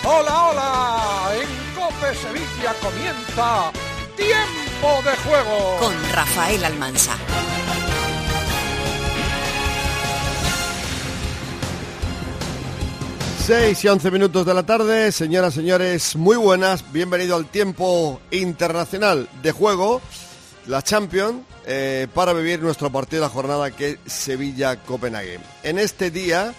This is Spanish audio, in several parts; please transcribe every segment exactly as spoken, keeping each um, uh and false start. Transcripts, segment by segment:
Hola, hola, en COPE Sevilla comienza Tiempo de Juego con Rafael Almansa. seis y once minutos de la tarde, señoras, señores, muy buenas, bienvenido al Tiempo Internacional de Juego, la Champions, eh, para vivir nuestro partido de la jornada, que es Sevilla-Copenhague. En este día,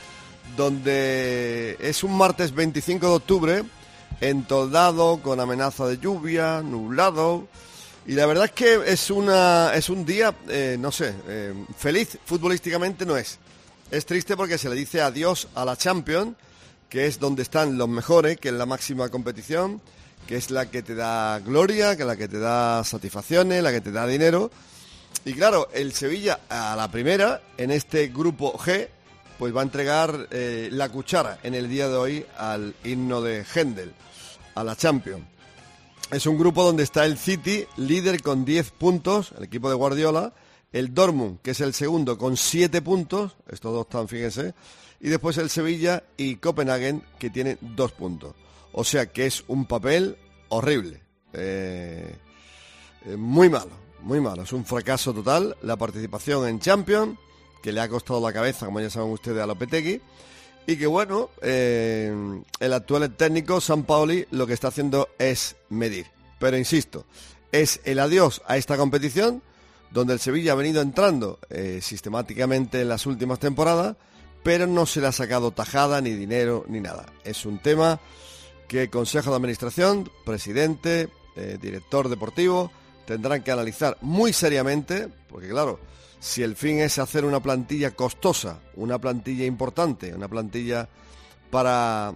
donde es un martes veinticinco de octubre, entoldado, con amenaza de lluvia, nublado, y la verdad es que es una es un día, eh, no sé, eh, feliz futbolísticamente no es. Es triste porque se le dice adiós a la Champions, que es donde están los mejores, que es la máxima competición, que es la que te da gloria, que es la que te da satisfacciones, la que te da dinero. Y claro, el Sevilla a la primera, en este grupo G, pues va a entregar eh, la cuchara en el día de hoy al himno de Händel, a la Champions. Es un grupo donde está el City, líder con diez puntos, el equipo de Guardiola, el Dortmund, que es el segundo, con siete puntos, estos dos están, fíjense, y después el Sevilla y Copenhague, que tienen dos puntos. O sea que es un papel horrible, eh, eh, muy malo, muy malo. Es un fracaso total la participación en Champions, que le ha costado la cabeza, como ya saben ustedes, a Lopetegui, y que bueno, eh, el actual técnico, Sampaoli, lo que está haciendo es medir. Pero insisto, es el adiós a esta competición, donde el Sevilla ha venido entrando eh, sistemáticamente en las últimas temporadas, pero no se le ha sacado tajada, ni dinero, ni nada. Es un tema que Consejo de Administración, presidente, eh, director deportivo, tendrán que analizar muy seriamente, porque claro, si el fin es hacer una plantilla costosa, una plantilla importante, una plantilla para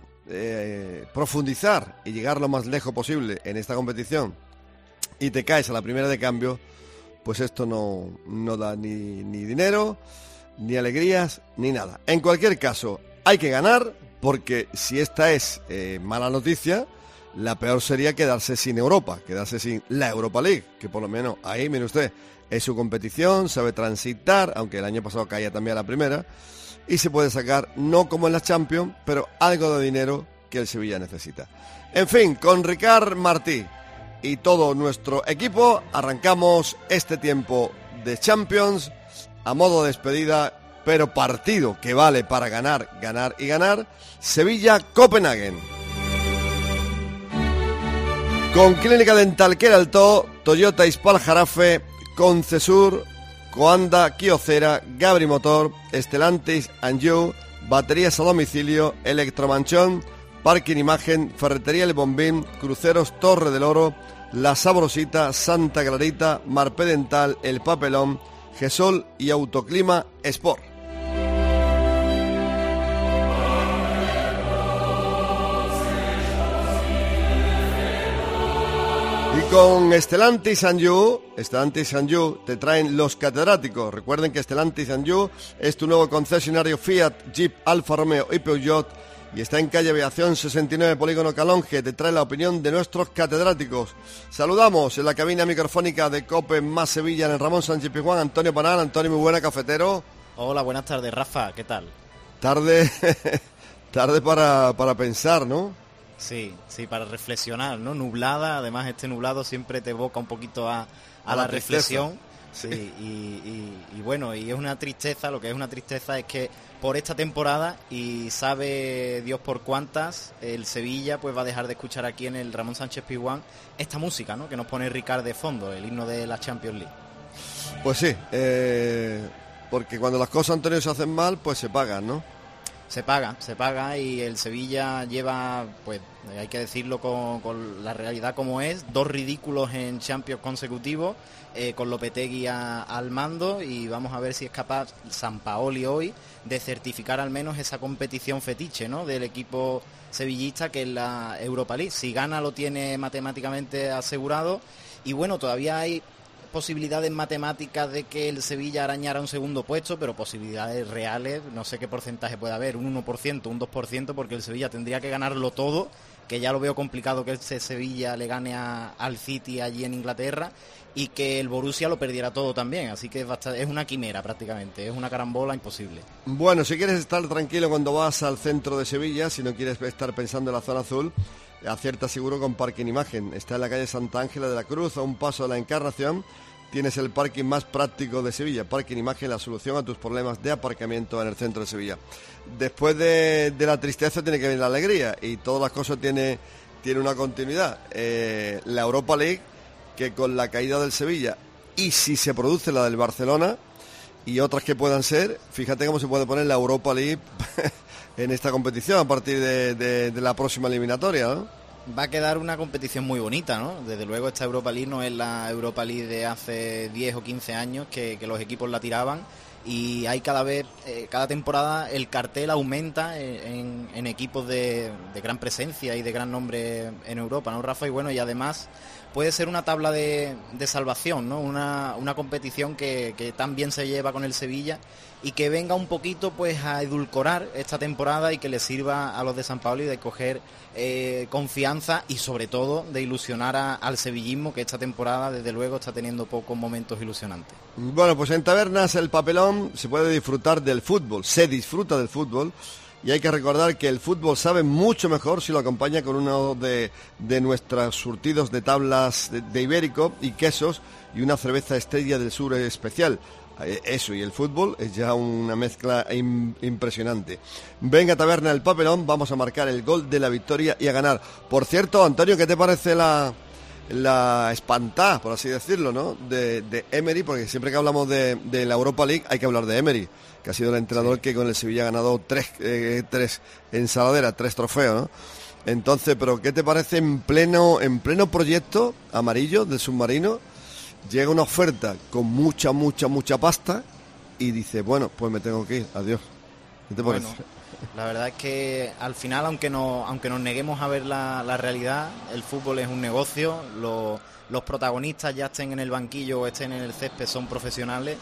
eh, profundizar y llegar lo más lejos posible en esta competición, y te caes a la primera de cambio, pues esto no, no da ni, ni dinero, ni alegrías, ni nada. En cualquier caso, hay que ganar, porque si esta es eh, mala noticia, la peor sería quedarse sin Europa, quedarse sin la Europa League, que por lo menos ahí, mire usted, es su competición, sabe transitar, aunque el año pasado caía también a la primera, y se puede sacar, no como en la Champions, pero algo de dinero que el Sevilla necesita. En fin, con Ricard Martí y todo nuestro equipo, arrancamos este tiempo de Champions a modo de despedida, pero partido que vale para ganar, ganar y ganar, Sevilla-Copenhague. Con Clínica Dental Queraltó, Toyota Ispal Jarafe, Concesur, Coanda, Kyocera, Gabri Motor, Stellantis and You, baterías a domicilio, Electromanchón, Parking Imagen, Ferretería El Bombín, Cruceros Torre del Oro, La Sabrosita, Santa Clarita, Marpe Dental, El Papelón, Gesol y Autoclima Sport. Y con Stellantis and You, Stellantis and You te traen los catedráticos. Recuerden que Stellantis and You es tu nuevo concesionario Fiat, Jeep, Alfa Romeo y Peugeot, y está en calle Aviación sesenta y nueve, Polígono Calonge. Te trae la opinión de nuestros catedráticos. Saludamos en la cabina microfónica de COPE más Sevilla, en el Ramón Sánchez Pizjuán, Antonio Panal. Antonio, muy buena, cafetero. Hola, buenas tardes, Rafa, ¿qué tal? Tarde, tarde para, para pensar, ¿no? Sí, sí, para reflexionar, ¿no? Nublada, además este nublado siempre te evoca un poquito a, a, a la, la reflexión. Sí, y, y, y bueno, y es una tristeza, lo que es una tristeza es que por esta temporada, y sabe Dios por cuántas, el Sevilla pues va a dejar de escuchar aquí en el Ramón Sánchez Pizjuán esta música, ¿no?, que nos pone Ricard de fondo, el himno de la Champions League. Pues sí, eh, porque cuando las cosas, Antonio, se hacen mal, pues se pagan, ¿no? Se paga, se paga, y el Sevilla lleva, pues hay que decirlo con, con la realidad como es, dos ridículos en Champions consecutivos, eh, con Lopetegui a, al mando, y vamos a ver si es capaz Sampaoli hoy de certificar al menos esa competición fetiche, ¿no?, del equipo sevillista, que es la Europa League. Si gana lo tiene matemáticamente asegurado, y bueno, todavía hay posibilidades matemáticas de que el Sevilla arañara un segundo puesto, pero posibilidades reales, no sé qué porcentaje puede haber, un uno por ciento, un dos por ciento, porque el Sevilla tendría que ganarlo todo que ya lo veo complicado que ese Sevilla le gane a, al City allí en Inglaterra, y que el Borussia lo perdiera todo también, así que es, bastante, es una quimera prácticamente, es una carambola imposible. Bueno, si quieres estar tranquilo cuando vas al centro de Sevilla, si no quieres estar pensando en la zona azul, acierta seguro con Parking Imagen. Está en la calle Santa Ángela de la Cruz, a un paso de la Encarnación. Tienes el parking más práctico de Sevilla. Parking Imagen, la solución a tus problemas de aparcamiento en el centro de Sevilla. Después de, de la tristeza tiene que venir la alegría, y todas las cosas tiene, tiene una continuidad. Eh, la Europa League, que con la caída del Sevilla, y si se produce la del Barcelona y otras que puedan ser, fíjate cómo se puede poner la Europa League en esta competición a partir de, de, de la próxima eliminatoria, ¿no? Va a quedar una competición muy bonita, ¿no? Desde luego esta Europa League no es la Europa League de hace diez o quince años que, que los equipos la tiraban, y hay cada vez, eh, cada temporada el cartel aumenta en, en equipos de, de gran presencia y de gran nombre en Europa, ¿no, Rafa? Y bueno, y además puede ser una tabla de, de salvación, ¿no? Una, una competición que, que tan bien se lleva con el Sevilla, y que venga un poquito pues a edulcorar esta temporada y que le sirva a los de San Paoli de coger eh, confianza y sobre todo de ilusionar a, al sevillismo, que esta temporada desde luego está teniendo pocos momentos ilusionantes. Bueno, pues en Tabernas El Papelón se puede disfrutar del fútbol, se disfruta del fútbol. Y hay que recordar que el fútbol sabe mucho mejor si lo acompaña con uno de, de nuestros surtidos de tablas de, de ibérico y quesos, y una cerveza Estrella del Sur especial. Eso y el fútbol es ya una mezcla im, impresionante. Venga, Taberna El Papelón, vamos a marcar el gol de la victoria y a ganar. Por cierto, Antonio, ¿qué te parece la, la espantada, por así decirlo, ¿no? de, de Emery? Porque siempre que hablamos de, de la Europa League hay que hablar de Emery, que ha sido el entrenador sí. que con el Sevilla ha ganado tres, eh, tres ensaladeras, tres trofeos, ¿no? Entonces, pero ¿qué te parece en pleno, en pleno proyecto amarillo del submarino? Llega una oferta con mucha, mucha, mucha pasta y dice, bueno, pues me tengo que ir, adiós. ¿Qué te parece? Bueno, la verdad es que al final, aunque no, aunque nos neguemos a ver la, la realidad, el fútbol es un negocio, lo, los protagonistas, ya estén en el banquillo o estén en el césped, son profesionales.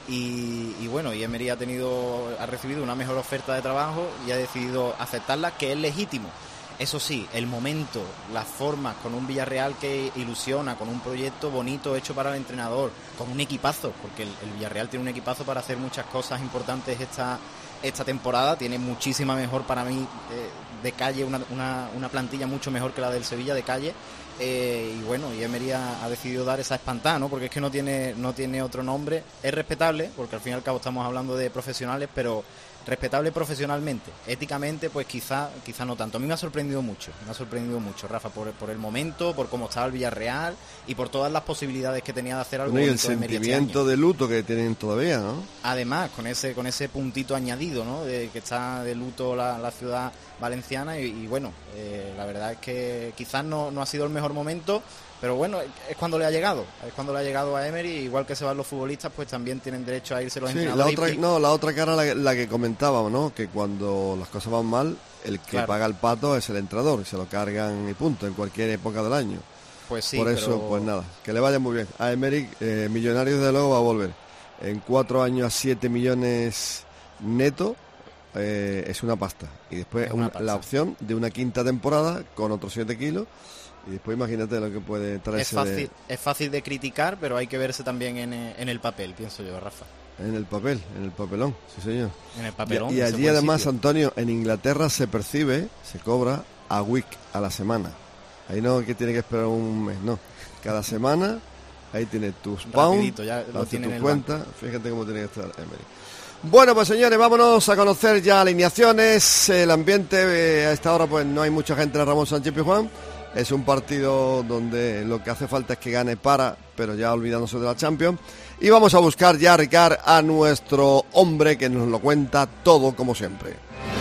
Y, y bueno, y Emery ha tenido, ha recibido una mejor oferta de trabajo y ha decidido aceptarla, que es legítimo. Eso sí, el momento, las formas, con un Villarreal que ilusiona, con un proyecto bonito hecho para el entrenador, con un equipazo, porque el, el Villarreal tiene un equipazo para hacer muchas cosas importantes esta, esta temporada, tiene muchísima mejor para mí eh, de calle, una, una, una plantilla mucho mejor que la del Sevilla de calle. Eh, y bueno, y Emery ha, ha decidido dar esa espantada, ¿no? Porque es que no tiene, no tiene otro nombre. Es respetable, porque al fin y al cabo estamos hablando de profesionales, pero respetable profesionalmente, éticamente pues quizá quizá no tanto. A mí me ha sorprendido mucho, me ha sorprendido mucho, Rafa, por, por el momento, por cómo estaba el Villarreal y por todas las posibilidades que tenía de hacer algo. Bueno, y el sentimiento este de luto que tienen todavía, ¿no? Además, con ese con ese puntito añadido, ¿no? De que está de luto la, la ciudad valenciana y, y bueno, eh, la verdad es que quizás no, no ha sido el mejor momento, pero bueno, es cuando le ha llegado, es cuando le ha llegado a Emery. Igual que se van los futbolistas, pues también tienen derecho a irse los sí, entrenadores. La otra, no, la otra cara la, la que comentábamos, ¿no? Que cuando las cosas van mal, el que claro. paga el pato es el entrenador, y se lo cargan y punto, en cualquier época del año. Pues sí, por eso, pero... pues nada, que le vaya muy bien. A Emery, eh, Millonarios desde luego va a volver. En cuatro años a siete millones neto, eh, es una pasta. Y después un, pasta. La opción de una quinta temporada con otros siete kilos. Y después imagínate lo que puede traerse. Es fácil, de... es fácil de criticar, pero hay que verse también en, en el papel, pienso yo, Rafa. En el papel, en el papelón, sí señor. En el papelón. Y, y allí además, sitio. Antonio, en Inglaterra se percibe, se cobra a week, a la semana. Ahí no que tiene que esperar un mes, no. Cada semana, ahí tienes tus pounds, ya lo tiene tu en cuenta. Banco. Fíjate cómo tiene que estar Emery. Bueno, pues señores, vámonos a conocer ya alineaciones. El ambiente, eh, a esta hora pues no hay mucha gente en el Ramón Sánchez Pizjuán. Es un partido donde lo que hace falta es que gane para, pero ya olvidándose de la Champions. Y vamos a buscar ya, Ricard, a nuestro hombre que nos lo cuenta todo como siempre.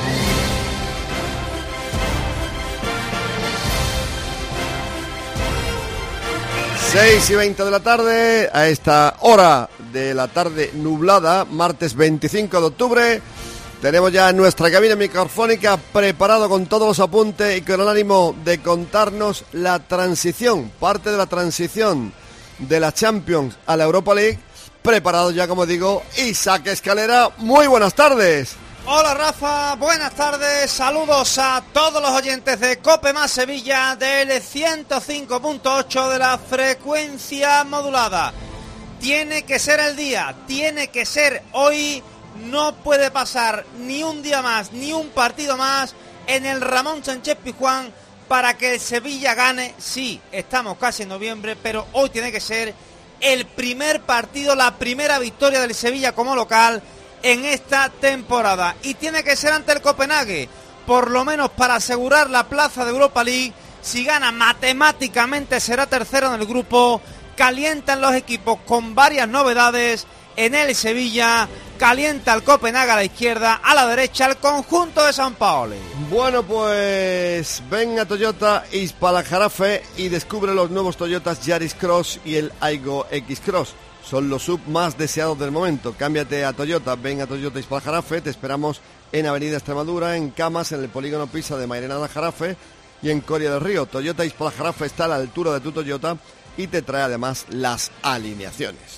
seis y veinte de la tarde, a esta hora de la tarde nublada, martes veinticinco de octubre. Tenemos ya nuestra cabina microfónica preparado con todos los apuntes y con el ánimo de contarnos la transición, parte de la transición de la Champions a la Europa League. Preparado ya, como digo, Isaac Escalera. Muy buenas tardes. Hola Rafa, buenas tardes, saludos a todos los oyentes de Cope Más Sevilla del ciento cinco punto ocho de la frecuencia modulada. Tiene que ser el día, tiene que ser hoy, no puede pasar ni un día más, ni un partido más en el Ramón Sánchez Pizjuán para que el Sevilla gane. Sí, estamos casi en noviembre, pero hoy tiene que ser el primer partido, la primera victoria del Sevilla como local en esta temporada, y tiene que ser ante el Copenhague, por lo menos para asegurar la plaza de Europa League. Si gana, matemáticamente será tercero en el grupo. Calientan los equipos con varias novedades en el Sevilla. Calienta el Copenhague a la izquierda, a la derecha el conjunto de San Paoli. Bueno, pues ven a Toyota Ispalajarafe y descubre los nuevos Toyotas Yaris Cross y el Aygo X Cross. Son los sub más deseados del momento. Cámbiate a Toyota, ven a Toyota Ispalajarafe. Te esperamos en Avenida Extremadura, en Camas, en el Polígono Pisa de Mairena Jarafe y en Coria del Río. Toyota Ispalajarafe está a la altura de tu Toyota y te trae además las alineaciones.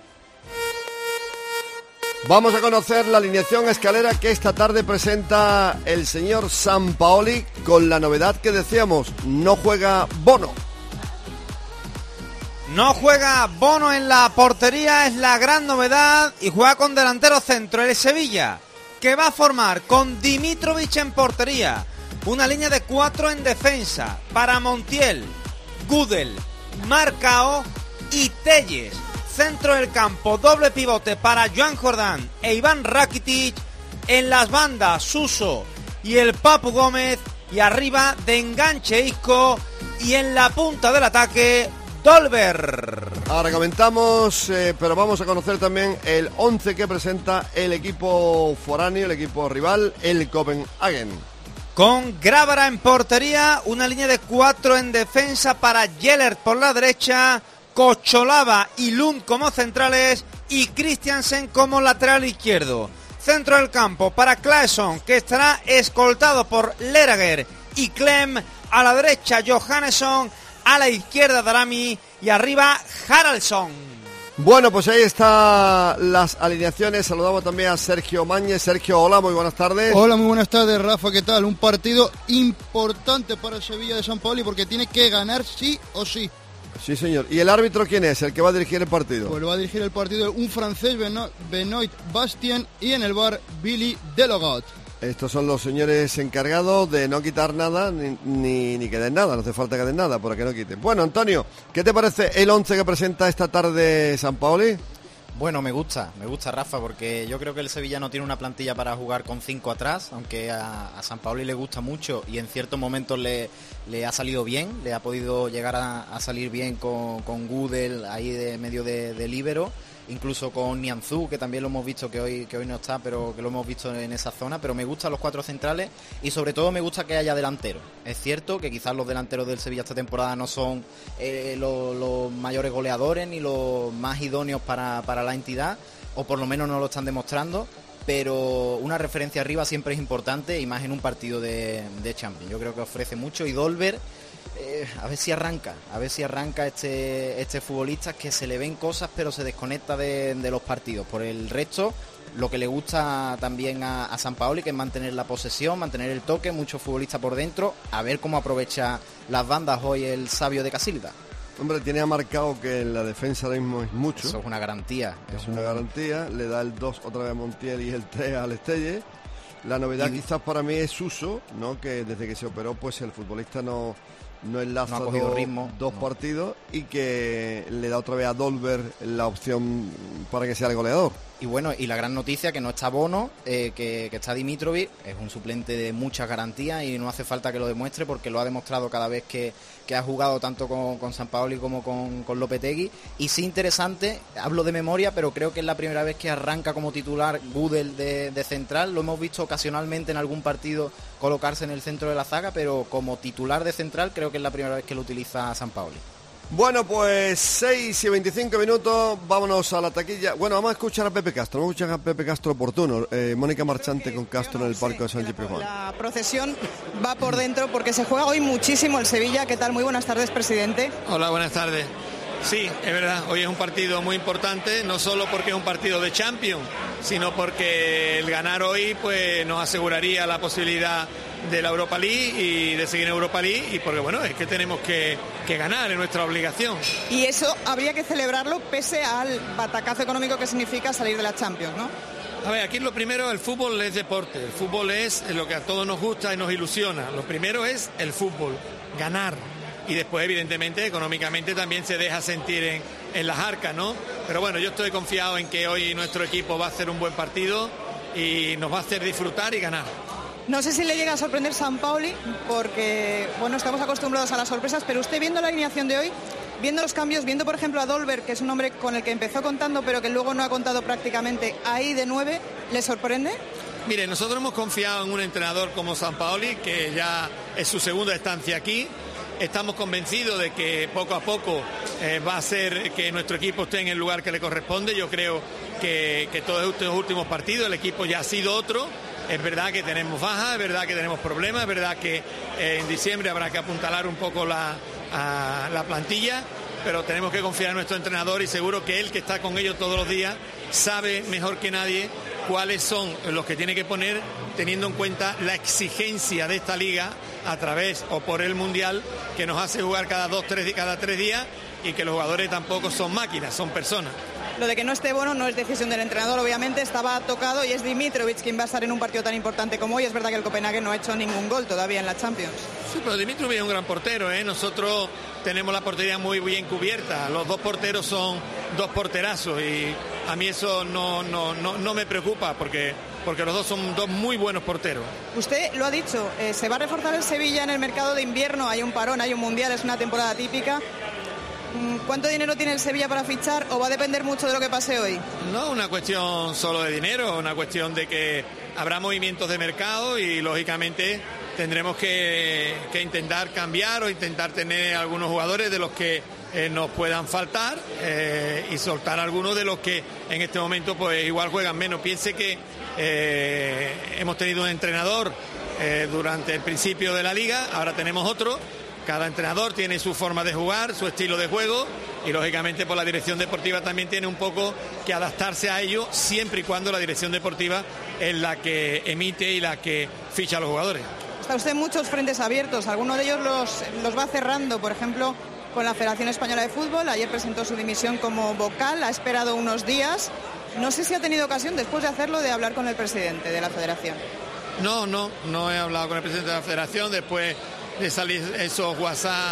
Vamos a conocer la alineación escalera que esta tarde presenta el señor Sampaoli, con la novedad que decíamos, no juega Bono. No juega Bono en la portería, es la gran novedad, y juega con delantero centro el Sevilla, que va a formar con Dimitrovic en portería, una línea de cuatro en defensa para Montiel, Gudel, Marcao y Telles. Centro del campo, doble pivote para Joan Jordán e Iván Rakitic. En las bandas, Suso y el Papu Gómez, y arriba de enganche Isco, y en la punta del ataque Dolber. Ahora comentamos, eh, pero vamos a conocer también el once que presenta el equipo foráneo, el equipo rival, el Copenhagen. Con Gravara en portería, una línea de cuatro en defensa para Yellert por la derecha, Cocholava y Lund como centrales y Christiansen como lateral izquierdo. Centro del campo para Claesson, que estará escoltado por Lerager y Clem. A la derecha Johannesson, a la izquierda Darami y arriba Haraldsson. Bueno, pues ahí están las alineaciones. Saludamos también a Sergio Mañez. Sergio, hola, muy buenas tardes. Hola, muy buenas tardes, Rafa, ¿qué tal? Un partido importante para el Sevilla de San Paoli porque tiene que ganar sí o sí. Sí, señor. ¿Y el árbitro quién es? ¿El que va a dirigir el partido? Pues va a dirigir el partido un francés, Benoit Bastien, y en el bar Billy Delogat. Estos son los señores encargados de no quitar nada, ni, ni, ni que den nada, no hace falta que den nada, para que no quiten. Bueno, Antonio, ¿qué te parece el once que presenta esta tarde San Paoli? Bueno, me gusta, me gusta, Rafa, porque yo creo que el Sevilla no tiene una plantilla para jugar con cinco atrás, aunque a, a San Paoli le gusta mucho y en ciertos momentos le, le ha salido bien, le ha podido llegar a, a salir bien con, con Gudel ahí de medio de, de líbero, incluso con Nianzú, que también lo hemos visto, que hoy que hoy no está, pero que lo hemos visto en esa zona. Pero me gustan los cuatro centrales y sobre todo me gusta que haya delanteros. Es cierto que quizás los delanteros del Sevilla esta temporada no son eh, los, los mayores goleadores ni los más idóneos para, para la entidad, o por lo menos no lo están demostrando, pero una referencia arriba siempre es importante, y más en un partido de, de Champions. Yo creo que ofrece mucho, y Dolber, Eh, a ver si arranca, a ver si arranca este este futbolista, que se le ven cosas pero se desconecta de, de los partidos. Por el resto, lo que le gusta también a, a San Paoli, que es mantener la posesión, mantener el toque, mucho futbolista por dentro, a ver cómo aprovecha las bandas hoy el sabio de Casilda. Hombre, tiene marcado que en la defensa ahora mismo es mucho. Eso es una garantía. Es una garantía, le da el dos otra vez a Montiel y el tres al Estelle. La novedad y... quizás para mí es Suso, ¿no? Que desde que se operó, pues el futbolista no... no enlaza no ha dos, ritmo, dos no. partidos, y que le da otra vez a Dolber la opción para que sea el goleador. Y bueno, y la gran noticia, que no está Bono, eh, que, que está Dimitrovic, es un suplente de muchas garantías y no hace falta que lo demuestre, porque lo ha demostrado cada vez que, que ha jugado, tanto con, con San Paoli como con, con Lopetegui. Y sí, interesante, hablo de memoria, pero creo que es la primera vez que arranca como titular Gudel de, de central. Lo hemos visto ocasionalmente en algún partido colocarse en el centro de la zaga, pero como titular de central creo que es la primera vez que lo utiliza San Paoli. Bueno, pues seis y veinticinco minutos, vámonos a la taquilla. Bueno, vamos a escuchar a Pepe Castro, vamos a escuchar a Pepe Castro oportuno. Eh, Mónica Marchante con Castro en el Parque de Sánchez Pizjuán. La procesión va por dentro porque se juega hoy muchísimo el Sevilla. ¿Qué tal? Muy buenas tardes, presidente. Hola, buenas tardes. Sí, es verdad, hoy es un partido muy importante, no solo porque es un partido de Champions, sino porque el ganar hoy pues nos aseguraría la posibilidad de la Europa League y de seguir en Europa League, y porque bueno, es que tenemos que, que ganar, es nuestra obligación. Y eso habría que celebrarlo pese al batacazo económico que significa salir de la Champions, ¿no? A ver, aquí lo primero, el fútbol es deporte, el fútbol es lo que a todos nos gusta y nos ilusiona. Lo primero es el fútbol, ganar. Y después, evidentemente, económicamente también se deja sentir en, en las arcas, ¿no? Pero bueno, yo estoy confiado en que hoy nuestro equipo va a hacer un buen partido y nos va a hacer disfrutar y ganar. No sé si le llega a sorprender Sampaoli, porque, bueno, estamos acostumbrados a las sorpresas, pero usted viendo la alineación de hoy, viendo los cambios, viendo por ejemplo a Dolberg, que es un hombre con el que empezó contando, pero que luego no ha contado prácticamente, ahí de nueve, ¿le sorprende? Mire, nosotros hemos confiado en un entrenador como Sampaoli, que ya es su segunda estancia aquí. Estamos convencidos de que poco a poco eh, va a hacer que nuestro equipo esté en el lugar que le corresponde. Yo creo que, que todos estos últimos partidos el equipo ya ha sido otro. Es verdad que tenemos bajas, es verdad que tenemos problemas, es verdad que eh, en diciembre habrá que apuntalar un poco la, a, la plantilla, pero tenemos que confiar en nuestro entrenador y seguro que él, que está con ellos todos los días, sabe mejor que nadie cuáles son los que tiene que poner, teniendo en cuenta la exigencia de esta liga a través o por el Mundial, que nos hace jugar cada dos, tres, cada tres días, y que los jugadores tampoco son máquinas, son personas. Lo de que no esté Bono no es decisión del entrenador, obviamente estaba tocado y es Dimitrovic quien va a estar en un partido tan importante como hoy. Es verdad que el Copenhague no ha hecho ningún gol todavía en la Champions. Sí, pero Dimitrovic es un gran portero, ¿eh? Nosotros tenemos la portería muy bien cubierta. Los dos porteros son dos porterazos y a mí eso no, no, no, no me preocupa porque, porque los dos son dos muy buenos porteros. Usted lo ha dicho, eh, se va a reforzar el Sevilla en el mercado de invierno, hay un parón, hay un mundial, es una temporada típica. ¿Cuánto dinero tiene el Sevilla para fichar o va a depender mucho de lo que pase hoy? No, una cuestión solo de dinero, una cuestión de que habrá movimientos de mercado y lógicamente tendremos que, que intentar cambiar o intentar tener algunos jugadores de los que eh, nos puedan faltar eh, y soltar algunos de los que en este momento pues igual juegan menos. Piense que eh, hemos tenido un entrenador eh, durante el principio de la liga, ahora tenemos otro. Cada entrenador tiene su forma de jugar, su estilo de juego y lógicamente por la dirección deportiva también tiene un poco que adaptarse a ello siempre y cuando la dirección deportiva es la que emite y la que ficha a los jugadores. Está usted en muchos frentes abiertos, algunos de ellos los, los va cerrando, por ejemplo con la Federación Española de Fútbol, ayer presentó su dimisión como vocal, ha esperado unos días, no sé si ha tenido ocasión después de hacerlo de hablar con el presidente de la Federación. No, no, no he hablado con el presidente de la Federación, después de salir esos WhatsApp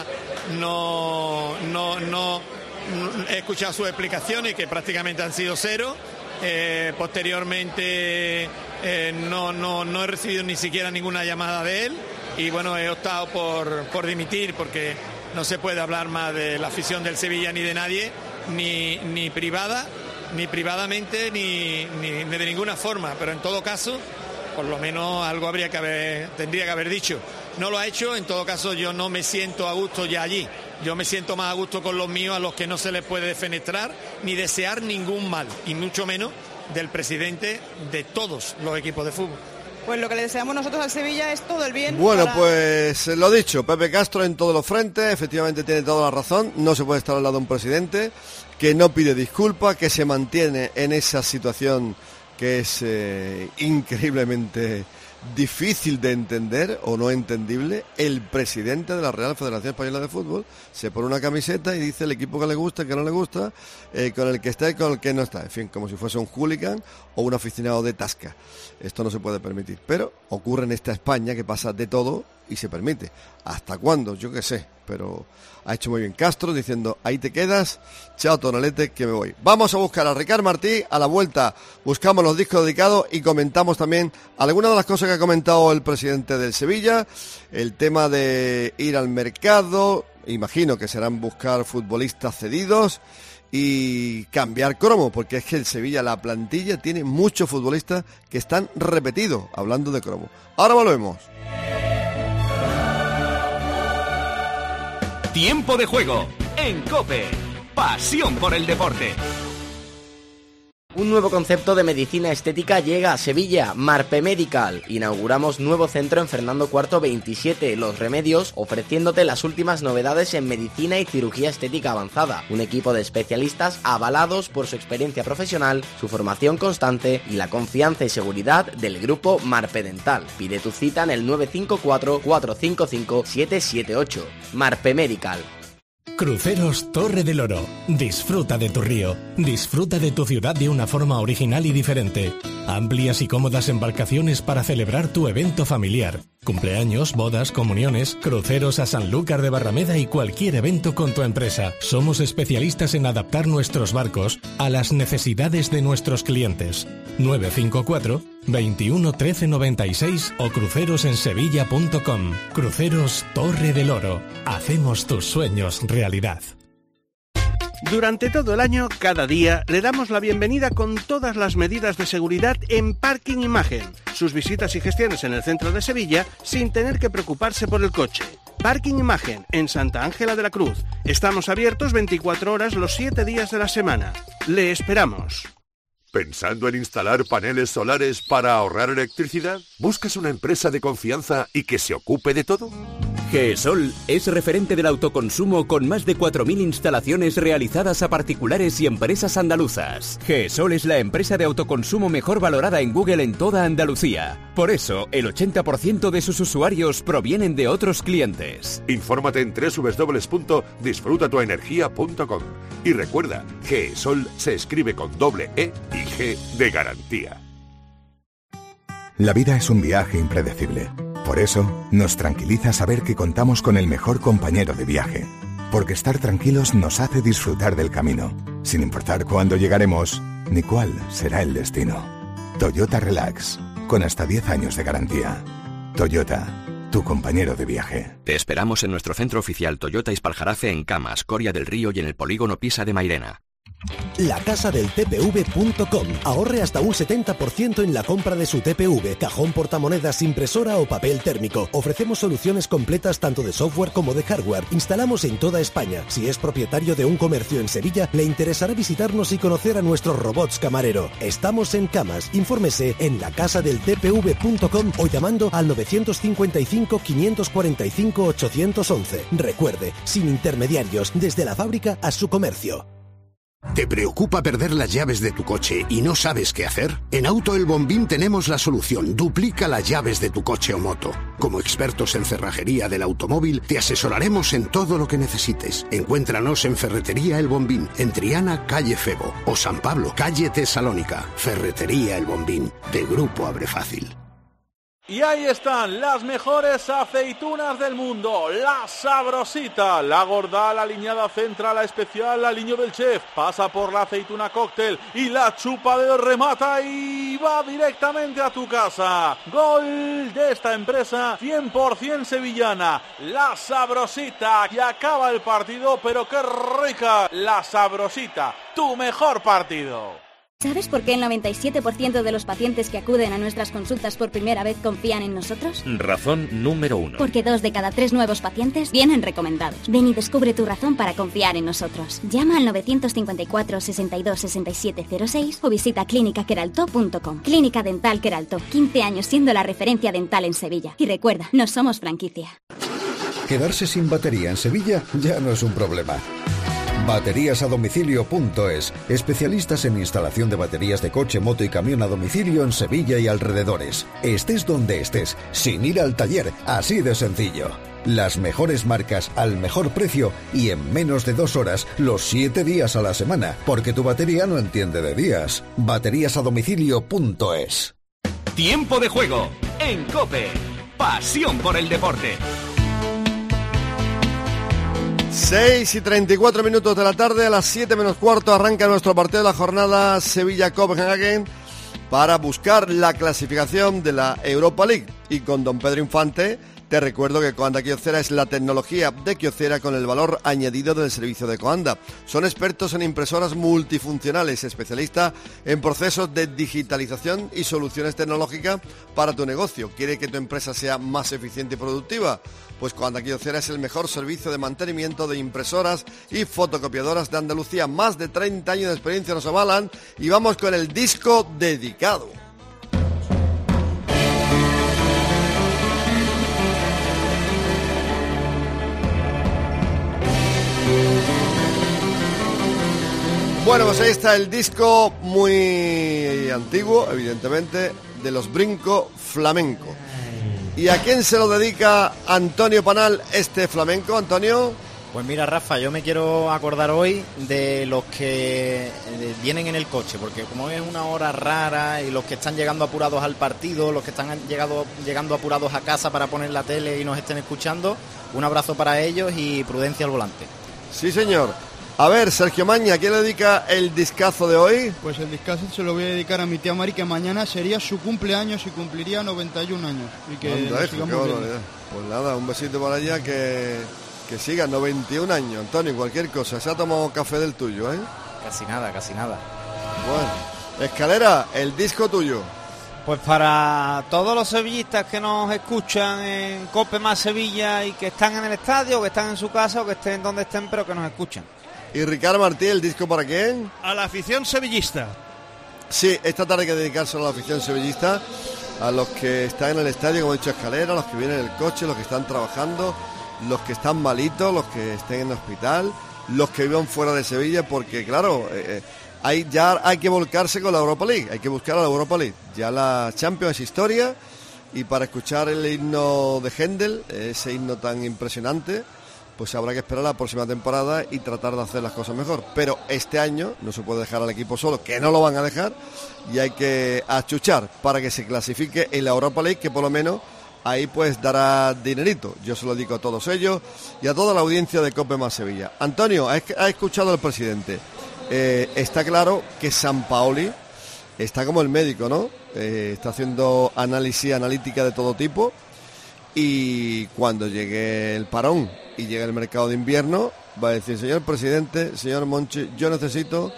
no, no, no, no he escuchado sus explicaciones que prácticamente han sido cero. Eh, posteriormente eh, no, no, no he recibido ni siquiera ninguna llamada de él y bueno, he optado por, por dimitir porque no se puede hablar más de la afición del Sevilla ni de nadie, ni, ni privada, ni privadamente, ni, ni, ni de ninguna forma, pero en todo caso por lo menos algo habría que haber, tendría que haber dicho. No lo ha hecho, en todo caso yo no me siento a gusto ya allí. Yo me siento más a gusto con los míos, a los que no se les puede defenestrar ni desear ningún mal, y mucho menos del presidente de todos los equipos de fútbol. Pues lo que le deseamos nosotros al Sevilla es todo el bien. Bueno, para... pues lo dicho, Pepe Castro en todos los frentes, efectivamente tiene toda la razón, no se puede estar al lado de un presidente que no pide disculpas, que se mantiene en esa situación que es eh, increíblemente difícil de entender o no entendible. El presidente de la Real Federación Española de Fútbol se pone una camiseta y dice el equipo que le gusta, que no le gusta, eh, con el que está y con el que no está, en fin, como si fuese un hooligan o un aficionado de Tasca. Esto no se puede permitir, pero ocurre en esta España que pasa de todo y se permite. ¿Hasta cuándo? Yo qué sé, pero ha hecho muy bien Castro diciendo ahí te quedas, chao Tonalete, que me voy. Vamos a buscar a Ricard Martí, a la vuelta buscamos los discos dedicados y comentamos también algunas de las cosas que ha comentado el presidente del Sevilla, el tema de ir al mercado, imagino que serán buscar futbolistas cedidos y cambiar cromo, porque es que el Sevilla, la plantilla, tiene muchos futbolistas que están repetidos, hablando de cromo. Ahora volvemos. Tiempo de juego en COPE. Pasión por el deporte. Un nuevo concepto de medicina estética llega a Sevilla, Marpe Medical. Inauguramos nuevo centro en Fernando cuarto veintisiete, Los Remedios, ofreciéndote las últimas novedades en medicina y cirugía estética avanzada. Un equipo de especialistas avalados por su experiencia profesional, su formación constante y la confianza y seguridad del grupo Marpe Dental. Pide tu cita en el nueve cinco cuatro, cuatro cinco cinco, siete siete ocho. Marpe Medical. Cruceros Torre del Oro. Disfruta de tu río. Disfruta de tu ciudad de una forma original y diferente. Amplias y cómodas embarcaciones para celebrar tu evento familiar. Cumpleaños, bodas, comuniones, cruceros a Sanlúcar de Barrameda y cualquier evento con tu empresa. Somos especialistas en adaptar nuestros barcos a las necesidades de nuestros clientes. nueve cinco cuatro, veintiuno, trece, noventa y seis o crucerosensevilla punto com. Cruceros Torre del Oro. Hacemos tus sueños realidad. Durante todo el año, cada día, le damos la bienvenida con todas las medidas de seguridad en Parking Imagen. Sus visitas y gestiones en el centro de Sevilla sin tener que preocuparse por el coche. Parking Imagen, en Santa Ángela de la Cruz. Estamos abiertos veinticuatro horas los siete días de la semana. Le esperamos. ¿Pensando en instalar paneles solares para ahorrar electricidad? ¿Buscas una empresa de confianza y que se ocupe de todo? GESOL es referente del autoconsumo con más de cuatro mil instalaciones realizadas a particulares y empresas andaluzas. GESOL es la empresa de autoconsumo mejor valorada en Google en toda Andalucía. Por eso, el ochenta por ciento de sus usuarios provienen de otros clientes. Infórmate en doble u doble u doble u punto disfruta tu energía punto com. Y recuerda, GESOL se escribe con doble E y G de garantía. La vida es un viaje impredecible. Por eso, nos tranquiliza saber que contamos con el mejor compañero de viaje. Porque estar tranquilos nos hace disfrutar del camino, sin importar cuándo llegaremos ni cuál será el destino. Toyota Relax, con hasta diez años de garantía. Toyota, tu compañero de viaje. Te esperamos en nuestro centro oficial Toyota Ispaljarafe en Camas, Coria del Río y en el polígono Pisa de Mairena. La casa del T P V punto com. Ahorre hasta un setenta por ciento en la compra de su T P V, cajón portamonedas, impresora o papel térmico. Ofrecemos soluciones completas tanto de software como de hardware. Instalamos en toda España. Si es propietario de un comercio en Sevilla, le interesará visitarnos y conocer a nuestros robots camarero. Estamos en Camas. Infórmese en la casa del T P V punto com o llamando al nueve cinco cinco, cinco cuatro cinco, ocho once. Recuerde, sin intermediarios, desde la fábrica a su comercio. ¿Te preocupa perder las llaves de tu coche y no sabes qué hacer? En Auto El Bombín tenemos la solución. Duplica las llaves de tu coche o moto. Como expertos en cerrajería del automóvil, te asesoraremos en todo lo que necesites. Encuéntranos en Ferretería El Bombín, en Triana, calle Febo, o San Pablo, calle Tesalónica. Ferretería El Bombín, de Grupo Abre Fácil. Y ahí están las mejores aceitunas del mundo, la Sabrosita, la gorda, la aliñada central, la especial, la aliño del chef, pasa por la aceituna cóctel y la chupa de remata y va directamente a tu casa. Gol de esta empresa cien por ciento sevillana, la Sabrosita, y acaba el partido, pero qué rica, la Sabrosita, tu mejor partido. ¿Sabes por qué el noventa y siete por ciento de los pacientes que acuden a nuestras consultas por primera vez confían en nosotros? Razón número uno. Porque dos de cada tres nuevos pacientes vienen recomendados. Ven y descubre tu razón para confiar en nosotros. Llama al nueve cinco cuatro, sesenta y dos, sesenta y siete cero seis o visita clínica queralto punto com. Clínica Dental Queralto, quince años siendo la referencia dental en Sevilla. Y recuerda, no somos franquicia. Quedarse sin batería en Sevilla ya no es un problema. Baterías a domicilio punto es. Especialistas en instalación de baterías de coche, moto y camión a domicilio en Sevilla y alrededores. Estés donde estés, sin ir al taller, así de sencillo. Las mejores marcas al mejor precio y en menos de dos horas, los siete días a la semana, porque tu batería no entiende de días. Baterías a domicilio punto es. Tiempo de juego en COPE. Pasión por el deporte. seis y treinta y cuatro minutos de la tarde, a las siete menos cuarto arranca nuestro partido de la jornada Sevilla-Copenhagen para buscar la clasificación de la Europa League. Y con don Pedro Infante, te recuerdo que Coanda Kyocera es la tecnología de Kyocera con el valor añadido del servicio de Coanda. Son expertos en impresoras multifuncionales, especialistas en procesos de digitalización y soluciones tecnológicas para tu negocio. ¿Quiere que tu empresa sea más eficiente y productiva? Pues Coanda Kyocera es el mejor servicio de mantenimiento de impresoras y fotocopiadoras de Andalucía. Más de treinta años de experiencia nos avalan y vamos con el disco dedicado. Bueno, pues ahí está el disco muy antiguo, evidentemente, de los Brinco Flamenco. ¿Y a quién se lo dedica Antonio Panal este flamenco, Antonio? Pues mira, Rafa, yo me quiero acordar hoy de los que vienen en el coche, porque como es una hora rara y los que están llegando apurados al partido, los que están llegado, llegando apurados a casa para poner la tele y nos estén escuchando, un abrazo para ellos y prudencia al volante. Sí, señor. A ver, Sergio Maña, ¿a quién le dedica el discazo de hoy? Pues el discazo se lo voy a dedicar a mi tía Mari, que mañana sería su cumpleaños y cumpliría noventa y un años. Y que Anda, hijo, qué barbaridad. Pues nada, un besito para allá, que, que siga, noventa y un años, Antonio, cualquier cosa. Se ha tomado café del tuyo, ¿eh? Casi nada, casi nada. Bueno, Escalera, el disco tuyo. Pues para todos los sevillistas que nos escuchan en Cope Más Sevilla y que están en el estadio, que están en su casa o que estén donde estén, pero que nos escuchan. ¿Y Ricardo Martí, el disco para quién? A la afición sevillista. Sí, esta tarde hay que dedicárselo a la afición sevillista, a los que están en el estadio, como he dicho, Escalera, los que vienen en el coche, los que están trabajando, los que están malitos, los que estén en el hospital, los que vivan fuera de Sevilla, porque claro, eh, hay, ya hay que volcarse con la Europa League, hay que buscar a la Europa League. Ya la Champions es historia, y para escuchar el himno de Händel, ese himno tan impresionante, pues habrá que esperar la próxima temporada y tratar de hacer las cosas mejor. Pero este año no se puede dejar al equipo solo, que no lo van a dejar, y hay que achuchar para que se clasifique en la Europa League, que por lo menos ahí pues dará dinerito. Yo se lo digo a todos ellos y a toda la audiencia de Cope Más Sevilla. Antonio, ha escuchado al presidente. Eh, está claro que Sampaoli está como el médico, ¿no? Eh, está haciendo análisis, analítica de todo tipo, y cuando llegue el parón y llega el mercado de invierno, va a decir: señor presidente, señor Monchi, yo necesito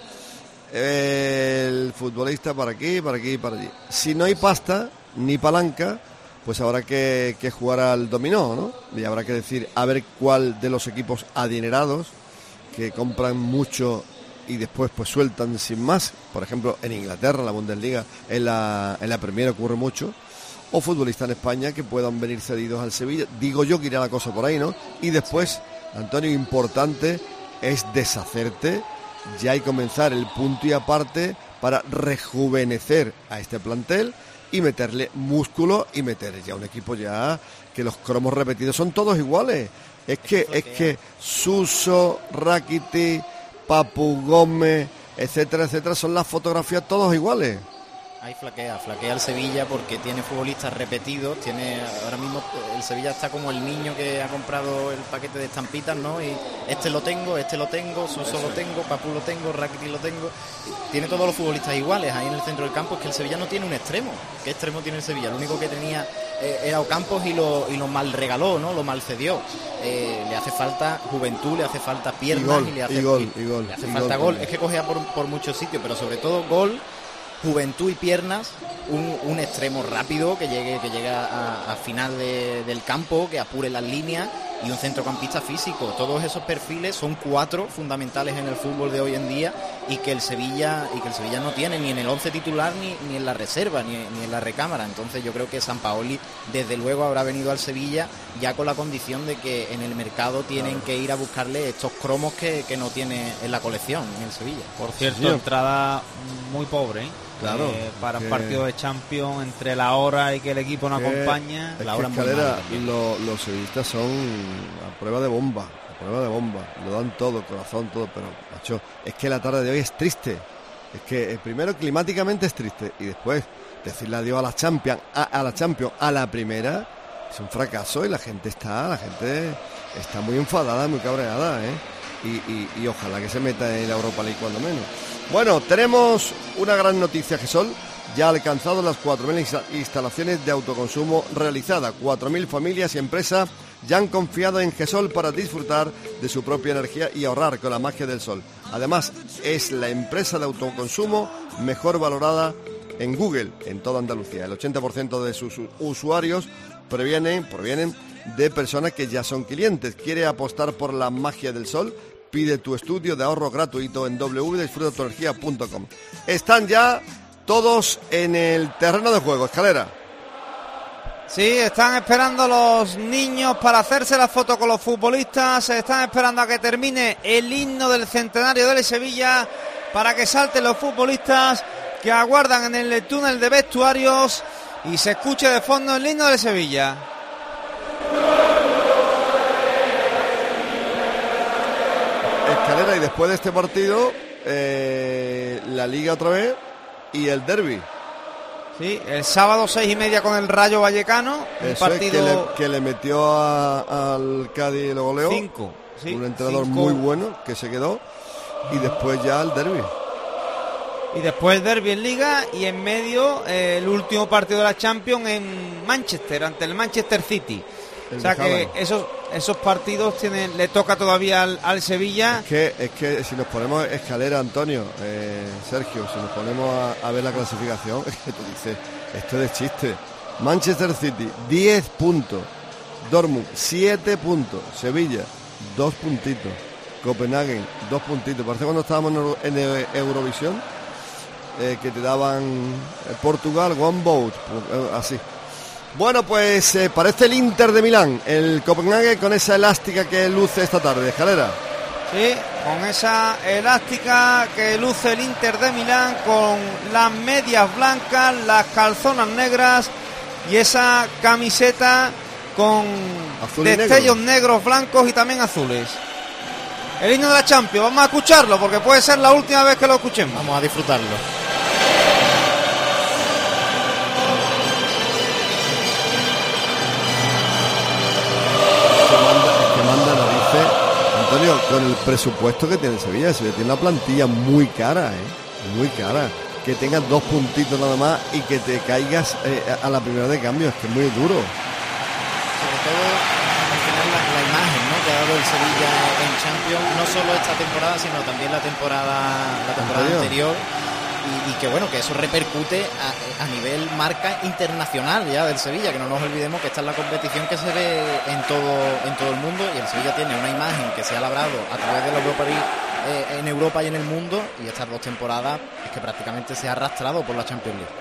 el futbolista para aquí, para aquí y para allí. Si no hay pasta ni palanca, pues habrá que, que jugar al dominó, ¿no? Y habrá que decir a ver cuál de los equipos adinerados que compran mucho y después pues sueltan sin más. Por ejemplo, en Inglaterra, en la Bundesliga, en la, en la Premier ocurre mucho. O futbolistas en España que puedan venir cedidos al Sevilla. Digo yo que irá la cosa por ahí, ¿no? Y después, Antonio, importante es deshacerte ya y comenzar el punto y aparte para rejuvenecer a este plantel y meterle músculo y meter ya un equipo ya que los cromos repetidos son todos iguales. Es que, es que Suso, Rakiti, Papu Gómez, etcétera, etcétera, son las fotografías todos iguales. Ahí flaquea, flaquea el Sevilla porque tiene futbolistas repetidos, tiene ahora mismo el Sevilla está como el niño que ha comprado el paquete de estampitas, ¿no? Y este lo tengo, este lo tengo, Suso lo tengo, Papu lo tengo, Rakiti lo tengo, tiene todos los futbolistas iguales ahí en el centro del campo. Es que el Sevilla no tiene un extremo. ¿Qué extremo tiene el Sevilla? Lo único que tenía eh, era Ocampos y lo, y lo mal regaló, ¿no? Lo mal cedió. Eh, le hace falta juventud, le hace falta piernas y, gol, y le hace, y gol, y gol, le hace y falta gol, gol. Es que cogea por, por muchos sitios, pero sobre todo gol, juventud y piernas, un, un extremo rápido que llegue que llegue a, a final de, del campo, que apure las líneas, y un centrocampista físico. Todos esos perfiles son cuatro fundamentales en el fútbol de hoy en día y que el Sevilla y que el Sevilla no tiene ni en el once titular ni, ni en la reserva ni, ni en la recámara. Entonces yo creo que Sampaoli desde luego habrá venido al Sevilla ya con la condición de que en el mercado tienen que ir a buscarle estos cromos que, que no tiene en la colección en el Sevilla. Por cierto, sí, entrada muy pobre, ¿eh? Claro, eh, para que... un partido de Champions, entre la hora y que el equipo no que... acompaña, es la que hora Escalera, muy lo, los sevillistas son a prueba de bomba, a prueba de bomba, lo dan todo, corazón, todo, pero macho, es que la tarde de hoy es triste. Es que eh, primero climáticamente es triste y después decirle adiós a la Champions, a, a la Champions, a la primera, es un fracaso y la gente está, la gente está muy enfadada, muy cabreada, ¿eh? Y, y, y ojalá que se meta en la Europa League cuando menos. Bueno, tenemos una gran noticia, Jesús. ya ha alcanzado las cuatro mil instalaciones de autoconsumo realizadas. cuatro mil familias y empresas ya han confiado en GESOL para disfrutar de su propia energía y ahorrar con la magia del sol. Además, es la empresa de autoconsumo mejor valorada en Google en toda Andalucía. El ochenta por ciento de sus usuarios provienen, provienen de personas que ya son clientes. ¿Quiere apostar por la magia del sol? Pide tu estudio de ahorro gratuito en doble u doble u doble u punto disfruta tu energía punto com. Están ya todos en el terreno de juego. Escalera. Sí, están esperando los niños para hacerse la foto con los futbolistas. Están esperando a que termine el himno del centenario del Sevilla para que salten los futbolistas que aguardan en el túnel de vestuarios y se escuche de fondo el himno del Sevilla. Escalera, y después de este partido, eh, la Liga otra vez y el derbi. Sí, el sábado seis y media con el Rayo Vallecano. Un Eso partido es que, le, que le metió a, al Cádiz y lo goleó. Cinco. Sí, un entrenador cinco. muy bueno que se quedó. Y después ya el derbi. Y después el derbi en Liga y en medio eh, el último partido de la Champions en Manchester, ante el Manchester City. El o sea que esos esos partidos tienen, le toca todavía al, al Sevilla. Es que, es que si nos ponemos escalera, Antonio, eh, Sergio, si nos ponemos a, a ver la clasificación, es que tú dices, esto es de chiste. Manchester City, diez puntos. Dortmund, siete puntos. Sevilla, dos puntitos. Copenhagen, dos puntitos. Parece cuando estábamos en, en Eurovisión, eh, que te daban eh, Portugal, one vote, eh, así. Bueno, pues eh, parece el Inter de Milán, el Copenhague con esa elástica que luce esta tarde, Escalera. Sí, con esa elástica que luce el Inter de Milán, con las medias blancas, las calzonas negras y esa camiseta con Azul y destellos negro. negros, blancos y también azules. El himno de la Champions, vamos a escucharlo porque puede ser la última vez que lo escuchemos. Vamos a disfrutarlo. Antonio, con el presupuesto que tiene Sevilla, Sevilla tiene una plantilla muy cara, ¿eh? Muy cara. Que tengas dos puntitos nada más y que te caigas eh, a la primera de cambio, es que es muy duro. Sobre todo, al final, la, la imagen, ¿no?, que ha dado el Sevilla en Champions, no solo esta temporada, sino también la temporada, la temporada anterior. Y, y que bueno, que eso repercute a, a nivel marca internacional ya del Sevilla, que no nos olvidemos que esta es la competición que se ve en todo en todo el mundo, y el Sevilla tiene una imagen que se ha labrado a través de la Europa League eh, en Europa y en el mundo, y estas dos temporadas es que prácticamente se ha arrastrado por la Champions League.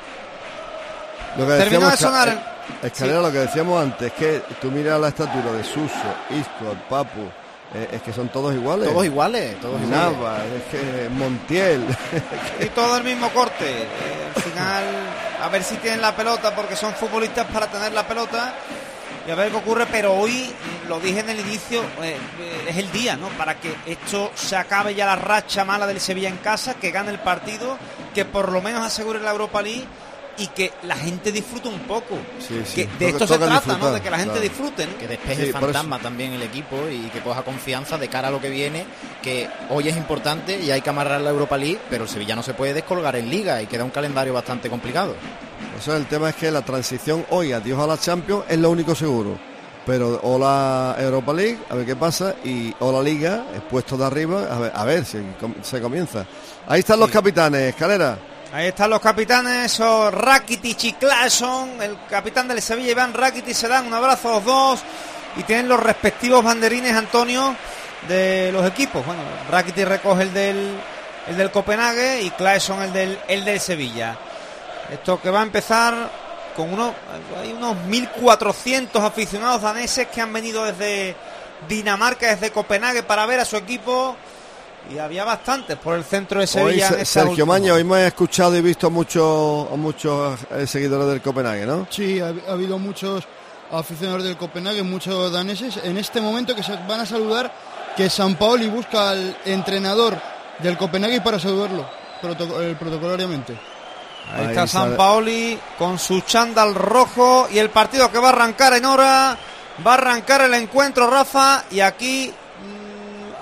Lo que Terminó decíamos, de sonar el... Escalera, sí. Lo que decíamos antes, que tú miras la estatura de Suso, Isco, Papu, eh, es que son todos iguales. Todos iguales, todos Nava, iguales. es que Montiel. Y todo el mismo corte. Eh, al final, a ver si tienen la pelota, porque son futbolistas para tener la pelota y a ver qué ocurre. Pero hoy, lo dije en el inicio, eh, eh, es el día, ¿no?, para que esto se acabe ya la racha mala del Sevilla en casa, que gane el partido, que por lo menos asegure la Europa League y que la gente disfrute un poco. Sí, sí. Que de Toca, esto se trata, disfrutar, ¿no?, de que la gente claro. disfrute, ¿no? Que despeje Sí, el fantasma también el equipo y que coja confianza de cara a lo que viene, que hoy es importante y hay que amarrar la Europa League, pero el Sevilla no se puede descolgar en Liga y queda un calendario bastante complicado. Eso, el tema es que la transición hoy, adiós a la Champions, es lo único seguro. Pero o la Europa League, a ver qué pasa, y o la Liga, es puesto de arriba, a ver, a ver si se comienza. Ahí están sí. Los capitanes, Escalera. Ahí están los capitanes, son Rakitic y Claesson, el capitán del Sevilla, Iván Rakitic, se dan un abrazo a los dos y tienen los respectivos banderines, Antonio, de los equipos. Bueno, Rakitic recoge el del el del Copenhague y Claesson el del el del Sevilla. Esto que va a empezar con unos hay unos mil cuatrocientos aficionados daneses que han venido desde Dinamarca, desde Copenhague, para ver a su equipo. Y había bastantes por el centro de Sevilla. Hoy, Sergio Maña, hoy me he escuchado y visto muchos muchos eh, seguidores del Copenhague, ¿no? Sí, ha, ha habido muchos aficionados del Copenhague, muchos daneses. En este momento que se van a saludar, que Sampaoli busca al entrenador del Copenhague para saludarlo protoco- eh, protocolariamente. Ahí, Ahí está Sampaoli con su chándal rojo y el partido que va a arrancar en hora. Va a arrancar el encuentro, Rafa, y aquí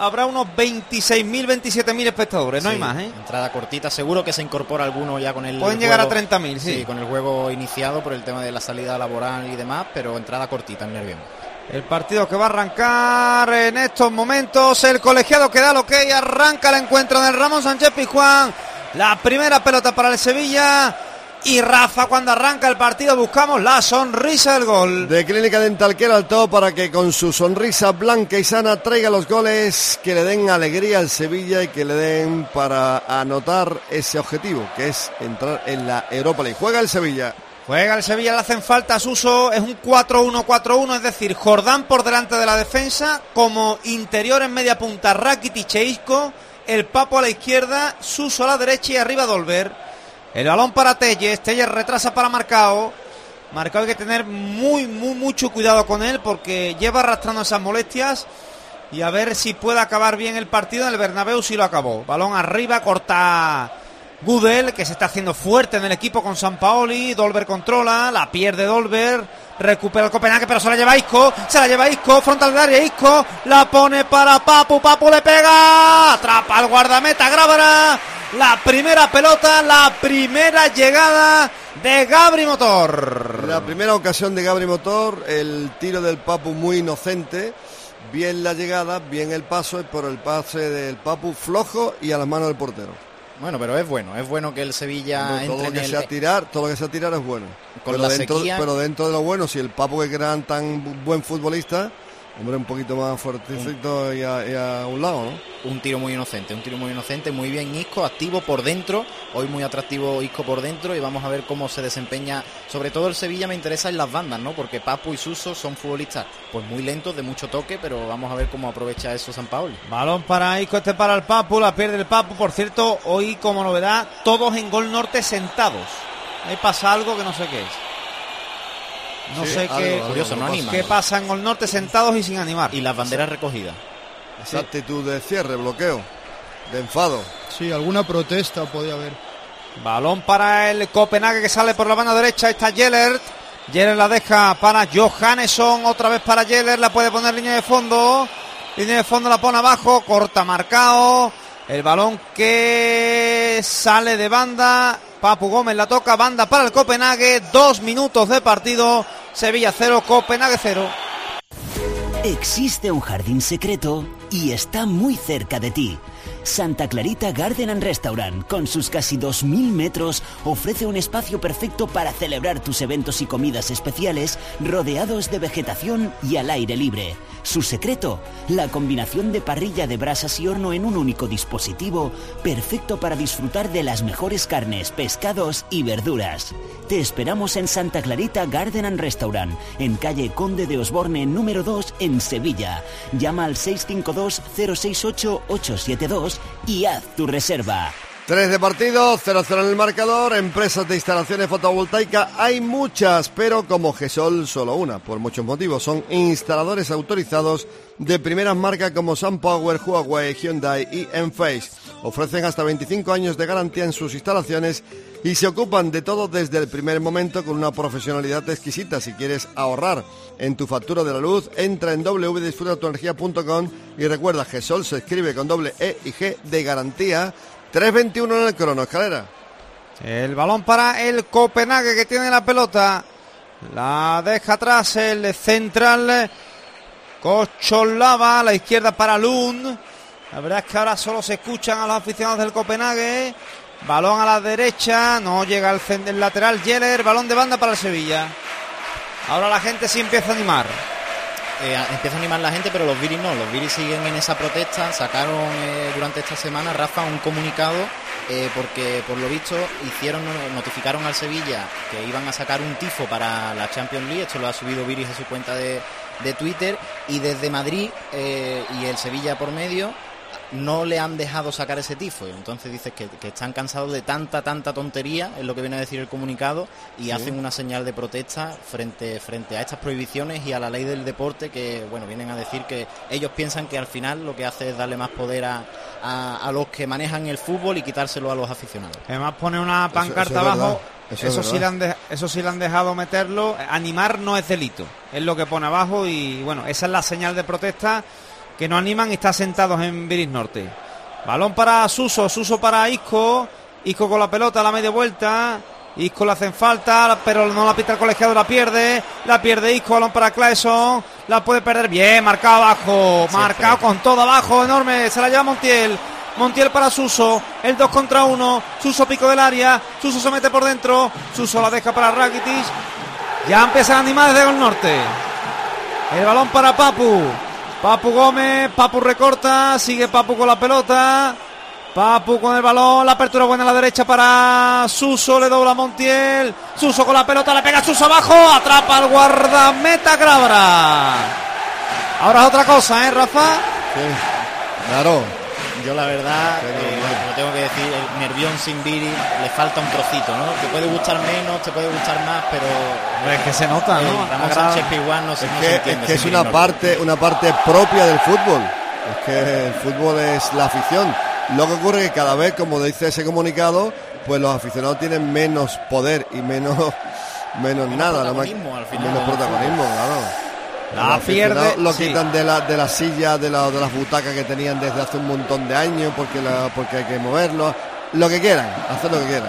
habrá unos veintiséis mil, veintisiete mil espectadores, no sí, hay más, ¿eh? Entrada cortita, seguro que se incorpora alguno ya con el Pueden juego, llegar a treinta mil, sí. Sí, con el juego iniciado por el tema de la salida laboral y demás, pero entrada cortita en Nervión. El partido que va a arrancar en estos momentos, el colegiado que da lo que arranca el encuentro del Ramón Sánchez Pizjuán. La primera pelota para el Sevilla. Y Rafa, cuando arranca el partido, buscamos la sonrisa del gol. De Clínica Dental Queraltó, para que con su sonrisa blanca y sana traiga los goles que le den alegría al Sevilla y que le den para anotar ese objetivo, que es entrar en la Europa League. Juega el Sevilla. Juega el Sevilla, le hacen falta a Suso, es un cuatro uno cuatro uno, es decir, Jordán por delante de la defensa, como interior en media punta, Rakitic e Isco, el Papo a la izquierda, Suso a la derecha y arriba Dolber. El balón para Telles, Telles retrasa para Marcao. Marcao hay que tener muy, muy, mucho cuidado con él porque lleva arrastrando esas molestias y a ver si puede acabar bien el partido. En el Bernabéu sí lo acabó. Balón arriba, corta Gudel, que se está haciendo fuerte en el equipo con Sampaoli. Dolber controla, la pierde Dolber, recupera el Copenhague, pero se la lleva Isco, se la lleva Isco, frontal del área, Isco, la pone para Papu, Papu le pega, atrapa al guardameta Grábara. La primera pelota, la primera llegada de Gabri Motor. La primera ocasión de Gabri Motor, el tiro del Papu muy inocente. Bien la llegada, bien el paso, pero el pase del Papu flojo y a las manos del portero. Bueno, pero es bueno, es bueno que el Sevilla no, todo entre lo que en el... sea tirar, todo lo que sea tirar es bueno. Con pero, la dentro, sequía... pero dentro de lo bueno, si el Papu que crean tan buen futbolista, hombre, un poquito más fuertecito y a, y a un lado, ¿no? Un tiro muy inocente, un tiro muy inocente, muy bien Isco, activo por dentro, hoy muy atractivo Isco por dentro y vamos a ver cómo se desempeña, sobre todo el Sevilla me interesa en las bandas, ¿no? Porque Papu y Suso son futbolistas pues muy lentos, de mucho toque, pero vamos a ver cómo aprovecha eso Sampaoli. Balón para Isco, este para el Papu, la pierde el Papu, por cierto, hoy como novedad, todos en Gol Norte sentados. Ahí pasa algo que no sé qué es. No sí, sé algo, qué, algo, curioso, no anima. qué pasa en Gol Norte sentados y sin animar. Y las banderas recogidas. Esa sí. Actitud de cierre, bloqueo, de enfado. Sí, alguna protesta podía haber. Balón para el Copenhague que sale por la banda derecha. Está Yellert. Yellert la deja para Johannesson. Otra vez para Yellert. La puede poner línea de fondo. Línea de fondo la pone abajo. Corta Marcao. El balón que sale de banda. Papu Gómez la toca. Banda para el Copenhague. Dos minutos de partido. Sevilla cero, Copenhague cero. Existe un jardín secreto y está muy cerca de ti. Santa Clarita Garden and Restaurant, con sus casi dos mil metros, ofrece un espacio perfecto para celebrar tus eventos y comidas especiales, rodeados de vegetación y al aire libre. Su secreto, la combinación de parrilla de brasas y horno en un único dispositivo, perfecto para disfrutar de las mejores carnes, pescados y verduras. Te esperamos en Santa Clarita Garden and Restaurant, en calle Conde de Osborne número dos, en Sevilla. Llama al seis cinco dos, cero seis ocho, ocho siete dos y haz tu reserva. tres de partido, cero cero en el marcador. Empresas de instalaciones fotovoltaicas hay muchas, pero como GESOL solo una, por muchos motivos. Son instaladores autorizados de primeras marcas como SunPower, Huawei, Hyundai y Enphase. Ofrecen hasta veinticinco años de garantía en sus instalaciones y se ocupan de todo desde el primer momento con una profesionalidad exquisita. Si quieres ahorrar en tu factura de la luz, entra en doble u doble u doble u punto disfruta tu energía punto com y recuerda, GESOL se escribe con doble E y G de garantía. tres veintiuno en el crono, Escalera. El balón para el Copenhague que tiene la pelota. La deja atrás el central Cocholava, a la izquierda para Lund. La verdad es que ahora solo se escuchan a los aficionados del Copenhague. Balón a la derecha, no llega al el lateral Yeller, balón de banda para el Sevilla. Ahora la gente sí empieza a animar. Eh, empieza a animar la gente, pero los viris no, los viris siguen en esa protesta. Sacaron eh, durante esta semana, Rafa, un comunicado eh, porque por lo visto hicieron notificaron al Sevilla que iban a sacar un tifo para la Champions League. Esto lo ha subido Viris a su cuenta de, de Twitter, y desde Madrid eh, y el Sevilla por medio no le han dejado sacar ese tifo. Entonces dices que, que están cansados de tanta, tanta tontería, es lo que viene a decir el comunicado, y sí. hacen una señal de protesta frente, frente a estas prohibiciones y a la ley del deporte, que bueno, vienen a decir que ellos piensan que al final lo que hace es darle más poder a, a, a los que manejan el fútbol y quitárselo a los aficionados. Además pone una pancarta eso, eso abajo, eso, eso, sí le han de, eso sí le han dejado meterlo, animar no es delito, es lo que pone abajo, y bueno, esa es la señal de protesta que nos animan y están sentados en Viris Norte. Balón para Suso, Suso para Isco, Isco con la pelota a la media vuelta, Isco le hacen falta, pero no la pita el colegiado, la pierde, la pierde Isco, balón para Claesson, la puede perder, bien, marcado abajo, sí, marcado sí. Con todo abajo, enorme, se la lleva Montiel, Montiel para Suso, el dos contra uno, Suso pico del área, Suso se mete por dentro, Suso la deja para Rakitic, ya empiezan a animar desde el norte, el balón para Papu, Papu Gómez, Papu recorta, sigue Papu con la pelota, Papu con el balón, la apertura buena a la derecha para Suso, le dobla Montiel, Suso con la pelota, le pega Suso abajo, atrapa al guardameta Glabra. Ahora es otra cosa, ¿eh, Rafa? Sí, claro. Yo la verdad, eh, lo tengo que decir, el Nervión sin Viri le falta un trocito, ¿no? Te puede gustar menos, te puede gustar más, pero es que se nota, ¿no? Ramón Sánchez Pizjuán no, es no que, se entiende. Es que es una parte, una parte propia del fútbol. Es que el fútbol es la afición. Lo que ocurre es que cada vez, como dice ese comunicado, pues los aficionados tienen menos poder y menos menos, menos nada, protagonismo, más, al final, menos protagonismo, claro. La pierde, lo sí. quitan de la de las sillas, de, la, de las butacas que tenían desde hace un montón de años, porque la, porque hay que moverlo, lo que quieran, hacer lo que quieran.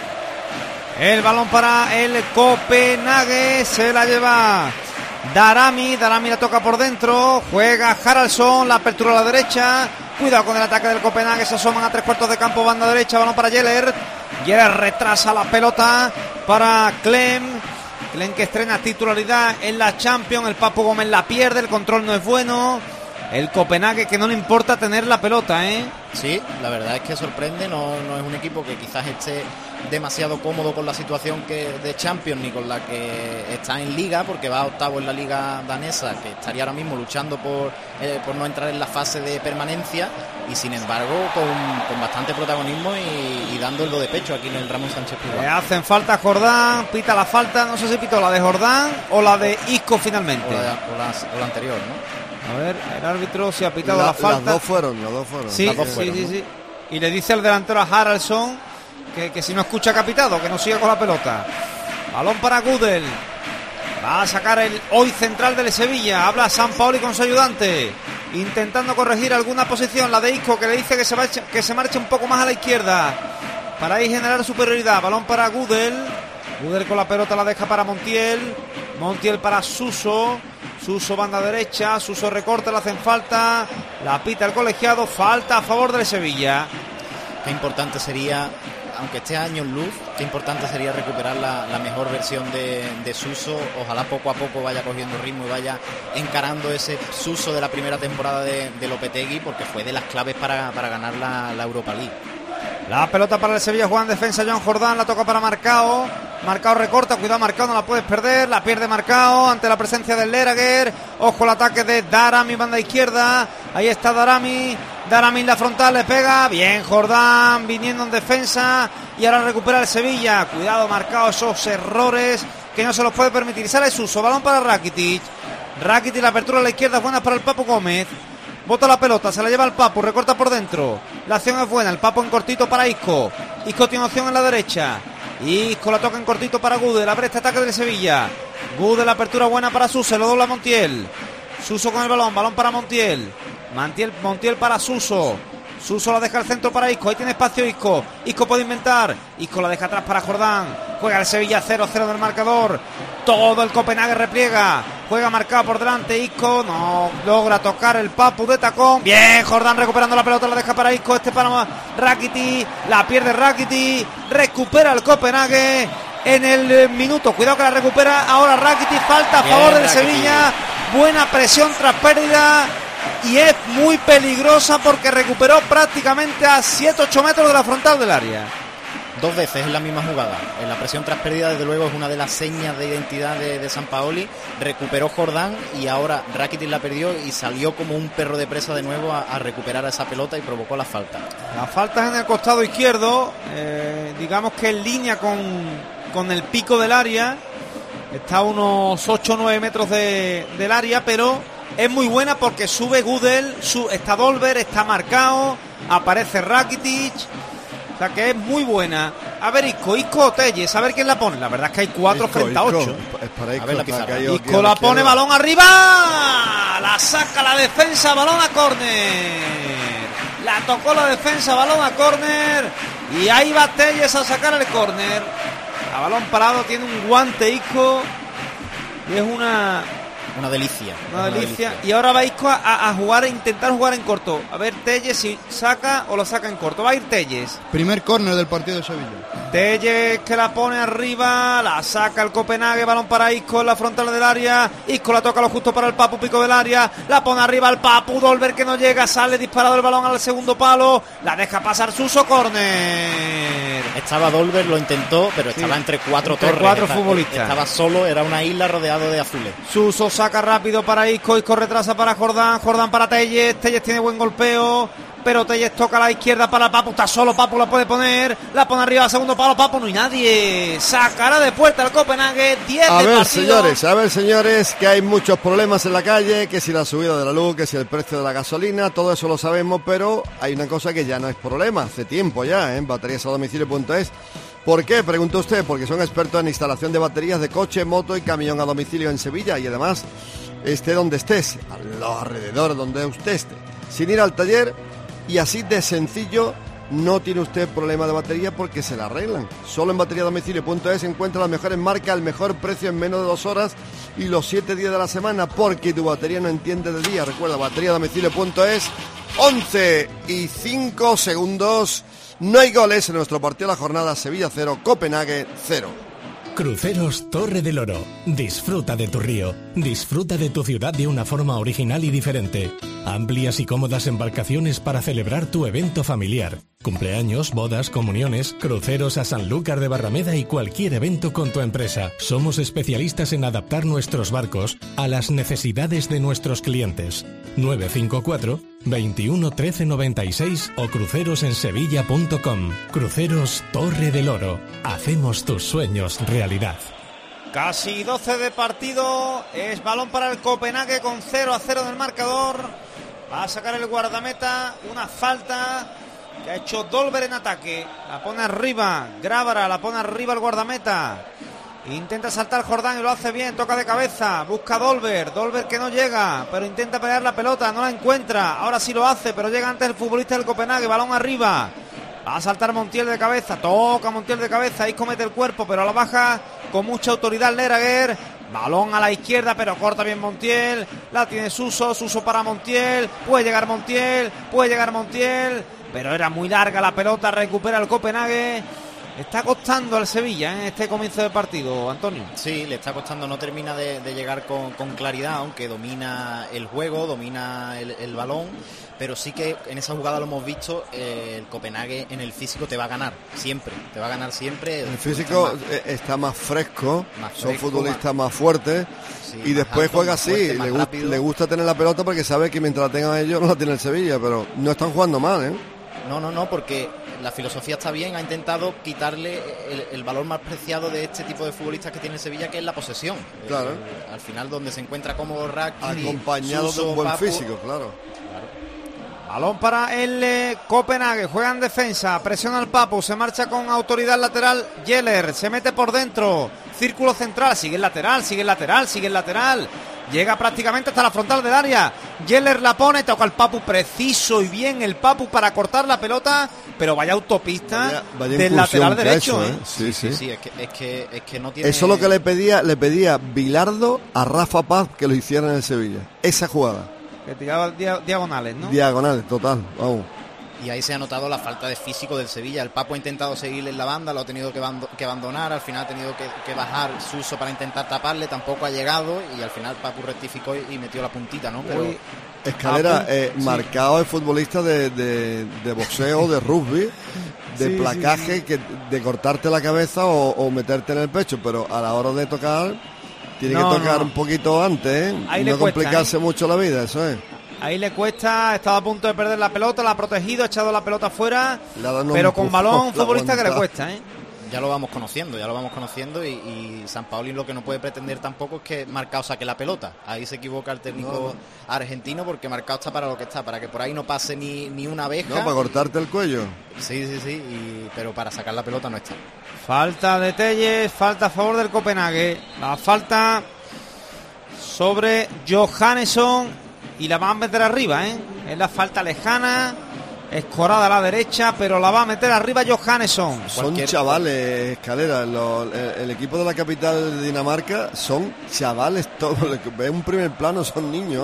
El balón para el Copenhague, se la lleva Darami, Darami la toca por dentro, juega Haraldsson, la apertura a la derecha, cuidado con el ataque del Copenhague, se asoman a tres cuartos de campo, banda derecha, balón para Yeller, Yeller retrasa la pelota para Clem, Clem que estrena titularidad en la Champions, el Papu Gómez la pierde, el control no es bueno, el Copenhague que no le importa tener la pelota, ¿eh? Sí, la verdad es que sorprende, no, no es un equipo que quizás esté demasiado cómodo con la situación que de Champions ni con la que está en Liga, porque va octavo en la Liga danesa, que estaría ahora mismo luchando por, eh, por no entrar en la fase de permanencia, y sin embargo con, con bastante protagonismo y, y dando el do de pecho aquí en el Ramón Sánchez Pizjuán. Le hacen falta a Jordán, pita la falta, no sé si pitó la de Jordán o la de Isco finalmente. O la, o la, o la anterior, ¿no? A ver, el árbitro se ha pitado la, la falta. Las dos fueron, las dos fueron. Sí, las dos sí, fueron, sí, ¿no? sí. Y le dice al delantero a Haraldsson que, que si no escucha que ha pitado, que no siga con la pelota. Balón para Gudel. Va a sacar el hoy central del Sevilla. Habla Sampaoli con su ayudante, intentando corregir alguna posición. La de Isco, que le dice que se, va, que se marche un poco más a la izquierda para ahí generar superioridad. Balón para Gudel. Gudel con la pelota la deja para Montiel. Montiel para Suso. Suso banda derecha, Suso recorta, le hacen falta, la pita el colegiado, falta a favor del Sevilla. Qué importante sería, aunque esté años luz, qué importante sería recuperar la, la mejor versión de, de Suso. Ojalá poco a poco vaya cogiendo ritmo y vaya encarando ese Suso de la primera temporada de, de Lopetegui, porque fue de las claves para, para ganar la, la Europa League. La pelota para el Sevilla, juega en defensa Joan Jordán, la toca para Marcao. Marcao recorta, cuidado Marcao, no la puedes perder, la pierde Marcao ante la presencia del Lerager. Ojo el ataque de Darami, banda izquierda. Ahí está Darami, Darami en la frontal, le pega, bien Jordán, viniendo en defensa. Y ahora recupera el Sevilla, cuidado Marcao, esos errores que no se los puede permitir. Sale Suso, balón para Rakitic. Rakitic, la apertura a la izquierda, buena para el Papu Gómez. Bota la pelota, se la lleva el Papu, recorta por dentro. La acción es buena, el Papu en cortito para Isco. Isco tiene opción en la derecha. Isco la toca en cortito para Gudel. Abre este ataque del Sevilla. Gudel, la apertura buena para Suso, lo dobla Montiel. Suso con el balón, balón para Montiel. Montiel, Montiel para Suso. Suso la deja al centro para Isco, ahí tiene espacio Isco. Isco puede inventar, Isco la deja atrás para Jordán. Juega el Sevilla cero cero del marcador. Todo el Copenhague repliega. Juega marcado por delante Isco, no logra tocar el Papu de tacón. Bien, Jordán recuperando la pelota, la deja para Isco. Este para Rakitic, la pierde Rakitic. Recupera el Copenhague en el minuto. Cuidado que la recupera ahora Rakitic. Falta a Bien, favor del Rakitic. Sevilla. Buena presión tras pérdida. Y es muy peligrosa porque recuperó prácticamente a siete ocho metros de la frontal del área. Dos veces en la misma jugada. En la presión tras pérdida, desde luego, es una de las señas de identidad de, de Sampaoli. Recuperó Jordán y ahora Rakitic la perdió y salió como un perro de presa de nuevo a, a recuperar a esa pelota y provocó la falta. Las faltas en el costado izquierdo, eh, digamos que en línea con, con el pico del área. Está a unos ocho o nueve metros de, del área, pero es muy buena porque sube Gudel, su, está Dolber, está marcado, aparece Rakitic. O sea que es muy buena. A ver, Isco, Isco o Telles, a ver quién la pone. La verdad es que hay cuatro Isco, frente a Isco. ocho. Es para Isco, A ver la está pizarra. caído Isco la pone, balón arriba. La saca saca la defensa, balón a córner. La tocó la defensa, balón a córner. Y ahí va Telles a sacar el córner. A balón parado, tiene un guante Isco. Y es una... Una delicia. Una, una delicia. delicia. Y ahora va Isco a, a jugar, a intentar jugar en corto. A ver Telles si saca o lo saca en corto. Va a ir Telles. Primer córner del partido de Sevilla. Telles que la pone arriba, la saca el Copenhague, balón para Isco en la frontal del área. Isco la toca lo justo para el Papu, pico del área. La pone arriba el Papu, Dolber que no llega, sale disparado el balón al segundo palo. La deja pasar Suso, córner. Estaba Dolber, lo intentó, pero estaba sí, entre cuatro entre torres. Cuatro estaba, futbolistas. Estaba solo, era una isla rodeado de azules. Suso saca rápido para Isco, Isco retrasa para Jordán, Jordán para Telles, Telles tiene buen golpeo, pero Telles toca a la izquierda para Papu, está solo, Papu la puede poner, la pone arriba al segundo palo, Papu no hay nadie, sacará de puerta el Copenhague, diez a de ver partido. señores, a ver señores, que hay muchos problemas en la calle, que si la subida de la luz, que si el precio de la gasolina, todo eso lo sabemos, pero hay una cosa que ya no es problema, hace tiempo ya, en ¿eh? baterías a domicilio punto es. ¿Por qué? Pregunta usted, porque son expertos en instalación de baterías de coche, moto y camión a domicilio en Sevilla y además esté donde estés, a los alrededores donde usted esté, sin ir al taller, y así de sencillo no tiene usted problema de batería porque se la arreglan. Solo en batería a domicilio punto es encuentra las mejores marcas al mejor precio en menos de dos horas y los siete días de la semana, porque tu batería no entiende de día. Recuerda, batería a domicilio punto es, once y cinco segundos. No hay goles en nuestro partido de la jornada. Sevilla cero, Copenhague cero. Cruceros Torre del Oro. Disfruta de tu río. Disfruta de tu ciudad de una forma original y diferente. Amplias y cómodas embarcaciones para celebrar tu evento familiar. Cumpleaños, bodas, comuniones, cruceros a Sanlúcar de Barrameda y cualquier evento con tu empresa. Somos especialistas en adaptar nuestros barcos a las necesidades de nuestros clientes. nueve cinco cuatro, veintiuno, trece, noventa y seis o crucerosensevilla punto com. Cruceros Torre del Oro. Hacemos tus sueños realidad. Casi doce de partido. Es balón para el Copenhague con cero a cero del marcador. Va a sacar el guardameta. Una falta que ha hecho Dolber en ataque. La pone arriba Grábara, la pone arriba el guardameta. Intenta saltar Jordán y lo hace bien, toca de cabeza, busca Dolber, Dolber que no llega, pero intenta pelear la pelota, no la encuentra, ahora sí lo hace, pero llega antes el futbolista del Copenhague, balón arriba, va a saltar Montiel de cabeza, toca Montiel de cabeza, Isco mete el cuerpo, pero a la baja con mucha autoridad Leraguer, balón a la izquierda, pero corta bien Montiel, la tiene Suso, Suso para Montiel, puede llegar Montiel, puede llegar Montiel, pero era muy larga la pelota, recupera el Copenhague. Está costando al Sevilla en este comienzo de partido, Antonio. Sí, le está costando, no termina de, de llegar con, con claridad, aunque domina el juego, domina el, el balón, pero sí que en esa jugada lo hemos visto, eh, el Copenhague en el físico te va a ganar, siempre, te va a ganar siempre. El, el físico más, está más fresco, más fresco, son futbolistas más, más fuertes, sí, y más después alto, juega así, fuerte, le, gu le gusta tener la pelota porque sabe que mientras la tengan ellos no la tiene el Sevilla, pero no están jugando mal, ¿eh? No, no, no, porque la filosofía está bien, ha intentado quitarle el, el valor más preciado de este tipo de futbolistas que tiene Sevilla, que es la posesión. Claro. El, al final, donde se encuentra cómodo Rakri, acompañado Suso, de un buen Papu, físico, claro. claro. Balón para el eh, Copenhague, juega en defensa, presiona al Papu, se marcha con autoridad lateral Yeller, se mete por dentro, círculo central, sigue el lateral, sigue el lateral, sigue el lateral. Llega prácticamente hasta la frontal del área. Yeller la pone, toca el Papu preciso y bien el Papu para cortar la pelota, pero vaya autopista vaya, vaya del lateral derecho. Eso, ¿eh? Sí, sí, sí, sí es, que, es, que, es que no tiene... Eso es lo que le pedía, le pedía Bilardo a Rafa Paz que lo hiciera en el Sevilla. Esa jugada. Que tiraba diagonales, ¿no? Diagonales, total, vamos. Y ahí se ha notado la falta de físico del Sevilla. El Papu ha intentado seguirle en la banda, lo ha tenido que, que abandonar, al final ha tenido que, que bajar Suso para intentar taparle, tampoco ha llegado y al final Papu rectificó y, y metió la puntita, ¿no? Pero Uy, Escalera, Papu, eh, sí. marcado el futbolista de, de, de boxeo, de rugby, de sí, placaje, sí, sí. Que, de cortarte la cabeza o, o meterte en el pecho, pero a la hora de tocar, tiene no, que tocar no. un poquito antes, ¿eh? Ahí no cuesta, complicarse ¿eh? mucho la vida, eso es. Ahí le cuesta, estaba a punto de perder la pelota, la ha protegido, ha echado la pelota fuera, pero con balón un futbolista que le cuesta, ¿eh? Ya lo vamos conociendo, ya lo vamos conociendo y, y Sampaoli lo que no puede pretender tampoco es que Marcao saque la pelota. Ahí se equivoca el técnico no, no. argentino porque Marcao está para lo que está, para que por ahí no pase ni, ni una abeja. No, para cortarte el cuello. Sí, sí, sí, y, pero para sacar la pelota no está. Falta de Telles, falta a favor del Copenhague. La falta sobre Johannesson. y la va a meter arriba, ¿eh? Es la falta lejana, escorada a la derecha, pero la va a meter arriba Johannesson. Son Cualquier... chavales, Escalera, lo, el, el equipo de la capital de Dinamarca son chavales todos, lo que ve un primer plano son niños.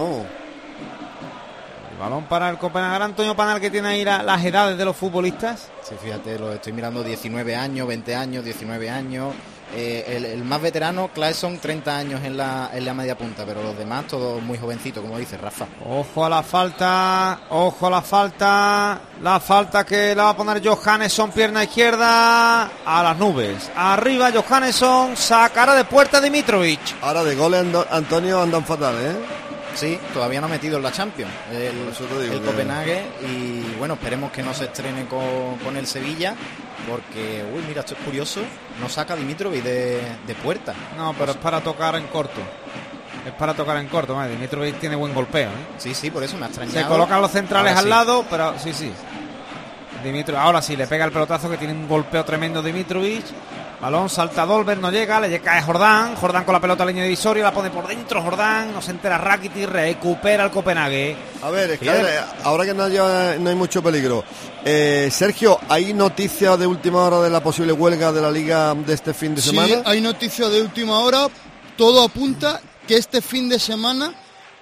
El balón para el Copenhague. Antonio Panal, que tiene ahí la, las edades de los futbolistas. Sí, fíjate, lo estoy mirando, diecinueve años, veinte años, diecinueve años. Eh, el, el más veterano, Claesson, treinta años en la, en la media punta, pero los demás todos muy jovencitos, como dice Rafa. Ojo a la falta, ojo a la falta, la falta que la va a poner Johannesson, pierna izquierda, a las nubes. Arriba Johannesson, sacará de puerta Dimitrovic. Ahora de goles, Antonio, andan fatal, ¿eh? Sí, todavía no ha metido en la Champions el, el Copenhague, y bueno, esperemos que no se estrene con, con el Sevilla, porque, uy, mira, esto es curioso, no saca Dimitrovic de, de puerta. No, pero es para tocar en corto. Es para tocar en corto, madre. Dimitrovic tiene buen golpeo, ¿eh? Sí, sí, por eso me ha extrañado. Se colocan los centrales ahora al sí. lado, pero sí, sí. Dimitrovic, ahora sí, le pega el pelotazo, que tiene un golpeo tremendo Dimitrovic. Balón, salta Dolber, no llega, le cae Jordán. Jordán con la pelota a línea divisoria, la pone por dentro Jordán, no se entera Rakitic, recupera el Copenhague. A ver, es que ahora que no hay, no hay mucho peligro. Eh, Sergio, ¿hay noticias de última hora de la posible huelga de la Liga de este fin de sí, semana? Sí, hay noticias de última hora. Todo apunta que este fin de semana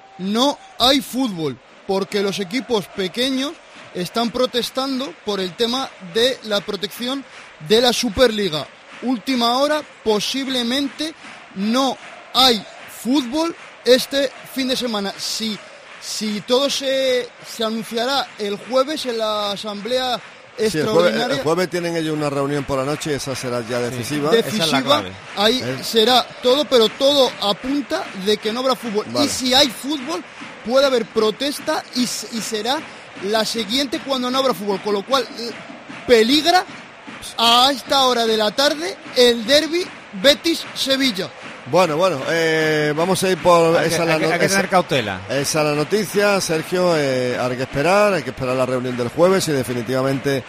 no hay fútbol, porque los equipos pequeños están protestando por el tema de la protección de la Superliga. Última hora, posiblemente no hay fútbol este fin de semana. Si, si todo se, se anunciará el jueves en la asamblea sí, extraordinaria. El jueves, el jueves tienen ellos una reunión por la noche y esa será ya decisiva. Sí, decisiva, esa es la clave. Ahí ¿Eh? será todo, pero todo apunta de que no habrá fútbol. Vale. Y si hay fútbol, puede haber protesta y, y será la siguiente cuando no habrá fútbol, con lo cual peligra a esta hora de la tarde el derbi Betis-Sevilla. Bueno, bueno, eh, vamos a ir por hay esa que, la hay que, hay que tener cautela. Esa es la noticia, Sergio. Eh, hay que esperar, hay que esperar la reunión del jueves y definitivamente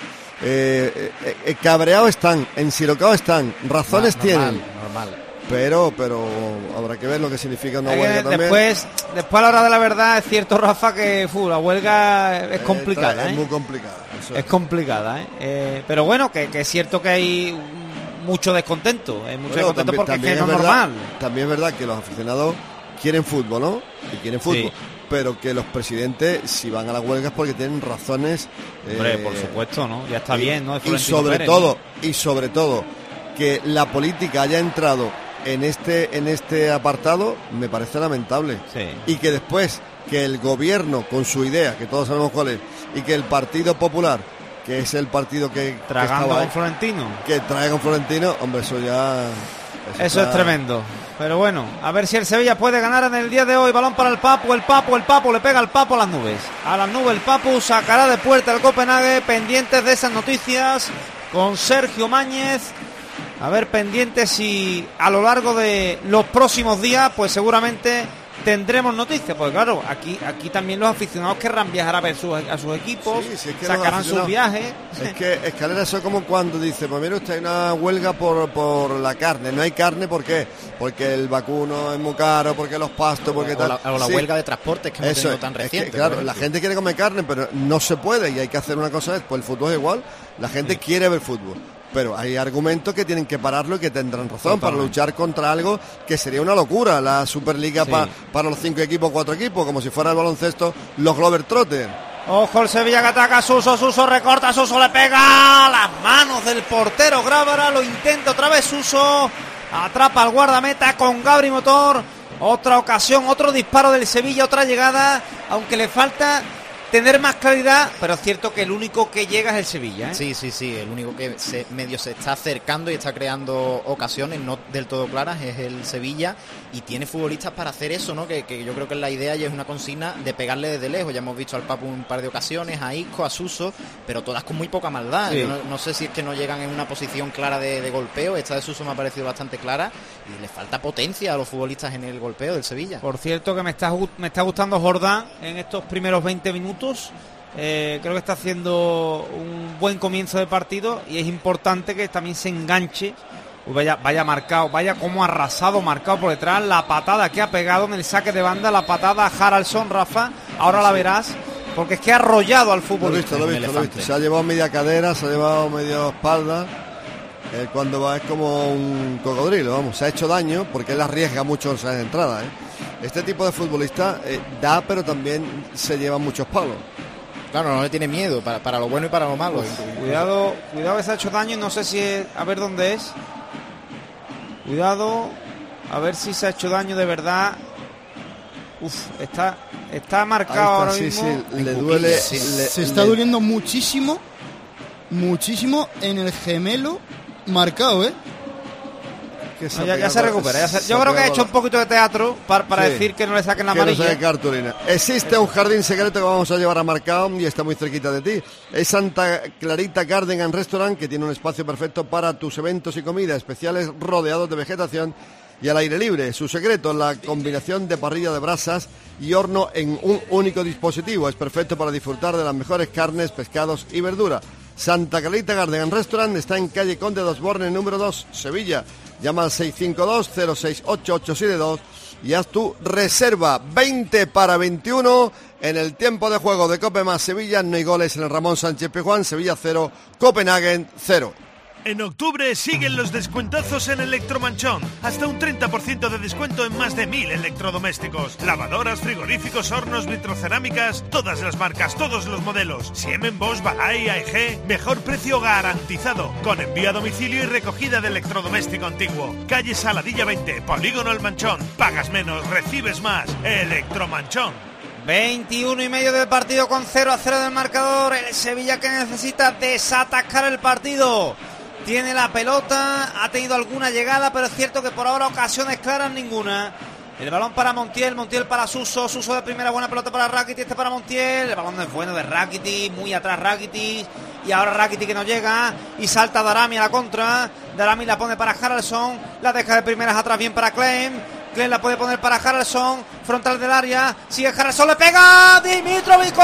eh, eh, eh, cabreados están, ensirocados están, razones no, normal, tienen. Normal. Pero, pero habrá que ver lo que significa una huelga que también. Después, después a la hora de la verdad es cierto, Rafa, que fu, la huelga es complicada. Eh, es ¿eh? muy complicada. Eso es, es complicada, ¿eh? Eh, pero bueno, que, que es cierto que hay mucho descontento, hay mucho bueno, descontento también, porque también es que no es es verdad, normal. También es verdad que los aficionados quieren fútbol, ¿no? Y quieren fútbol. Sí. Pero que los presidentes, si van a la huelga es porque tienen razones. Hombre, eh, por supuesto, ¿no? Ya está y, bien, ¿no? Y sobre Pérez, todo, ¿no? y sobre todo, que la política haya entrado en este en este apartado me parece lamentable. Sí. Y que después que el gobierno con su idea, que todos sabemos cuál es, y que el Partido Popular, que es el partido que tragando que con ahí, Florentino, que trae con Florentino, hombre, eso ya eso, eso está... es tremendo. Pero bueno, a ver si el Sevilla puede ganar en el día de hoy. Balón para el Papu, el Papu, el Papu le pega al Papu a las nubes. A las nubes el Papu sacará de puerta el Copenhague. Pendientes de esas noticias con Sergio Máñez. A ver, pendientes si a lo largo de los próximos días, pues seguramente tendremos noticias. Porque claro, aquí aquí también los aficionados querrán viajar a ver sus, a sus equipos, sí, si es que sacarán sus viajes. Es que Escalera, eso es como cuando dice, pues mire usted, hay una huelga por, por la carne. No hay carne, ¿por qué? Porque el vacuno es muy caro, porque los pastos, porque o tal. La, o la sí. huelga de transportes que hemos eso tenido tan reciente. Es que, claro, la gente quiere comer carne, pero no se puede y hay que hacer una cosa, pues el fútbol es igual. La gente sí. quiere ver fútbol. Pero hay argumentos que tienen que pararlo y que tendrán razón Totalmente. para luchar contra algo que sería una locura, la Superliga sí. pa, para los cinco equipos, cuatro equipos, como si fuera el baloncesto, los Globetrotters. Ojo el Sevilla que ataca a Suso, Suso recorta, Suso le pega a las manos del portero Grábara, lo intenta otra vez Suso, atrapa al guardameta con Gabri Motor, otra ocasión, otro disparo del Sevilla, otra llegada, aunque le falta tener más claridad, pero es cierto que el único que llega es el Sevilla, ¿eh? Sí, sí, sí, el único que se, medio se está acercando y está creando ocasiones no del todo claras es el Sevilla, y tiene futbolistas para hacer eso, ¿no? Que, que yo creo que es la idea y es una consigna de pegarle desde lejos. Ya hemos visto al Papu un par de ocasiones, a Isco, a Suso, pero todas con muy poca maldad. Sí. Yo no, no sé si es que no llegan en una posición clara de, de golpeo. Esta de Suso me ha parecido bastante clara y le falta potencia a los futbolistas en el golpeo del Sevilla. Por cierto que me está, me está gustando Jordán en estos primeros veinte minutos. Eh, creo que está haciendo un buen comienzo de partido y es importante que también se enganche. Uy, vaya, vaya marcado, vaya como arrasado, marcado por detrás, la patada que ha pegado en el saque de banda, la patada a Haraldsson, Rafa, ahora la verás, porque es que ha arrollado al fútbol. Lo he visto, lo he visto, lo he visto. Se ha llevado media cadera, se ha llevado media espalda. Eh, cuando va es como un cocodrilo, vamos, se ha hecho daño porque él arriesga mucho en esas entradas. ¿eh? Este tipo de futbolista eh, da, pero también se lleva muchos palos. Claro, no le tiene miedo, para, para lo bueno y para lo malo. Uf, cuidado, cuidado que se ha hecho daño y no sé si es, a ver dónde es. Cuidado, a ver si se ha hecho daño de verdad. Uf, está, está marcado está, ahora sí, mismo. Sí, le duele. Sí, le, se está le... doliendo muchísimo, muchísimo en el gemelo marcado, ¿eh? Que se no, ya, ya se recupera. Ya se, se yo creo que ha hecho un poquito de teatro para, para sí, decir que no le saquen la amarilla. No saque cartulina. Existe un jardín secreto que vamos a llevar a Marcao y está muy cerquita de ti. Es Santa Clarita Garden and Restaurant, que tiene un espacio perfecto para tus eventos y comidas especiales rodeados de vegetación y al aire libre. Su secreto es la combinación de parrilla de brasas y horno en un único dispositivo. Es perfecto para disfrutar de las mejores carnes, pescados y verduras. Santa Clarita Garden and Restaurant está en calle Conde de Osborne, número dos, Sevilla. Llama al seis cinco dos cero seis ocho ocho siete dos y haz tu reserva. Veinte para veintiuno en el tiempo de juego de Cope más Sevilla. No hay goles en el Ramón Sánchez Pizjuán. Sevilla cero, Copenhagen cero. En octubre siguen los descuentazos en Electromanchón. Hasta un treinta por ciento de descuento en más de mil electrodomésticos. Lavadoras, frigoríficos, hornos, vitrocerámicas, todas las marcas, todos los modelos. Siemens, Bosch, Balay, A E G. Mejor precio garantizado. Con envío a domicilio y recogida de electrodoméstico antiguo. Calle Saladilla veinte, Polígono El Manchón. Pagas menos, recibes más. Electromanchón. veintiuno y medio del partido con cero a cero del marcador. El Sevilla que necesita desatacar el partido. Tiene la pelota, ha tenido alguna llegada, pero es cierto que por ahora ocasiones claras ninguna. El balón para Montiel, Montiel para Suso, Suso de primera, buena pelota para Rakitic, este para Montiel. El balón no es bueno de Rakitic, muy atrás Rakitic. Y ahora Rakitic que no llega y salta Darami a la contra. Darami la pone para Haraldsson, la deja de primeras atrás bien para Klein. Klein la puede poner para Haraldsson, frontal del área, sigue Haraldsson, le pega Dimitrovic,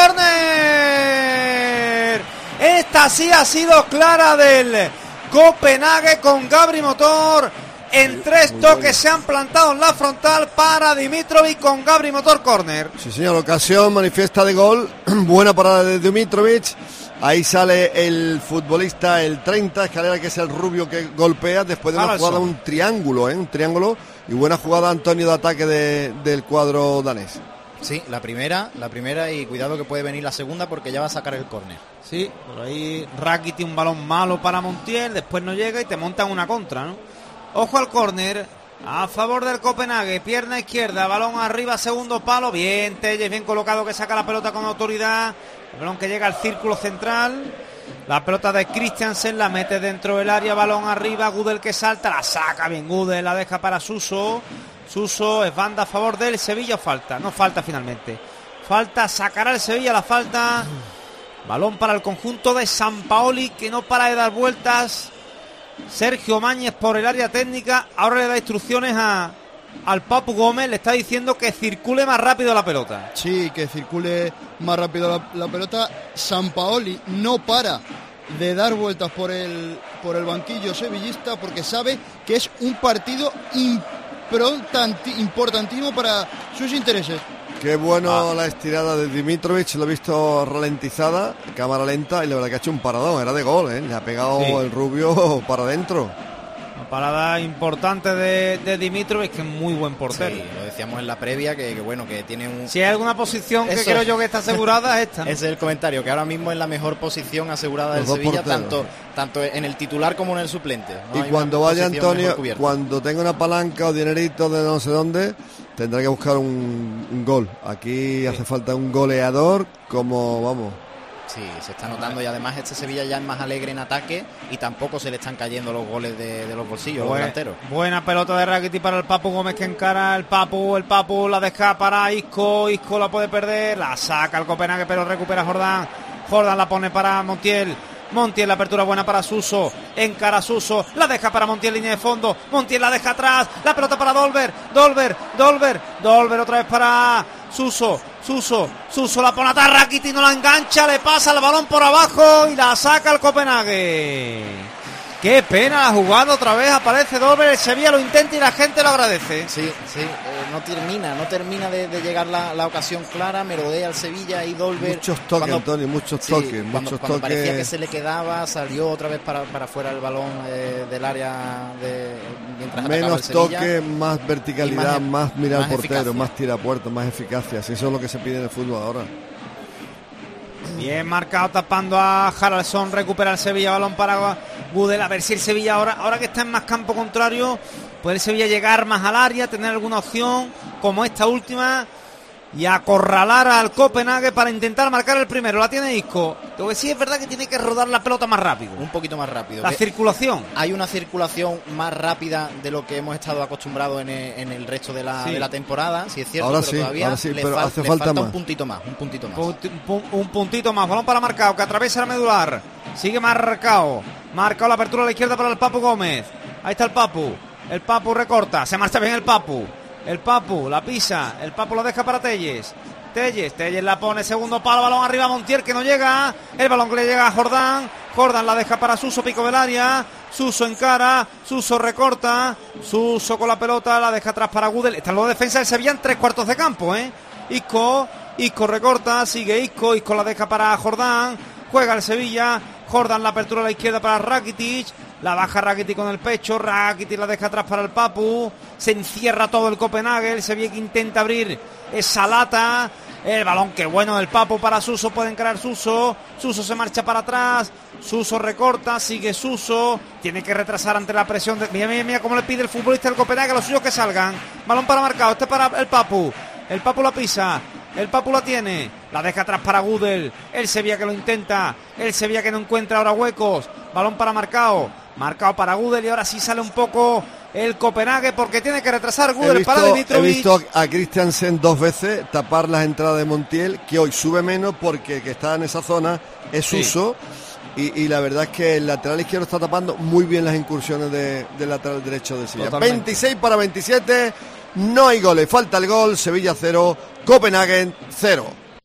córner. Esta sí ha sido clara del Copenhague con Gabri Motor. En tres Muy toques bueno. Se han plantado en la frontal para Dimitrovic con Gabri Motor, córner. Sí señor, ocasión manifiesta de gol. Buena parada de Dimitrovic. Ahí sale el futbolista, el treinta, Escalera, que es el rubio que golpea después de una Haraldsson. Jugada, un triángulo, ¿eh? Un triángulo y buena jugada, Antonio, de ataque de, del cuadro danés. Sí, la primera, la primera y cuidado que puede venir la segunda porque ya va a sacar el córner. Sí, por ahí Rakitic, un balón malo para Montiel, después no llega y te montan una contra, ¿no? Ojo al córner, a favor del Copenhague, pierna izquierda, balón arriba, segundo palo, bien Telles, bien colocado que saca la pelota con autoridad, el balón que llega al círculo central, la pelota de Christiansen la mete dentro del área, balón arriba, Gudel que salta, la saca bien Gudel, la deja para Suso. Suso es banda a favor del Sevilla, falta, no falta finalmente. Falta, sacará el Sevilla la falta. Balón para el conjunto de Sampaoli que no para de dar vueltas. Sergio Mañez por el área técnica. Ahora le da instrucciones a, al Papu Gómez. Le está diciendo que circule más rápido la pelota. Sí, que circule más rápido la, la pelota. Sampaoli no para de dar vueltas por el, por el banquillo sevillista porque sabe que es un partido importante. Importantísimo para sus intereses. Qué bueno ah. la estirada de Dimitrovic, lo he visto ralentizada, cámara lenta, y la verdad que ha hecho un paradón, era de gol, ¿eh? Le ha pegado sí. el rubio para adentro. Una parada importante de, de Dimitrovic, que es muy buen portero. Sí, lo decíamos en la previa, que, que bueno, que tiene un... Si hay alguna posición que Eso. creo yo que está asegurada, es esta, ¿no? Ese es el comentario, que ahora mismo es la mejor posición asegurada del Sevilla, tanto, tanto en el titular como en el suplente. No y cuando vaya Antonio, cuando tenga una palanca o dinerito de no sé dónde, tendrá que buscar un, un gol. Aquí sí. hace falta un goleador como, vamos... Sí, se está notando y además este Sevilla ya es más alegre en ataque y tampoco se le están cayendo los goles de, de los bolsillos, Buen, los delanteros. Buena pelota de Rakitic para el Papu Gómez que encara el Papu, el Papu la deja para Isco, Isco la puede perder, la saca el Copenhague pero recupera Jordán, Jordán la pone para Montiel. Montiel, la apertura buena para Suso, encara Suso, la deja para Montiel, línea de fondo, Montiel la deja atrás, la pelota para Dolber, Dolber, Dolber, Dolber otra vez para Suso, Suso, Suso la pone atrás, Rakitic no la engancha, le pasa el balón por abajo y la saca el Copenhague. Qué pena la jugada, otra vez aparece Dolber, el Sevilla lo intenta y la gente lo agradece. Sí, sí, eh, no termina, no termina de, de llegar la, la ocasión clara, merodea al Sevilla y Dolber. Muchos toques, cuando, Antonio, muchos sí, toques, cuando, muchos cuando toques. Parecía que se le quedaba, salió otra vez para, para fuera el balón eh, del área de mientras menos el Sevilla. toque, más verticalidad, más, más mirar al portero, eficacia. más tira a puerta, más eficacia. Si eso es lo que se pide en el fútbol ahora. Bien marcado, tapando a Haralson, recupera el Sevilla, balón para Gudel, a ver si el Sevilla ahora, ahora que está en más campo contrario, puede el Sevilla llegar más al área, tener alguna opción como esta última y acorralar al Copenhague para intentar marcar el primero. La tiene Isco, lo que sí es verdad que tiene que rodar la pelota más rápido, un poquito más rápido. La circulación, hay una circulación más rápida de lo que hemos estado acostumbrados en el, en el resto de la, sí. de la temporada, si es cierto, ahora pero sí, todavía ahora sí, le, pero fal, hace le falta, falta más. un puntito más, un puntito más. Un, un puntito más, balón para Marcao, que atraviesa el medular, sigue Marcao, Marcao la apertura a la izquierda para el Papu Gómez, ahí está el Papu, el Papu recorta, se marcha bien el Papu, el Papu la pisa, el Papu la deja para Telles, Telles, Telles la pone, segundo palo, balón arriba a Montiel que no llega, el balón que le llega a Jordán, Jordán la deja para Suso, pico del área, Suso encara, Suso recorta, Suso con la pelota, la deja atrás para Gudel, están los defensas del Sevilla en tres cuartos de campo, eh, Isco, Isco recorta, sigue Isco, Isco la deja para Jordán, juega el Sevilla, Jordán la apertura a la izquierda para Rakitic, la baja Rakitic con el pecho, Rakitic la deja atrás para el Papu, se encierra todo el Copenhague, el Sevilla que intenta abrir esa lata, el balón que bueno del Papu para Suso, puede encarar Suso, Suso se marcha para atrás, Suso recorta, sigue Suso, tiene que retrasar ante la presión, de, mira, mira, mira cómo le pide el futbolista del Copenhague a los suyos que salgan, balón para Marcao, este para el Papu, el Papu la pisa, el Papu la tiene, la deja atrás para Gudel, el Sevilla que lo intenta, el Sevilla que no encuentra ahora huecos, balón para Marcao, Marcao para Gudel y ahora sí sale un poco el Copenhague porque tiene que retrasar Gudel visto, para Dimitrovic. He visto a Christiansen dos veces tapar las entradas de Montiel, que hoy sube menos porque el que está en esa zona es Sí. Suso. Y, y la verdad es que el lateral izquierdo está tapando muy bien las incursiones de, del lateral derecho de Sevilla. Totalmente. veintiséis para veintisiete, no hay goles, falta el gol, Sevilla cero, Copenhague cero.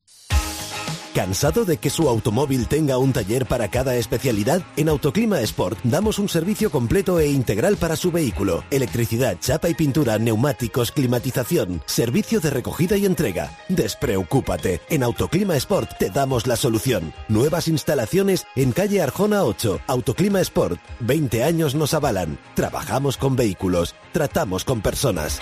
¿Cansado de que su automóvil tenga un taller para cada especialidad? En Autoclima Sport damos un servicio completo e integral para su vehículo. Electricidad, chapa y pintura, neumáticos, climatización, servicio de recogida y entrega. Despreocúpate, en Autoclima Sport te damos la solución. Nuevas instalaciones en calle Arjona ocho. Autoclima Sport, veinte años nos avalan. Trabajamos con vehículos, tratamos con personas.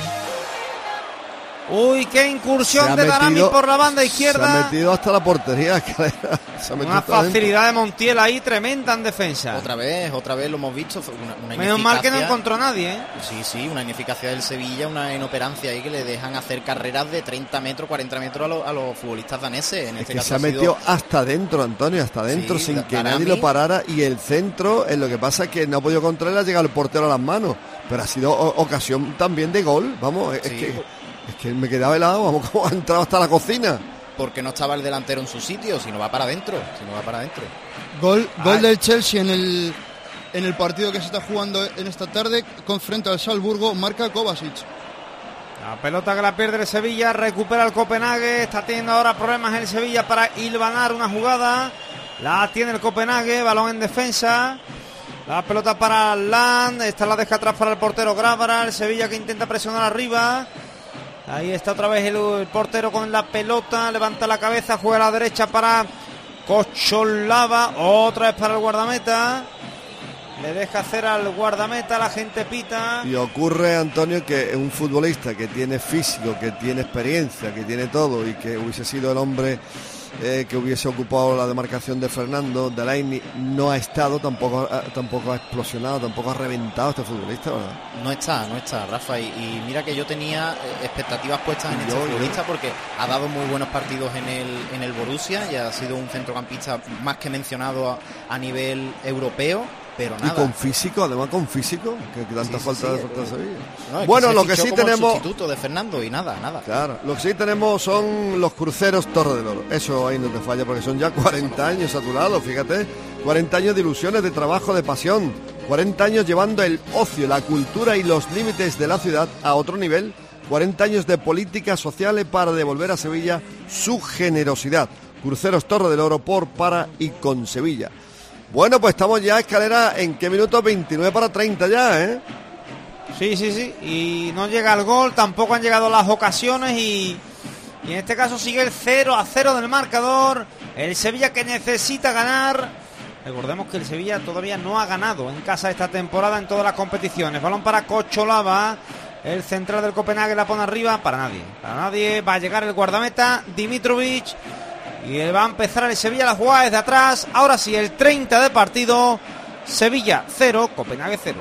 Uy, qué incursión Se ha de Darami metido- por la banda Se izquierda. ha metido hasta la portería. Se ha metido Una hasta adentro. facilidad de Montiel ahí tremenda en defensa. Otra vez, otra vez lo hemos visto, fue una, una Menos mal que no ineficacia. encontró nadie, ¿eh? Sí, sí, una ineficacia del Sevilla, una inoperancia ahí que le dejan hacer carreras de treinta metros, cuarenta metros a, los- a los futbolistas daneses. En Es este que caso se ha sido- metido hasta adentro, Antonio, hasta adentro, Sí, sin Da- que Darami. nadie lo parara. Y el centro, en lo que pasa es que no ha podido controlar, ha llegado el portero a las manos. Pero ha sido o- ocasión también de gol. Vamos, es, Sí. que, es que me quedaba helado, vamos, como ha entrado hasta la cocina. porque no estaba el delantero en su sitio, si no va para adentro, si no va para adentro. Gol, gol Ay. del Chelsea en el, en el partido que se está jugando en esta tarde con frente al Salzburgo, marca Kovacic. La pelota que la pierde el Sevilla, recupera el Copenhague, está teniendo ahora problemas el Sevilla para hilvanar una jugada. La tiene el Copenhague, balón en defensa. La pelota para Land, esta la deja atrás para el portero Gravara, el Sevilla que intenta presionar arriba. Ahí está otra vez el, el portero con la pelota, levanta la cabeza, juega a la derecha para Cocholava, otra vez para el guardameta. Le deja hacer al guardameta, la gente pita. Y ocurre, Antonio, que un futbolista que tiene físico, que tiene experiencia, que tiene todo y que hubiese sido el hombre eh, que hubiese ocupado la demarcación de Fernando Delaney, no ha estado, tampoco, ha- tampoco ha explosionado, tampoco ha reventado este futbolista, ¿verdad? No está, no está, Rafa. Y, y mira que yo tenía eh, expectativas puestas en Yo, este yo. futbolista porque ha dado muy buenos partidos en el, en el Borussia y ha sido un centrocampista más que mencionado a, a nivel europeo, pero Y nada. con físico, además con físico, que, que tanta Sí, sí, falta sí, de falta de eh, Sevilla. No, es Bueno, se lo que fichó sí como el tenemos... sustituto de Fernando y nada, nada. Claro, lo que sí tenemos son los cruceros Torre del Oro. Eso ahí no te falla porque son ya cuarenta años a tu lado, fíjate. cuarenta años de ilusiones, de trabajo, de pasión. cuarenta años llevando el ocio, la cultura y los límites de la ciudad a otro nivel. cuarenta años de políticas sociales para devolver a Sevilla su generosidad. Cruceros Torre del Oro por, para y con Sevilla. Bueno, pues estamos ya, Escalera, ¿en qué minuto? veintinueve para treinta ya, ¿eh? Sí, sí, sí, y no llega el gol, tampoco han llegado las ocasiones y, y en este caso sigue el cero a cero del marcador. El Sevilla que necesita ganar. Recordemos que el Sevilla todavía no ha ganado en casa esta temporada en todas las competiciones. Balón para Cocholava. El central del Copenhague la pone arriba. Para nadie. Para nadie. Va a llegar el guardameta Dimitrovic. Y va a empezar el Sevilla la jugada desde atrás. Ahora sí, el treinta de partido. Sevilla cero, Copenhague cero.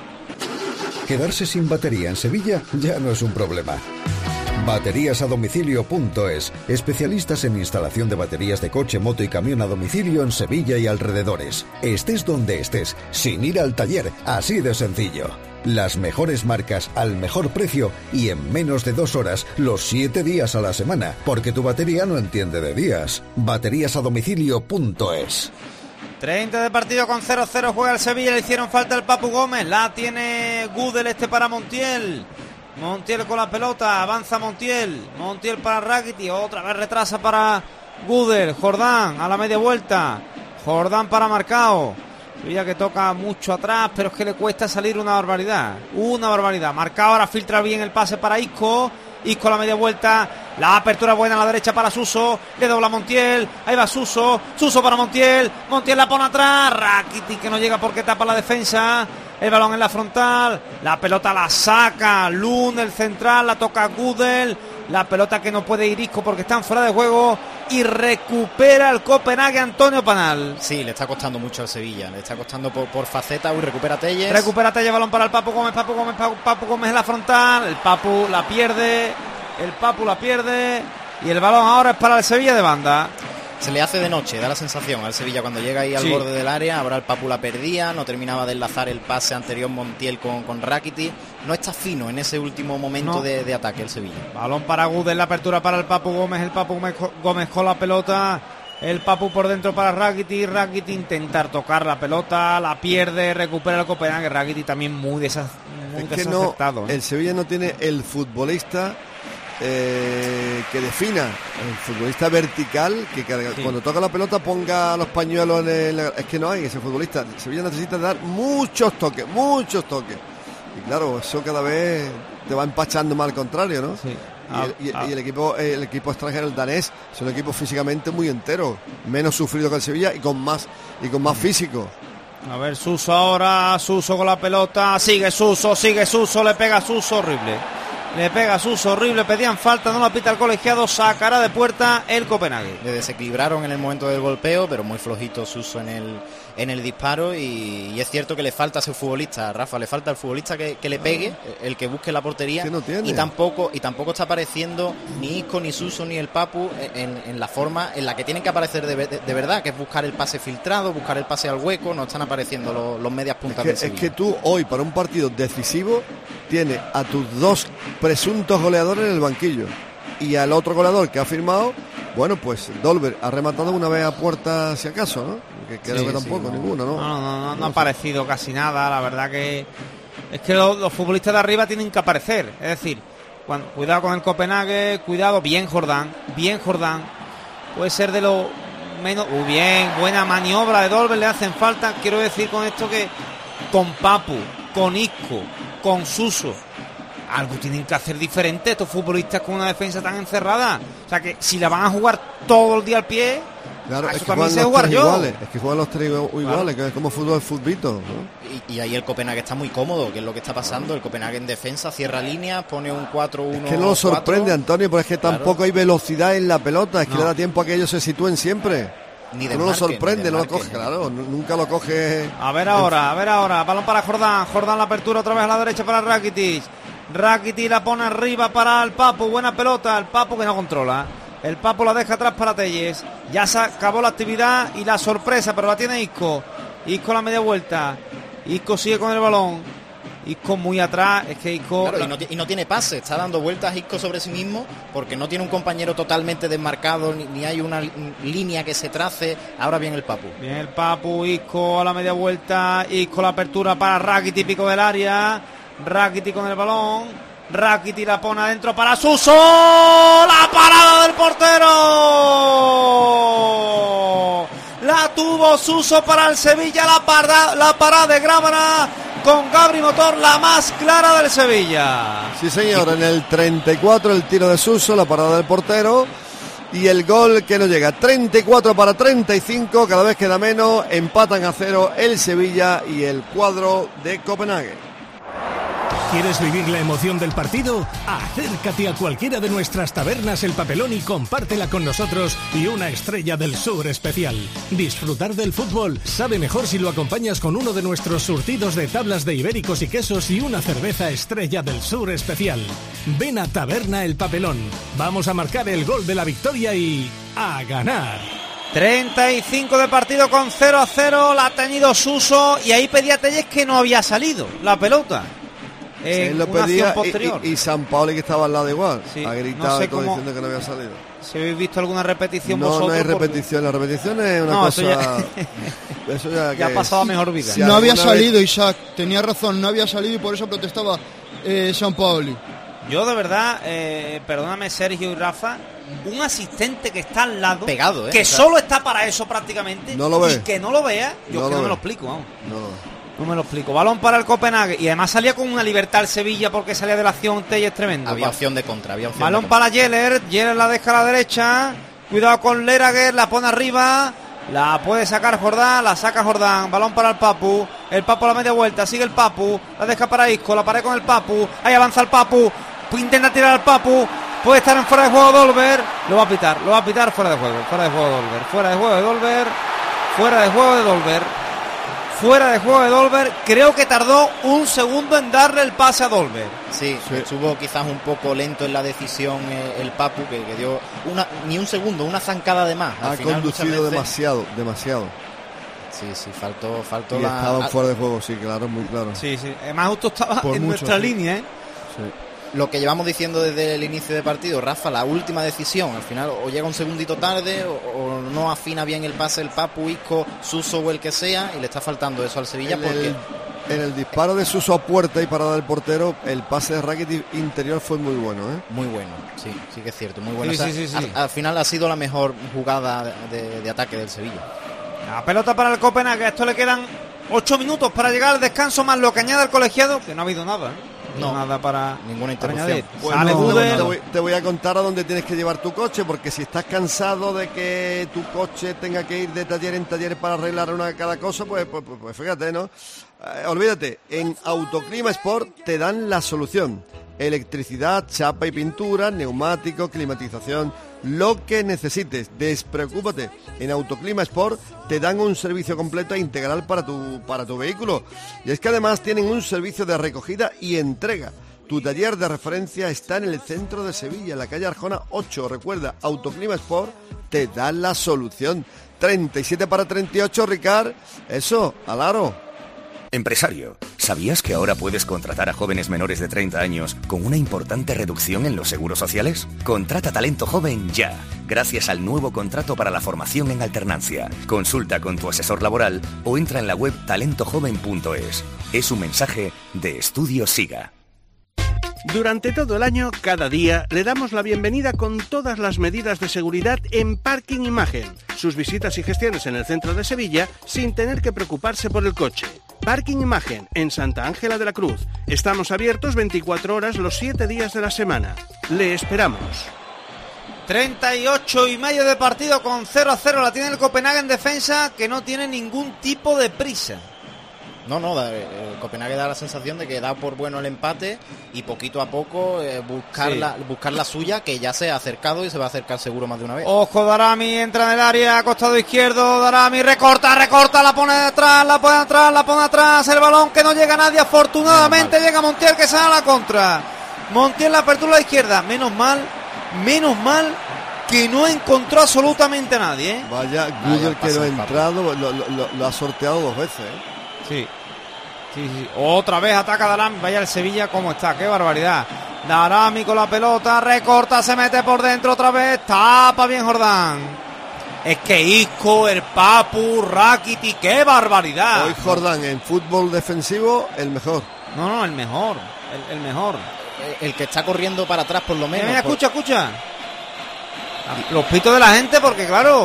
Quedarse sin batería en Sevilla ya no es un problema. Baterías a domicilio punto es. Especialistas en instalación de baterías de coche, moto y camión a domicilio en Sevilla y alrededores. Estés donde estés, sin ir al taller, así de sencillo. Las mejores marcas al mejor precio y en menos de dos horas, los siete días a la semana, porque tu batería no entiende de días. Baterías a domicilio punto es. treinta de partido con cero cero juega el Sevilla, le hicieron falta el Papu Gómez, la tiene Gudel este para Montiel. Montiel con la pelota, avanza Montiel, Montiel para Rakitic, otra vez retrasa para Gudel, Jordán a la media vuelta, Jordán para Marcao, Sevilla que toca mucho atrás, pero es que le cuesta salir una barbaridad, una barbaridad, Marcao ahora filtra bien el pase para Isco, Isco a la media vuelta, la apertura buena a la derecha para Suso, le dobla Montiel, ahí va Suso, Suso para Montiel, Montiel la pone atrás, Rakitic que no llega porque tapa la defensa. El balón en la frontal, la pelota la saca Lund, el central, la toca Gudel, la pelota que no puede ir Isco porque están fuera de juego y recupera el Copenhague Antonio Panal. Sí, le está costando mucho al Sevilla, le está costando por, por faceta. Uy, recupera Telles. Recupera Telles, balón para el Papu Gómez, Papu Gómez, Papu, Papu Gómez en la frontal, el Papu la pierde, el Papu la pierde y el balón ahora es para el Sevilla de banda. Se le hace de noche, da la sensación al Sevilla cuando llega ahí al sí. borde del área. Ahora el Papu la perdía, no terminaba de enlazar el pase anterior Montiel con, con Rakitic. No está fino en ese último momento no. de, de ataque el Sevilla. Balón para Gudel, la apertura para el Papu Gómez, el Papu Gómez con la pelota, el Papu por dentro para Rakitic, Rakitic intentar tocar la pelota, la pierde, recupera el Copenhague, Rakitic también muy, desas, muy es que desacertado. No, el Sevilla no tiene el futbolista Eh, que defina, el futbolista vertical que carga, sí. cuando toca la pelota ponga los pañuelos en el, es que no hay ese futbolista. Sevilla necesita dar muchos toques, muchos toques y claro, eso cada vez te va empachando más al contrario, ¿no? Sí. Ah, y, el, ah. y el equipo el equipo extranjero, el danés, es un equipo físicamente muy entero, menos sufrido que el Sevilla y con más y con más físico. A ver, Suso ahora, Suso con la pelota, sigue Suso, sigue Suso, le pega Suso, horrible. Le pega Suso, horrible, pedían falta, no la pita el colegiado, sacará de puerta el Copenhague. Le desequilibraron en el momento del golpeo, pero muy flojito Suso en el en el disparo y, y es cierto que le falta a ese futbolista, Rafa, le falta al futbolista que, que le pegue, el que busque la portería, no y tampoco y tampoco está apareciendo ni Isco, ni Suso, ni el Papu en, en la forma en la que tienen que aparecer de, de, de verdad, que es buscar el pase filtrado, buscar el pase al hueco, no están apareciendo los, los medias puntas es que, del es que tú hoy para un partido decisivo tienes a tus dos presuntos goleadores en el banquillo y al otro goleador que ha firmado, bueno, pues Dolber ha rematado una vez a puerta si acaso, ¿no? Que creo sí, que tampoco, sí, no. ninguno, ¿no? No, no, no, no, no ha aparecido casi nada, la verdad que es que los, los futbolistas de arriba tienen que aparecer, es decir, cuando, cuidado con el Copenhague, cuidado, bien Jordán, bien Jordán, puede ser de lo menos, uh, bien, buena maniobra de Dolber, le hacen falta, quiero decir con esto que con Papu, con Isco, con Suso, algo tienen que hacer diferente estos futbolistas con una defensa tan encerrada. O sea que si la van a jugar todo el día al pie, claro, eso es que también juegan se los tres yo. iguales, es que juegan los tres iguales, claro. Que es como fútbol futbito, ¿no? Y, y ahí el Copenhague está muy cómodo, que es lo que está pasando. El Copenhague en defensa cierra líneas, pone un cuatro uno. Es que no lo sorprende, cuatro. Antonio, pero es que claro. tampoco hay velocidad en la pelota, es que no. le da tiempo a que ellos se sitúen siempre. Ni de no marque, lo sorprende, no lo coge, claro, nunca lo coge. A ver ahora, a ver ahora, balón para Jordán, Jordán la apertura otra vez a la derecha para Rakitic. Rakitic la pone arriba para el Papu, buena pelota, el Papu que no controla. El Papu la deja atrás para Telles. Ya se acabó la actividad y la sorpresa, pero la tiene Isco. Isco la media vuelta. Isco sigue con el balón. Isco muy atrás, es que Isco... Claro, y, no, y no tiene pase, está dando vueltas Isco sobre sí mismo porque no tiene un compañero totalmente desmarcado, ni, ni hay una línea que se trace. Ahora viene el Papu. Bien el Papu, Isco a la media vuelta, Isco la apertura para Rakitic, típico del área. Rakitic con el balón, Rakitic la pone adentro para Suso, la parada del portero, la tuvo nuevo Suso para el Sevilla, la parada, la parada de Grámara con Gabri Motor, la más clara del Sevilla. Sí, señor, en el treinta y cuatro el tiro de Suso, la parada del portero y el gol que no llega. treinta y cuatro para treinta y cinco, cada vez queda menos, empatan a cero el Sevilla y el cuadro de Copenhague. ¿Quieres vivir la emoción del partido? Acércate a cualquiera de nuestras tabernas El Papelón y compártela con nosotros y una Estrella del Sur especial. Disfrutar del fútbol sabe mejor si lo acompañas con uno de nuestros surtidos de tablas de ibéricos y quesos y una cerveza Estrella del Sur especial. Ven a Taberna El Papelón. Vamos a marcar el gol de la victoria y a ganar. treinta y cinco de partido con cero a cero, la ha tenido Suso y ahí pedía Telles que no había salido la pelota. Sí, lo pedía y, y, y San Paoli, que estaba al lado igual, sí, ha gritado no sé y todo cómo, diciendo que no había salido. Si habéis visto alguna repetición no, vosotros. No, hay porque... repetición, la repetición es una no, cosa... Eso ya, eso ya, ya ha pasado a mejor vida. Si no había salido, vez... Isaac, tenía razón, no había salido y por eso protestaba eh, San Paoli. Yo de verdad, eh, perdóname Sergio y Rafa, un asistente que está al lado, pegado, ¿eh? que o sea, solo está para eso prácticamente, no lo ve. Y que no lo vea, yo no que lo no ve. me lo explico, vamos. No lo ve. No me lo explico. Balón para el Copenhague. Y además salía con una libertad el Sevilla porque salía de la acción Telles tremendo. Había opción de contra. Había opción Balón de contra. para Yeller. Yeller la deja a la derecha. Cuidado con Leraguer. La pone arriba. La puede sacar Jordán. La saca Jordán. Balón para el Papu. El Papu a la media vuelta. Sigue el Papu. La deja para Isco. La pared con el Papu. Ahí avanza el Papu. Intenta tirar al Papu. Puede estar en fuera de juego Dolber. Lo va a pitar. Lo va a pitar fuera de juego. Fuera de juego Dolber. Fuera de juego de Dolber. Fuera de juego de Dolber. Fuera de juego de Dolber, creo que tardó un segundo en darle el pase a Dolber. Sí, sí. Estuvo quizás un poco lento en la decisión eh, el Papu, que, que dio una, ni un segundo, una zancada de más. Ha Al final, conducido veces... demasiado, demasiado. Sí, sí, faltó, faltó y la... estaban fuera de juego, sí, claro, muy claro. Sí, sí, además justo estaba Por en mucho, nuestra sí. línea, ¿eh? Sí. Lo que llevamos diciendo desde el inicio de partido, Rafa, la última decisión, al final o llega un segundito tarde o, o no afina bien el pase el Papu, Isco, Suso o el que sea, y le está faltando eso al Sevilla en porque... El, en el disparo de Suso a puerta y parada del portero, el pase de Rakitic interior fue muy bueno, ¿eh? Muy bueno, sí, sí que es cierto, muy bueno. Sí, o sea, sí, sí, sí. Al, al final ha sido la mejor jugada de, de ataque del Sevilla. La pelota para el Copenhague, a esto le quedan ocho minutos para llegar al descanso, más lo que añade el colegiado, que no ha habido nada, ¿eh? No, nada para ninguna interrupción. añadir. Pues Sale no, Buder. te, voy, te voy a contar a dónde tienes que llevar tu coche, porque si estás cansado de que tu coche tenga que ir de taller en taller para arreglar una de cada cosa, pues, pues, pues, pues fíjate, ¿no? Eh, olvídate, en Autoclima Sport te dan la solución. Electricidad, chapa y pintura, neumático, climatización, lo que necesites. Despreocúpate, en Autoclima Sport te dan un servicio completo e integral para tu, para tu vehículo. Y es que además tienen un servicio de recogida y entrega. Tu taller de referencia está en el centro de Sevilla, en la calle Arjona ocho. Recuerda, Autoclima Sport te da la solución. treinta y siete para treinta y ocho, Ricard. Eso, al aro. Empresario, ¿sabías que ahora puedes contratar a jóvenes menores de treinta años con una importante reducción en los seguros sociales? Contrata talento joven ya, gracias al nuevo contrato para la formación en alternancia. Consulta con tu asesor laboral o entra en la web talento joven punto es. Es un mensaje de Estudio Siga. Durante todo el año, cada día, le damos la bienvenida con todas las medidas de seguridad en Parking Imagen. Sus visitas y gestiones en el centro de Sevilla sin tener que preocuparse por el coche. Parking Imagen, en Santa Ángela de la Cruz. Estamos abiertos veinticuatro horas los siete días de la semana. Le esperamos. treinta y ocho y medio de partido con cero a cero. La tiene el Copenhague en defensa, que no tiene ningún tipo de prisa. No, no, el Copenhague da la sensación de que da por bueno el empate y poquito a poco eh, buscar, sí. la, buscar la suya, que ya se ha acercado y se va a acercar seguro más de una vez. Ojo, Darami entra en el área, costado izquierdo, Darami recorta, recorta, la pone atrás, la pone atrás, la pone atrás, el balón que no llega a nadie, afortunadamente llega Montiel que sale a la contra. Montiel la apertura a la izquierda, menos mal, menos mal que no encontró absolutamente a nadie, ¿eh? Vaya, Google que no ha entrado, lo, lo, lo, lo ha sorteado dos veces, ¿eh? Sí. Sí, sí. Otra vez ataca Darami. Vaya el Sevilla cómo está, qué barbaridad. Darami con la pelota, recorta, se mete por dentro otra vez, tapa bien Jordán. Es que Isco, el Papu, Rakitic, qué barbaridad. Hoy Jordán en fútbol defensivo el mejor. No, no, el mejor, el, el mejor. El, el que está corriendo para atrás por lo menos. Mira, mira por... escucha, escucha. Los pitos de la gente porque claro,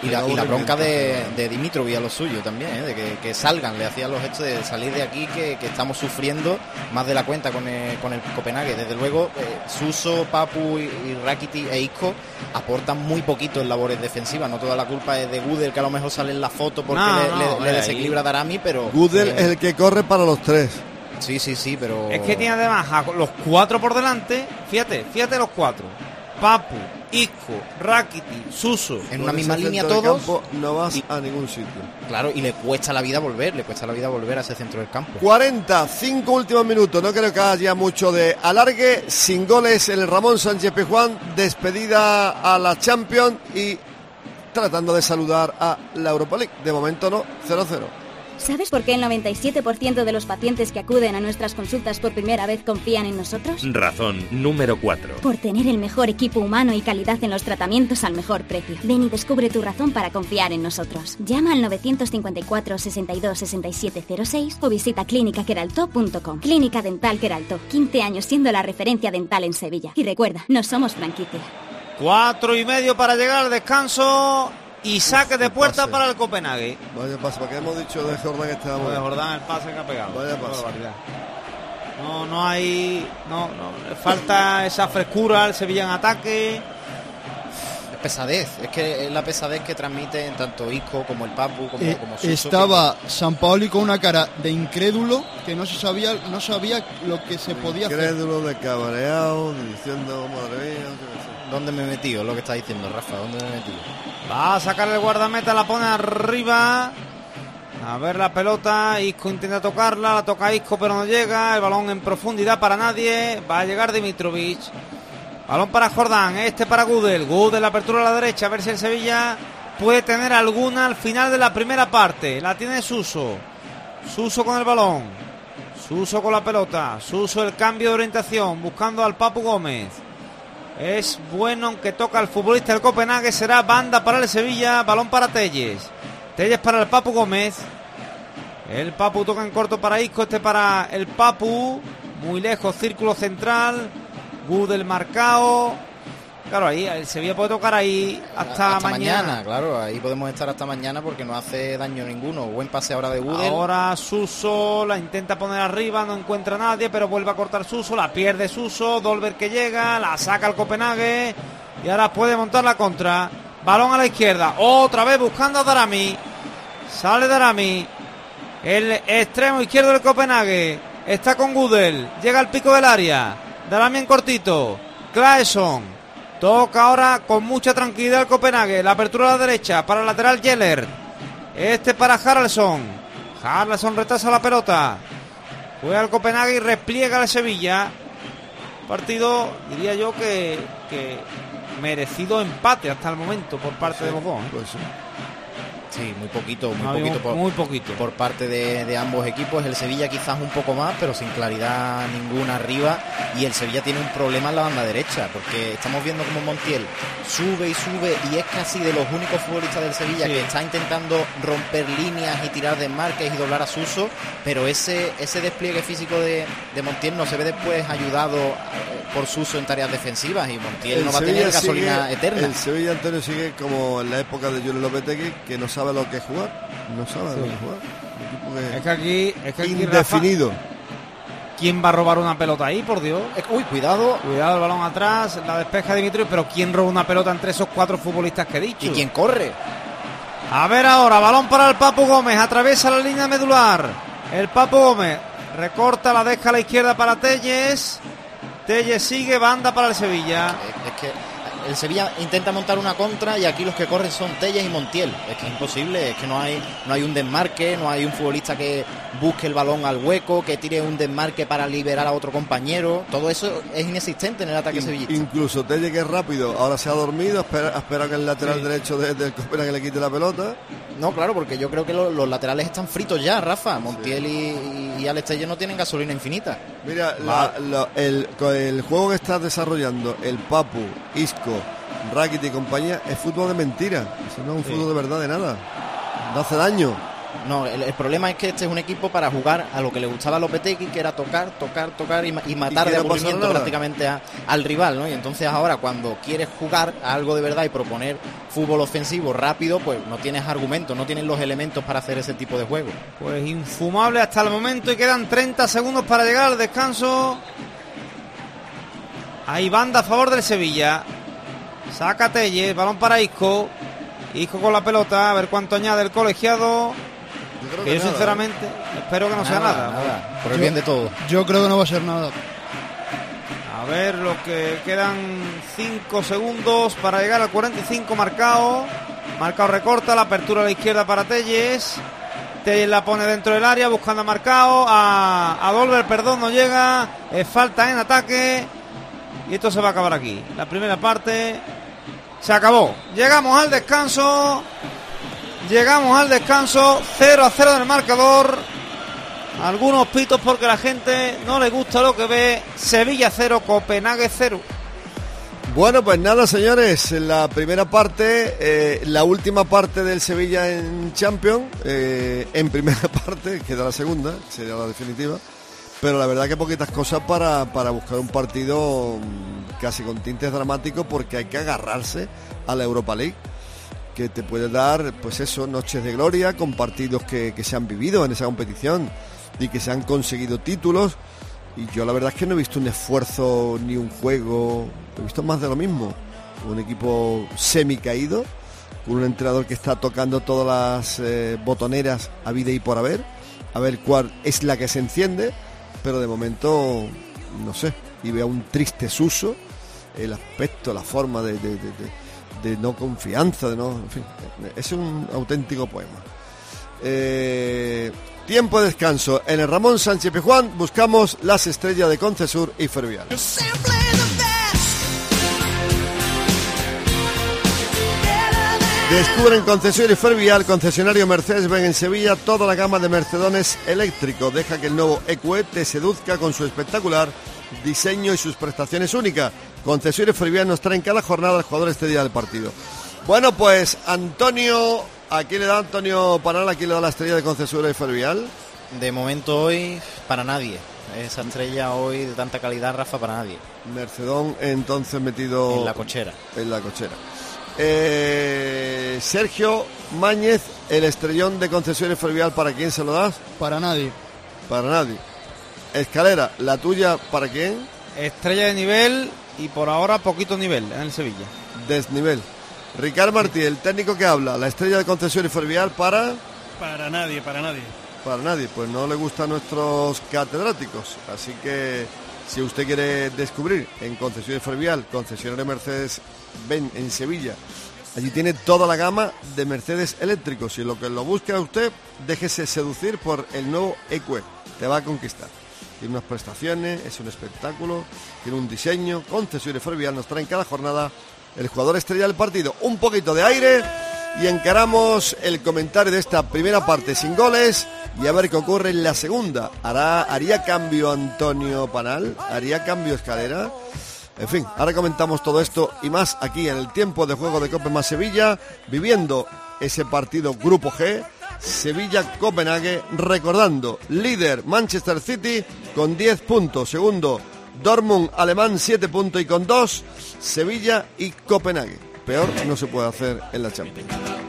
Y la, y la bronca de, de Dimitrovic a lo suyo también, ¿eh? De que, que salgan, le hacían los gestos de salir de aquí, que, que estamos sufriendo más de la cuenta con el, con el Copenhague. Desde luego, eh, Suso, Papu y, y Rakitic e Isco aportan muy poquito en labores defensivas. No toda la culpa es de Gudel, que a lo mejor sale en la foto porque no, le, no, le, le desequilibra a Darami, pero... Gudel eh, es el que corre para los tres. Sí, sí, sí, pero... Es que tiene además a los cuatro por delante, fíjate, fíjate los cuatro. Papu, Isco, Rakitic, Suso. En una Con misma ese línea centro de todos. campo no vas y, a ningún sitio. Claro, y le cuesta la vida volver, le cuesta la vida volver a ese centro del campo. cuarenta, cinco últimos minutos, no creo que haya mucho de alargue, sin goles el Ramón Sánchez Pizjuán, despedida a la Champions y tratando de saludar a la Europa League. De momento no, cero cero. ¿Sabes por qué el noventa y siete por ciento de los pacientes que acuden a nuestras consultas por primera vez confían en nosotros? Razón número cuatro. Por tener el mejor equipo humano y calidad en los tratamientos al mejor precio. Ven y descubre tu razón para confiar en nosotros. Llama al nueve cinco cuatro, sesenta y dos, sesenta y siete cero seis o visita clínica queralto punto com. Clínica Dental Queralto, quince años siendo la referencia dental en Sevilla. Y recuerda, no somos franquicia. Cuatro y medio para llegar al descanso. Y saque de puerta para el Copenhague. Vaya pase, ¿para qué hemos dicho de Jordán que estábamos? De Jordán el pase que ha pegado. Vaya pase. No, no hay... No, no, le falta esa frescura al Sevilla en ataque. Es pesadez, es que es la pesadez que transmiten tanto Isco como el Papu, como, eh, como Suso. Estaba que... Sampaoli con una cara de incrédulo, que no se sabía, no sabía lo que se podía hacer. Incrédulo, de cabreado, diciendo, madre mía, no sé. ¿Dónde me he metido? Lo que está diciendo Rafa, ¿dónde me he metido? Va a sacar el guardameta, la pone arriba. A ver la pelota, Isco intenta tocarla, la toca Isco pero no llega. El balón en profundidad para nadie. Va a llegar Dimitrovic. Balón para Jordán, este para Gudel. Gudel, la apertura a la derecha, a ver si el Sevilla puede tener alguna al final de la primera parte. La tiene Suso. Suso con el balón. Suso con la pelota. Suso el cambio de orientación, buscando al Papu Gómez. Es bueno, aunque toca al futbolista del Copenhague. Será banda para el Sevilla. Balón para Telles. Telles para el Papu Gómez. El Papu toca en corto para Isco. Este para el Papu. Muy lejos, círculo central. Gudel marcado. Claro, ahí el Sevilla puede tocar ahí hasta, hasta mañana. mañana. Claro, ahí podemos estar hasta mañana porque no hace daño ninguno. Buen pase ahora de Gudel. Ahora Suso la intenta poner arriba, no encuentra a nadie, pero vuelve a cortar Suso, la pierde Suso. Dolberg que llega, la saca el Copenhague y ahora puede montar la contra. Balón a la izquierda, otra vez buscando a Darami. Sale Darami, el extremo izquierdo del Copenhague. Está con Gudel, llega al pico del área. Darami en cortito, Claesson. Toca ahora con mucha tranquilidad el Copenhague. La apertura a la derecha para el lateral Yeller. Este para Haraldsson. Haraldsson retrasa la pelota. Juega el Copenhague y repliega el Sevilla. Partido, diría yo que, que merecido empate hasta el momento por parte sí, de los dos. ¿eh? Pues sí. Sí, muy poquito, muy no, poquito, por, muy poquito por parte de, de ambos equipos. El Sevilla quizás un poco más, pero sin claridad ninguna arriba. Y el Sevilla tiene un problema en la banda derecha, porque estamos viendo como Montiel sube y sube y es casi de los únicos futbolistas del Sevilla sí. que está intentando romper líneas y tirar desmarques y doblar a Suso, pero ese ese despliegue físico de, de Montiel no se ve después ayudado por Suso en tareas defensivas y Montiel el no va Sevilla a tener gasolina sigue, eterna. El Sevilla, Antonio, sigue como en la época de Julio Lopetegui, que no sabe lo que es jugar, no sabe sí. lo que es jugar. Que es que aquí, es que aquí indefinido. Rafa, ¿quién va a robar una pelota ahí, por Dios? Uy, cuidado. Cuidado el balón atrás, la despeja Dimitriov, pero ¿quién roba una pelota entre esos cuatro futbolistas que he dicho? ¿Y quién corre? A ver ahora, balón para el Papu Gómez, atraviesa la línea medular. El Papu Gómez recorta, la deja a la izquierda para Telles. Telles sigue, banda para el Sevilla. Es que el Sevilla intenta montar una contra y aquí los que corren son Telles y Montiel. Es que es imposible, es que no hay no hay un desmarque, no hay un futbolista que busque el balón al hueco, que tire un desmarque para liberar a otro compañero. Todo eso es inexistente en el ataque In, sevillista. Incluso Telles, que es rápido, ahora se ha dormido, espera, espera que el lateral sí. derecho del de, de, que le quite la pelota. No, claro, porque yo creo que lo, los laterales están fritos ya, Rafa. Montiel sí. y, y Alex Telles no tienen gasolina infinita. Mira, la, la, el, el juego que está desarrollando el Papu, Isco, Rakitic y compañía es fútbol de mentira. Eso no es un sí. fútbol de verdad de nada. No hace daño. No, el, el problema es que este es un equipo para jugar a lo que le gustaba a Lopetegui, que era tocar, tocar, tocar y, y matar ¿Y de no aburrimiento prácticamente a, al rival, ¿no? Y entonces ahora cuando quieres jugar a algo de verdad y proponer fútbol ofensivo rápido, pues no tienes argumentos, no tienes los elementos para hacer ese tipo de juego. Pues infumable hasta el momento y quedan treinta segundos para llegar al descanso. Hay banda a favor del Sevilla. Saca Telles, balón para Isco. Isco con la pelota, a ver cuánto añade el colegiado. Yo, creo que que yo nada, sinceramente ¿eh? espero que no nada, sea nada. nada. Por el Yo- bien de todos. Yo creo que no va a ser nada. A ver, lo que quedan cinco segundos para llegar al cuarenta y cinco marcado. Marcado recorta, la apertura a la izquierda para Telles. Telles la pone dentro del área buscando a Marcao. A, a Dolber, perdón, no llega. Es falta en ataque. Y esto se va a acabar aquí. La primera parte se acabó. Llegamos al descanso. Llegamos al descanso. cero a cero en el marcador. Algunos pitos porque la gente no le gusta lo que ve. Sevilla cero, Copenhague cero. Bueno, pues nada, señores, en la primera parte, eh, la última parte del Sevilla en Champions, eh, en primera parte, queda la segunda, sería la definitiva, pero la verdad que poquitas cosas para, para buscar un partido mm, casi con tintes dramáticos, porque hay que agarrarse a la Europa League, que te puede dar, pues eso, noches de gloria con partidos que, que se han vivido en esa competición y que se han conseguido títulos. Y yo la verdad es que no he visto un esfuerzo ni un juego, he visto más de lo mismo. Un equipo semi-caído, con un entrenador que está tocando todas las eh, botoneras a vida y por haber, a ver cuál es la que se enciende, pero de momento, no sé, y veo un triste Suso, el aspecto, la forma de, de, de, de, de no confianza, de no, en fin, es un auténtico poema. Eh... Tiempo de descanso. En el Ramón Sánchez Pizjuán buscamos las estrellas de Concesur y Fervial. Descubren Concesur y Fervial, concesionario Mercedes-Benz en Sevilla, toda la gama de Mercedones eléctricos. Deja que el nuevo E Q E te seduzca con su espectacular diseño y sus prestaciones únicas. Concesur y Fervial nos traen cada jornada al jugador este día del partido. Bueno, pues Antonio... ¿A quién le da Antonio Panal? ¿A quién le da la estrella de Concesura y Fervial? De momento hoy, para nadie. Esa estrella hoy de tanta calidad, Rafa, para nadie. Mercedón, entonces metido... En la cochera. En la cochera. Eh, Sergio Máñez, el estrellón de Concesura y Fervial, ¿para quién se lo das? Para nadie. Para nadie. Escalera, ¿la tuya para quién? Estrella de nivel y por ahora poquito nivel en el Sevilla. Desnivel. Ricard Martí, el técnico que habla, la estrella de Concesión y Fervial para... Para nadie, para nadie. Para nadie, pues no le gustan nuestros catedráticos, así que si usted quiere descubrir en Concesión y Fervial, concesionario Mercedes-Benz en Sevilla, allí tiene toda la gama de Mercedes eléctricos, y lo que lo busca usted, déjese seducir por el nuevo E Q E, te va a conquistar. Tiene unas prestaciones, es un espectáculo, tiene un diseño. Concesión y Fervial nos traen cada jornada el jugador estrella del partido. Un poquito de aire y encaramos el comentario de esta primera parte sin goles y a ver qué ocurre en la segunda. ¿Hará, ¿Haría cambio Antonio Panal? ¿Haría cambio Escalera? En fin, ahora comentamos todo esto y más aquí en el tiempo de juego de Cope más Sevilla, viviendo ese partido Grupo G, Sevilla-Copenhague, recordando, líder Manchester City con diez puntos, segundo Dortmund alemán siete puntos y con dos Sevilla y Copenhague. Peor no se puede hacer en la Champions.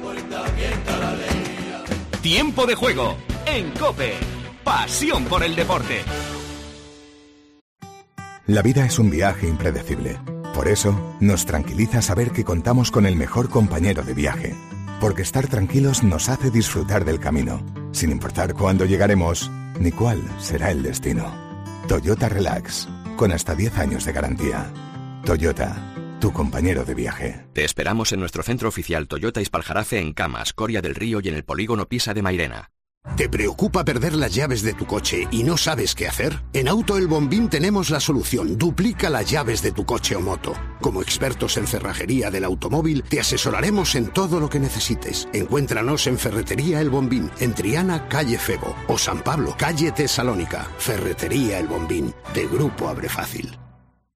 Tiempo de juego en COPE. Pasión por el deporte. La vida es un viaje impredecible. Por eso, nos tranquiliza saber que contamos con el mejor compañero de viaje. Porque estar tranquilos nos hace disfrutar del camino, sin importar cuándo llegaremos ni cuál será el destino. Toyota Relax, con hasta diez años de garantía. Toyota, tu compañero de viaje. Te esperamos en nuestro centro oficial Toyota Ispaljarafe en Camas, Coria del Río y en el polígono Pisa de Mairena. ¿Te preocupa perder las llaves de tu coche y no sabes qué hacer? En Auto El Bombín tenemos la solución. Duplica las llaves de tu coche o moto. Como expertos en cerrajería del automóvil, te asesoraremos en todo lo que necesites. Encuéntranos en Ferretería El Bombín, en Triana, calle Febo, o San Pablo, calle Tesalónica. Ferretería El Bombín, de Grupo Abre Fácil.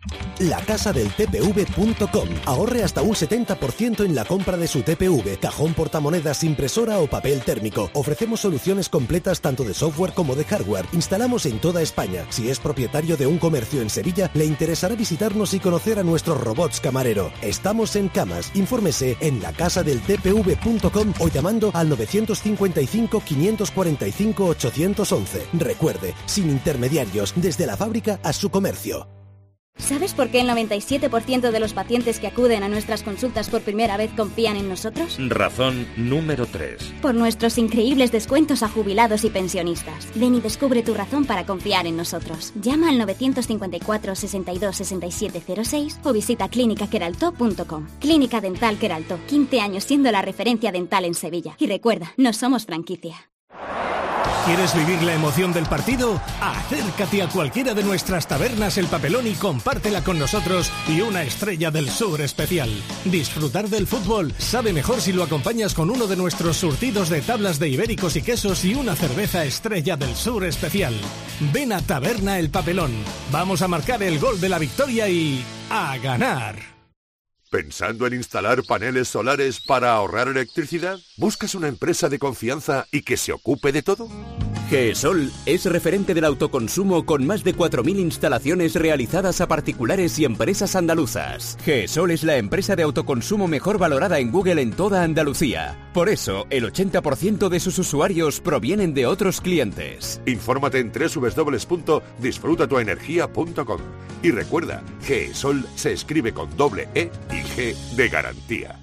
La casa del T P V punto com. Ahorre hasta un setenta por ciento en la compra de su T P V, cajón portamonedas, impresora o papel térmico. Ofrecemos soluciones completas tanto de software como de hardware. Instalamos en toda España. Si es propietario de un comercio en Sevilla, le interesará visitarnos y conocer a nuestros robots camarero. Estamos en Camas. Infórmese en la casa del T P V punto com o llamando al novecientos cincuenta y cinco, quinientos cuarenta y cinco, ochocientos once. Recuerde, sin intermediarios, desde la fábrica a su comercio. ¿Sabes por qué el noventa y siete por ciento de los pacientes que acuden a nuestras consultas por primera vez confían en nosotros? Razón número tres. Por nuestros increíbles descuentos a jubilados y pensionistas. Ven y descubre tu razón para confiar en nosotros. Llama al novecientos cincuenta y cuatro, sesenta y dos, sesenta y siete cero seis o visita clínica queralto punto com. Clínica Dental Queralto, quince años siendo la referencia dental en Sevilla. Y recuerda, no somos franquicia. ¿Quieres vivir la emoción del partido? Acércate a cualquiera de nuestras tabernas El Papelón y compártela con nosotros y una Estrella del Sur especial. Disfrutar del fútbol sabe mejor si lo acompañas con uno de nuestros surtidos de tablas de ibéricos y quesos y una cerveza Estrella del Sur especial. Ven a Taberna El Papelón. Vamos a marcar el gol de la victoria y a ganar. ¿Pensando en instalar paneles solares para ahorrar electricidad? ¿Buscas una empresa de confianza y que se ocupe de todo? GESOL es referente del autoconsumo con más de cuatro mil instalaciones realizadas a particulares y empresas andaluzas. GESOL es la empresa de autoconsumo mejor valorada en Google en toda Andalucía. Por eso, el ochenta por ciento de sus usuarios provienen de otros clientes. Infórmate en doble u doble u doble u punto disfruta tu energía punto com. Y recuerda, GESOL se escribe con doble E y G de garantía.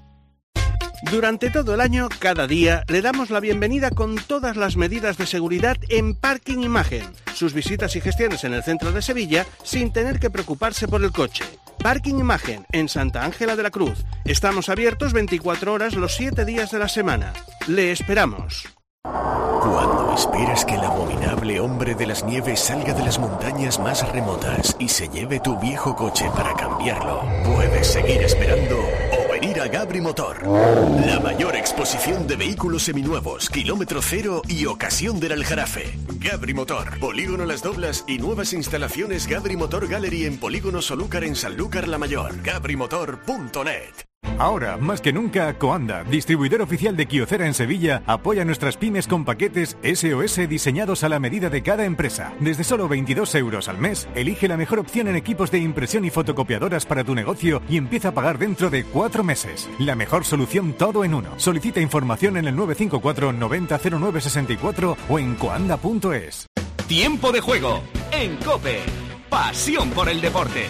Durante todo el año, cada día, le damos la bienvenida con todas las medidas de seguridad en Parking Imagen. Sus visitas y gestiones en el centro de Sevilla sin tener que preocuparse por el coche. Parking Imagen, en Santa Ángela de la Cruz. Estamos abiertos veinticuatro horas los siete días de la semana. Le esperamos. Cuando esperas que el abominable hombre de las nieves salga de las montañas más remotas y se lleve tu viejo coche para cambiarlo, puedes seguir esperando o venir a Gabri Motor. La mayor exposición de vehículos seminuevos, kilómetro cero y ocasión del Aljarafe. Gabri Motor, Polígono Las Doblas y nuevas instalaciones Gabri Motor Gallery en Polígono Solúcar en Sanlúcar la Mayor. gabri motor punto net. Ahora, más que nunca, Coanda, distribuidor oficial de Kyocera en Sevilla, apoya a nuestras pymes con paquetes S O S diseñados a la medida de cada empresa. Desde solo veintidós euros al mes, elige la mejor opción en equipos de impresión y fotocopiadoras para tu negocio y empieza a pagar dentro de cuatro meses. La mejor solución todo en uno. Solicita información en el nueve cinco cuatro, noventa, cero nueve sesenta y cuatro o en coanda punto es. Tiempo de juego en COPE. Pasión por el deporte.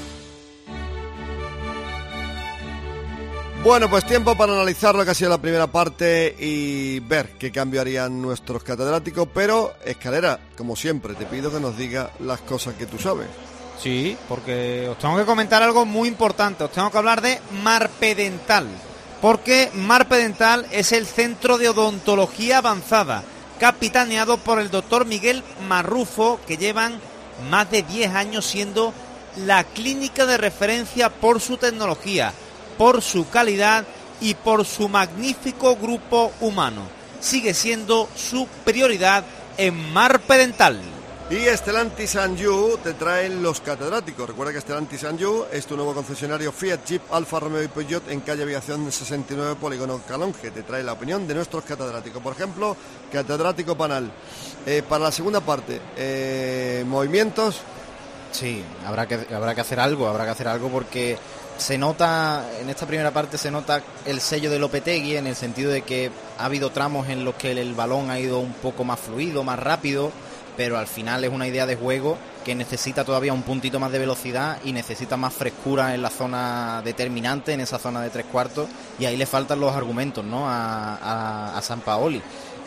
Bueno, pues tiempo para analizar lo que ha sido la primera parte y ver qué cambio harían nuestros catedráticos, pero Escalera, como siempre, te pido que nos digas las cosas que tú sabes. Sí, porque os tengo que comentar algo muy importante, os tengo que hablar de Marpedental, porque Marpedental es el centro de odontología avanzada, capitaneado por el doctor Miguel Marrufo, que llevan más de diez años siendo la clínica de referencia por su tecnología, por su calidad y por su magnífico grupo humano. Sigue siendo su prioridad en Marpedental. Y Stellantis and You te traen los catedráticos. Recuerda que Stellantis and You es tu nuevo concesionario Fiat, Jeep, Alfa Romeo y Peugeot en calle Aviación sesenta y nueve, Polígono Calonge. Te trae la opinión de nuestros catedráticos. Por ejemplo, catedrático Panal. Eh, para la segunda parte, eh, movimientos. Sí, habrá que, habrá que hacer algo, habrá que hacer algo porque se nota, en esta primera parte se nota el sello de Lopetegui en el sentido de que ha habido tramos en los que el, el balón ha ido un poco más fluido, más rápido, pero al final es una idea de juego que necesita todavía un puntito más de velocidad y necesita más frescura en la zona determinante, en esa zona de tres cuartos, y ahí le faltan los argumentos, ¿no?, a, a, a Sampaoli.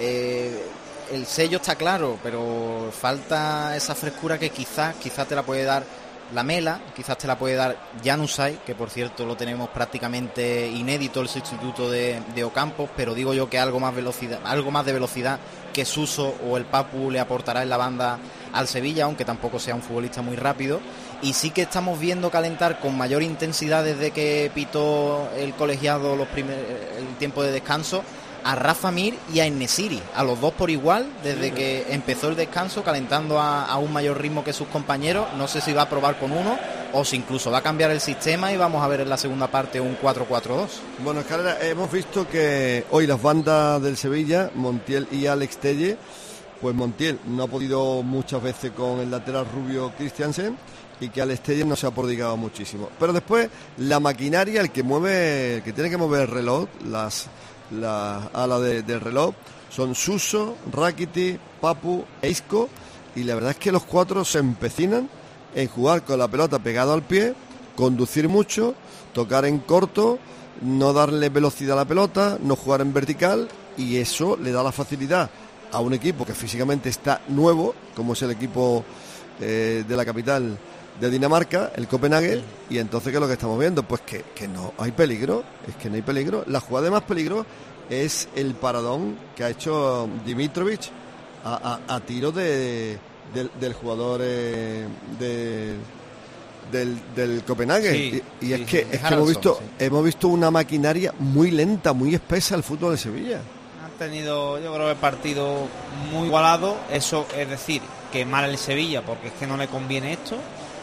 Eh, el sello está claro, pero falta esa frescura que quizás, quizás te la puede dar la Mela, quizás te la puede dar Januzaj, que por cierto lo tenemos prácticamente inédito, el sustituto de, de Ocampos, pero digo yo que algo más velocidad, algo más de velocidad que Suso o el Papu le aportará en la banda al Sevilla, aunque tampoco sea un futbolista muy rápido. Y sí que estamos viendo calentar con mayor intensidad desde que pitó el colegiado los primer, el tiempo de descanso a Rafa Mir y a En-Nesyri, a los dos por igual, desde que empezó el descanso, calentando a, a un mayor ritmo que sus compañeros. No sé si va a probar con uno o si incluso va a cambiar el sistema y vamos a ver en la segunda parte un cuatro cuatro dos. Bueno, Escalera, hemos visto que hoy las bandas del Sevilla, Montiel y Alex Telle, pues Montiel no ha podido muchas veces con el lateral rubio Christiansen y que Alex Telle no se ha prodigado muchísimo. Pero después la maquinaria, el que mueve, el que tiene que mover el reloj, las, las alas de, del reloj, son Suso, Rakitic, Papu e Isco, y la verdad es que los cuatro se empecinan en jugar con la pelota pegado al pie, conducir mucho, tocar en corto, no darle velocidad a la pelota, no jugar en vertical, y eso le da la facilidad a un equipo que físicamente está nuevo, como es el equipo eh, de la capital de Dinamarca, el Copenhague, y entonces ¿qué es lo que estamos viendo? Pues que, que no hay peligro, es que no hay peligro. La jugada de más peligro es el paradón que ha hecho Dimitrovic a, a, a tiro de, de, del jugador eh, de, del, del Copenhague. Sí, y, y sí, es que, sí, es que hemos visto sí. hemos visto una maquinaria muy lenta, muy espesa el fútbol de Sevilla. Han tenido, yo creo, el partido muy igualado, eso es decir, que mal el Sevilla, porque es que no le conviene esto,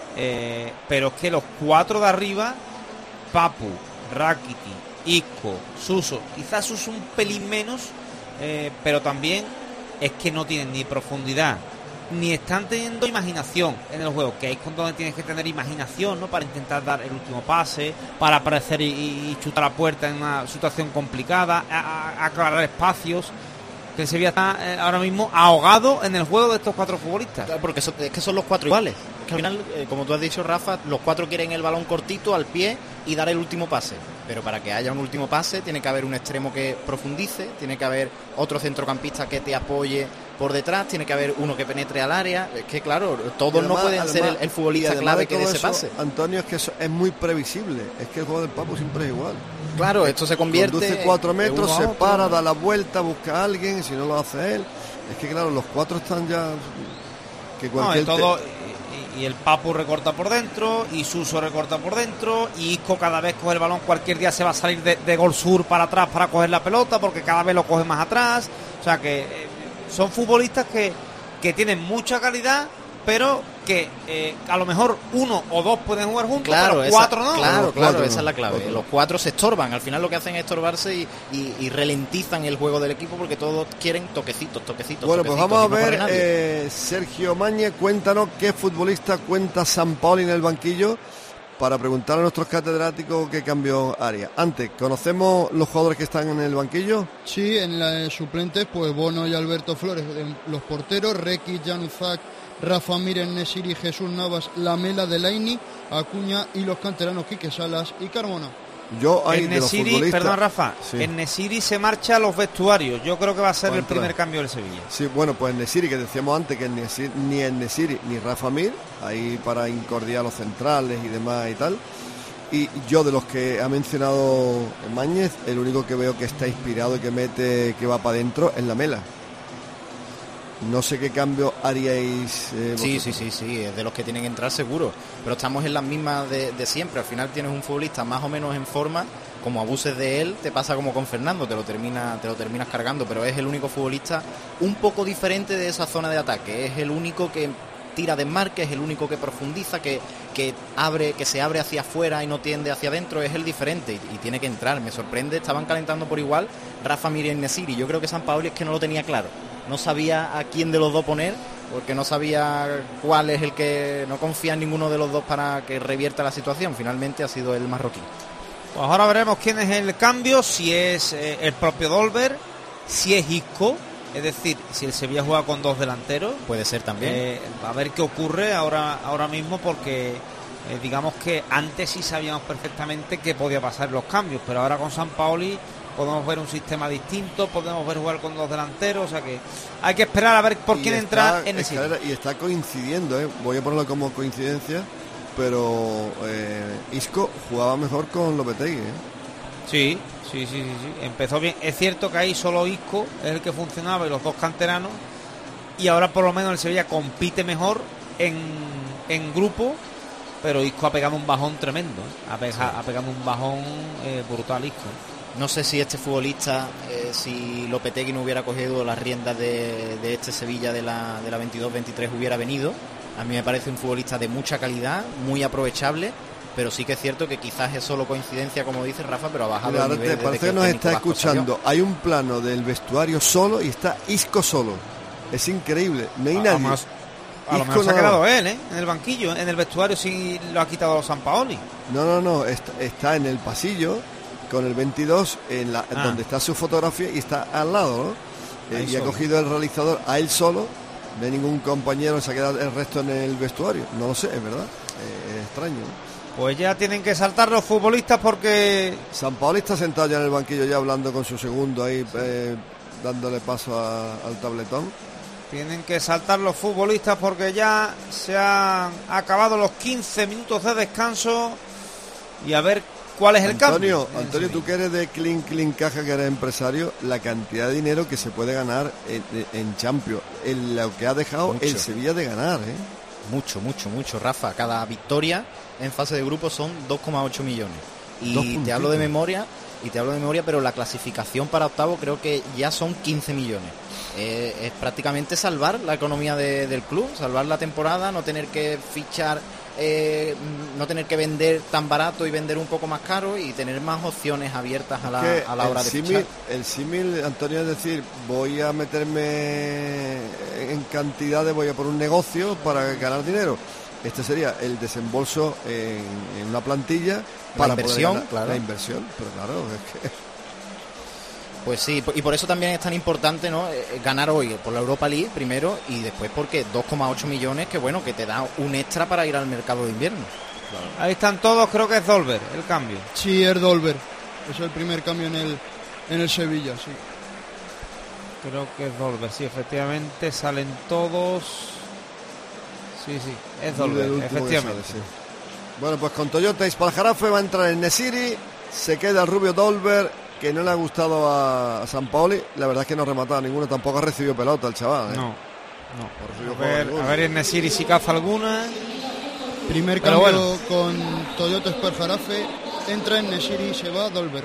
eh, pero es que los cuatro de arriba, Papu, Rakitic, Isco, Suso, quizás Suso un pelín menos, eh, pero también es que no tienen ni profundidad, ni están teniendo imaginación en el juego, que es con donde tienes que tener imaginación, ¿no? Para intentar dar el último pase, para aparecer y, y chutar la puerta en una situación complicada, a, a, aclarar espacios. Que el Sevilla está eh, ahora mismo ahogado en el juego de estos cuatro futbolistas. Claro, porque eso, es que son los cuatro iguales. Es que al final, eh, como tú has dicho, Rafa, los cuatro quieren el balón cortito al pie y dar el último pase. Pero para que haya un último pase tiene que haber un extremo que profundice, tiene que haber otro centrocampista que te apoye por detrás, tiene que haber uno que penetre al área. Es que claro, todos además, no pueden además, ser el, el futbolista clave que dé ese eso, pase. Antonio, es que eso es muy previsible. Es que el juego del Papu siempre es igual. Claro, esto se convierte... Conduce cuatro metros, se para, da la vuelta, busca a alguien, si no lo hace él. Es que claro, los cuatro están ya... que cualquier no, todo, y, y el Papu recorta por dentro, y Suso recorta por dentro, y Isco cada vez coge el balón, cualquier día se va a salir de, de gol sur para atrás para coger la pelota, porque cada vez lo coge más atrás. O sea que eh, son futbolistas que, que tienen mucha calidad, pero que eh, a lo mejor uno o dos pueden jugar juntos, claro, pero esa, cuatro no. Claro, claro, esa no. es la clave. Cuatro. Los cuatro se estorban, al final lo que hacen es estorbarse y, y, y ralentizan el juego del equipo porque todos quieren toquecitos, toquecitos. Bueno, toquecitos, pues vamos a ver, eh, Sergio Mañez, cuéntanos qué futbolista cuenta Sampaoli en el banquillo para preguntar a nuestros catedráticos qué cambio haría. Antes, ¿conocemos los jugadores que están en el banquillo? Sí, en la suplentes, pues Bono y Alberto Flores, los porteros, Rekic, Januzaj, Rafa Mir, Nesiri, Jesús Navas, Lamela, Delaini, Acuña y los canteranos Quique Salas y Carmona. Yo hay en de los Nesiri, futbolistas... perdón Rafa, sí. en Nesiri se marcha a los vestuarios. Yo creo que va a ser el primer cambio del Sevilla. Sí, bueno, pues en Nesiri, que decíamos antes que en Nesiri, ni en Nesiri ni Rafa Mir, ahí para incordiar los centrales y demás y tal. Y yo, de los que ha mencionado Mañez, el único que veo que está inspirado y que mete, que va para adentro es Lamela. No sé qué cambio haríais. Eh, sí, sí, sí, sí, es de los que tienen que entrar seguro. Pero estamos en las mismas de, de siempre. Al final tienes un futbolista más o menos en forma. Como abuses de él, te pasa como con Fernando, te lo termina, te lo terminas cargando. Pero es el único futbolista un poco diferente de esa zona de ataque. Es el único que tira desmarque, es el único que profundiza, que, que abre, que se abre hacia afuera y no tiende hacia adentro. Es el diferente y, y tiene que entrar. Me sorprende. Estaban calentando por igual Rafa Mir y Nesiri. Yo creo que Sampaoli es que no lo tenía claro. No sabía a quién de los dos poner, porque no sabía cuál es el que... No confía en ninguno de los dos para que revierta la situación. Finalmente ha sido el marroquí. Pues ahora veremos quién es el cambio, si es eh, el propio Dolber, si es Isco, es decir, si el Sevilla juega con dos delanteros. Puede ser también. Eh, a ver qué ocurre ahora, ahora mismo, porque eh, digamos que antes sí sabíamos perfectamente qué podía pasar en los cambios, pero ahora con Sampaoli podemos ver un sistema distinto, podemos ver jugar con dos delanteros, o sea que hay que esperar a ver por y quién entra en el sitio. Y está coincidiendo, ¿eh? Voy a ponerlo como coincidencia, pero eh, Isco jugaba mejor con Lopetegui, ¿eh? Sí, sí, sí, sí, sí, empezó bien. Es cierto que ahí solo Isco es el que funcionaba y los dos canteranos, y ahora por lo menos el Sevilla compite mejor en, en grupo, pero Isco ha pegado un bajón tremendo, ¿eh? ha, pega, sí. ha pegado un bajón eh, brutal Isco. No sé si este futbolista, eh, si Lopetegui no hubiera cogido las riendas de, de este Sevilla de la, de la veintidós veintitrés, hubiera venido, A mí me parece un futbolista de mucha calidad, muy aprovechable, pero sí que es cierto que quizás es solo coincidencia, como dice Rafa, pero ha bajado Mira, el nivel. te parece que nos está escuchando. Hay un plano del vestuario solo y está Isco solo. Es increíble, no hay a nadie. Más, a lo mejor se ha quedado él, ¿eh? En el banquillo, en el vestuario sí lo ha quitado Sampaoli. No, no, no, está, está en el pasillo con el veintidós, en la, ah. donde está su fotografía y está al lado, ¿no? Eh, y solo. Ha cogido el realizador a él solo, no hay ningún compañero, se ha quedado el resto en el vestuario. No lo sé, es verdad, eh, es extraño, ¿no? Pues ya tienen que saltar los futbolistas porque... Sampaoli está sentado ya en el banquillo ya hablando con su segundo ahí, eh, dándole paso a, al tabletón. Tienen que saltar los futbolistas porque ya se han acabado los quince minutos de descanso y a ver cuál es el Antonio, cambio. Antonio, tú que eres de Clean Clean Caja, que eres empresario, la cantidad de dinero que se puede ganar en, en Champions, en lo que ha dejado mucho. El Sevilla de ganar, ¿eh? Mucho, mucho, mucho, Rafa. Cada victoria en fase de grupo son dos coma ocho millones. Y te hablo de memoria, y te hablo de memoria, pero la clasificación para octavo creo que ya son quince millones. Eh, es prácticamente salvar la economía de, del club, salvar la temporada, no tener que fichar, eh, no tener que vender tan barato y vender un poco más caro y tener más opciones abiertas a la, a la hora de símil, fichar. El símil, Antonio, es decir, voy a meterme en cantidades, voy a por un negocio para ganar dinero. Este sería el desembolso en, en una plantilla para la inversión, poder ganar, claro. La inversión, pero claro, es que... Pues sí, y por eso también es tan importante, ¿no? Ganar hoy por la Europa League primero y después porque dos coma ocho millones, que bueno, que te da un extra para ir al mercado de invierno. Claro. Ahí están todos, creo que es Dolber el cambio. Sí, es Dolber. Es el primer cambio en el, en el Sevilla, sí. Creo que es Dolber, sí, efectivamente salen todos. Sí, sí, es Dolber, efectivamente. Sale, sí. Bueno, pues con Toyota y Spaljarafe va a entrar en Nesiri, se queda el rubio Dolber, que no le ha gustado a Sampaoli. La verdad es que no ha rematado ninguno, tampoco ha recibido pelota el chaval, ¿eh? No, no. A ver, a ver en Nesiri si caza alguna. Primer Pero cambio bueno. con Toyota Spaljarafe, entra en Nesiri y se va Dolber.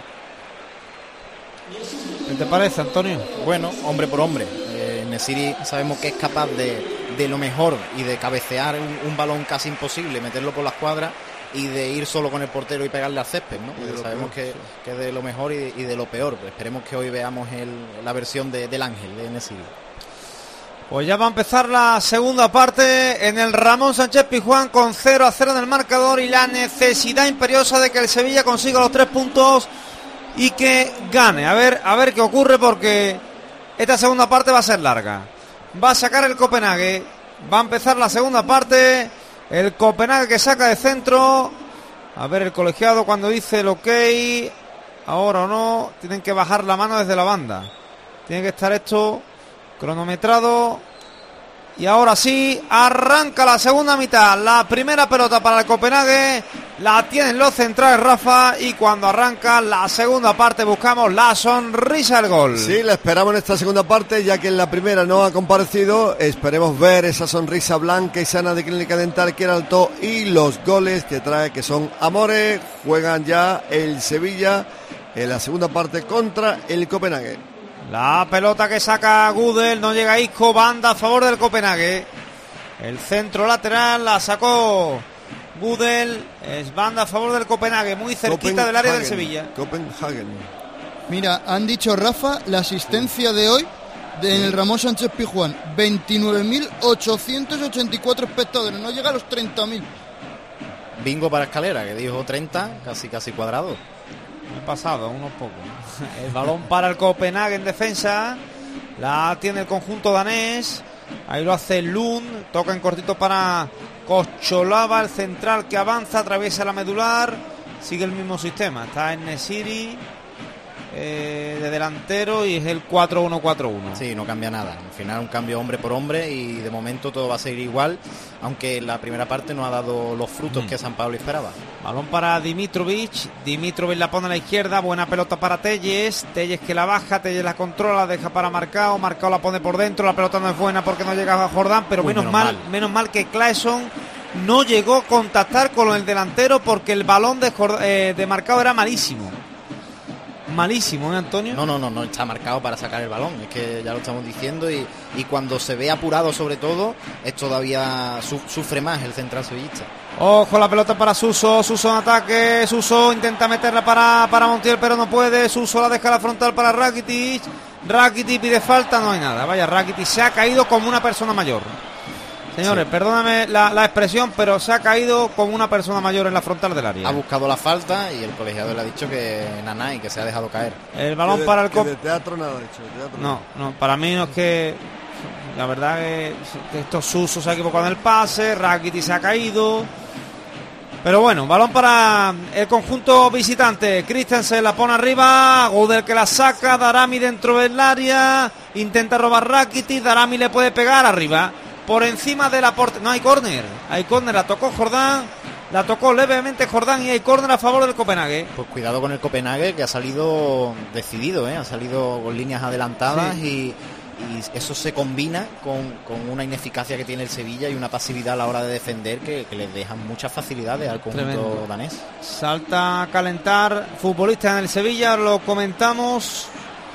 ¿Qué te parece, Antonio? Bueno, hombre por hombre. Eh, Nesiri sabemos que es capaz de, de lo mejor y de cabecear un, un balón casi imposible, meterlo por la escuadra y de ir solo con el portero y pegarle al césped, ¿no? Sabemos peor, que, sí. que es de lo mejor y de, y de lo peor. Pues esperemos que hoy veamos el, la versión de, del Ángel de Nesiri. Pues ya va a empezar la segunda parte en el Ramón Sánchez Pizjuán con cero a cero en el marcador y la necesidad imperiosa de que el Sevilla consiga los tres puntos y que gane. A ver, a ver qué ocurre porque esta segunda parte va a ser larga. Va a sacar el Copenhague, va a empezar la segunda parte. El Copenhague que saca de centro. A ver el colegiado cuando dice el ok. Ahora o no. Tienen que bajar la mano desde la banda. Tiene que estar esto cronometrado. Y ahora sí, arranca la segunda mitad. La primera pelota para el Copenhague. La tienen los centrales, Rafa. Y cuando arranca la segunda parte buscamos la sonrisa del gol. Sí, la esperamos en esta segunda parte, ya que en la primera no ha comparecido. Esperemos ver esa sonrisa blanca y sana de Clínica Dental Queraltó y los goles que trae, que son amores. Juegan ya el Sevilla en la segunda parte contra el Copenhague. La pelota que saca Gudel, no llega Isco, banda a favor del Copenhague. El centro lateral la sacó Gudel, es banda a favor del Copenhague, muy cerquita del área del Sevilla. Copenhagen. Mira, han dicho, Rafa, la asistencia de hoy de, en el Ramón Sánchez Pizjuán, veintinueve mil ochocientos ochenta y cuatro espectadores, no llega a los treinta mil. Bingo para Escalera, que dijo treinta, casi casi cuadrado. Me he pasado, unos pocos. El balón para el Copenhague en defensa. La tiene el conjunto danés. Ahí lo hace Lund. Toca en cortito para Cocholava, el central que avanza, atraviesa la medular. Sigue el mismo sistema. Está en Nesiri eh, de delantero y es el cuatro uno cuatro uno. Sí, no cambia nada. Al final un cambio hombre por hombre y de momento todo va a seguir igual, aunque la primera parte no ha dado los frutos mm. que Sampaoli esperaba. Balón para Dimitrovic. Dimitrovic la pone a la izquierda. Buena pelota para Telles. Telles que la baja. Telles la controla. La deja para Marcao. Marcao la pone por dentro. La pelota no es buena porque no llega a Jordán. Pero Uy, menos, menos mal, mal menos mal que Claesson no llegó a contactar con el delantero porque el balón de, eh, de Marcao era malísimo. malísimo, ¿eh, Antonio? No, no, no, no está marcado para sacar el balón, es que ya lo estamos diciendo y, y cuando se ve apurado sobre todo, es todavía su, sufre más el central sevillista. Ojo, la pelota para Suso, Suso en ataque, Suso intenta meterla para, para Montiel, pero no puede, Suso la deja a la frontal para Rakitic, Rakitic pide falta, no hay nada, vaya, Rakitic se ha caído como una persona mayor. Señores, sí. Perdóname la, la expresión, pero se ha caído como una persona mayor en la frontal del área. Ha buscado la falta y el colegiado le ha dicho que nanay, que se ha dejado caer. El balón de, para el Cop... de teatro nada hecho, de teatro no, no, para mí no es que... La verdad que, que estos Suso se ha equivocado en el pase, Rakitic se ha caído... Pero bueno, balón para el conjunto visitante. Christensen la pone arriba, Gudel que la saca, Darami dentro del área, intenta robar Rakitic, Darami le puede pegar arriba. Por encima de la portería. No hay córner. Hay córner. La tocó Jordán. La tocó levemente Jordán y hay córner a favor del Copenhague. Pues cuidado con el Copenhague, que ha salido decidido, ¿eh? Ha salido con líneas adelantadas, sí. y, y eso se combina con, con una ineficacia que tiene el Sevilla y una pasividad a la hora de defender que, que les dejan muchas facilidades al conjunto Tremendo. danés. Salta a calentar futbolista en el Sevilla, lo comentamos.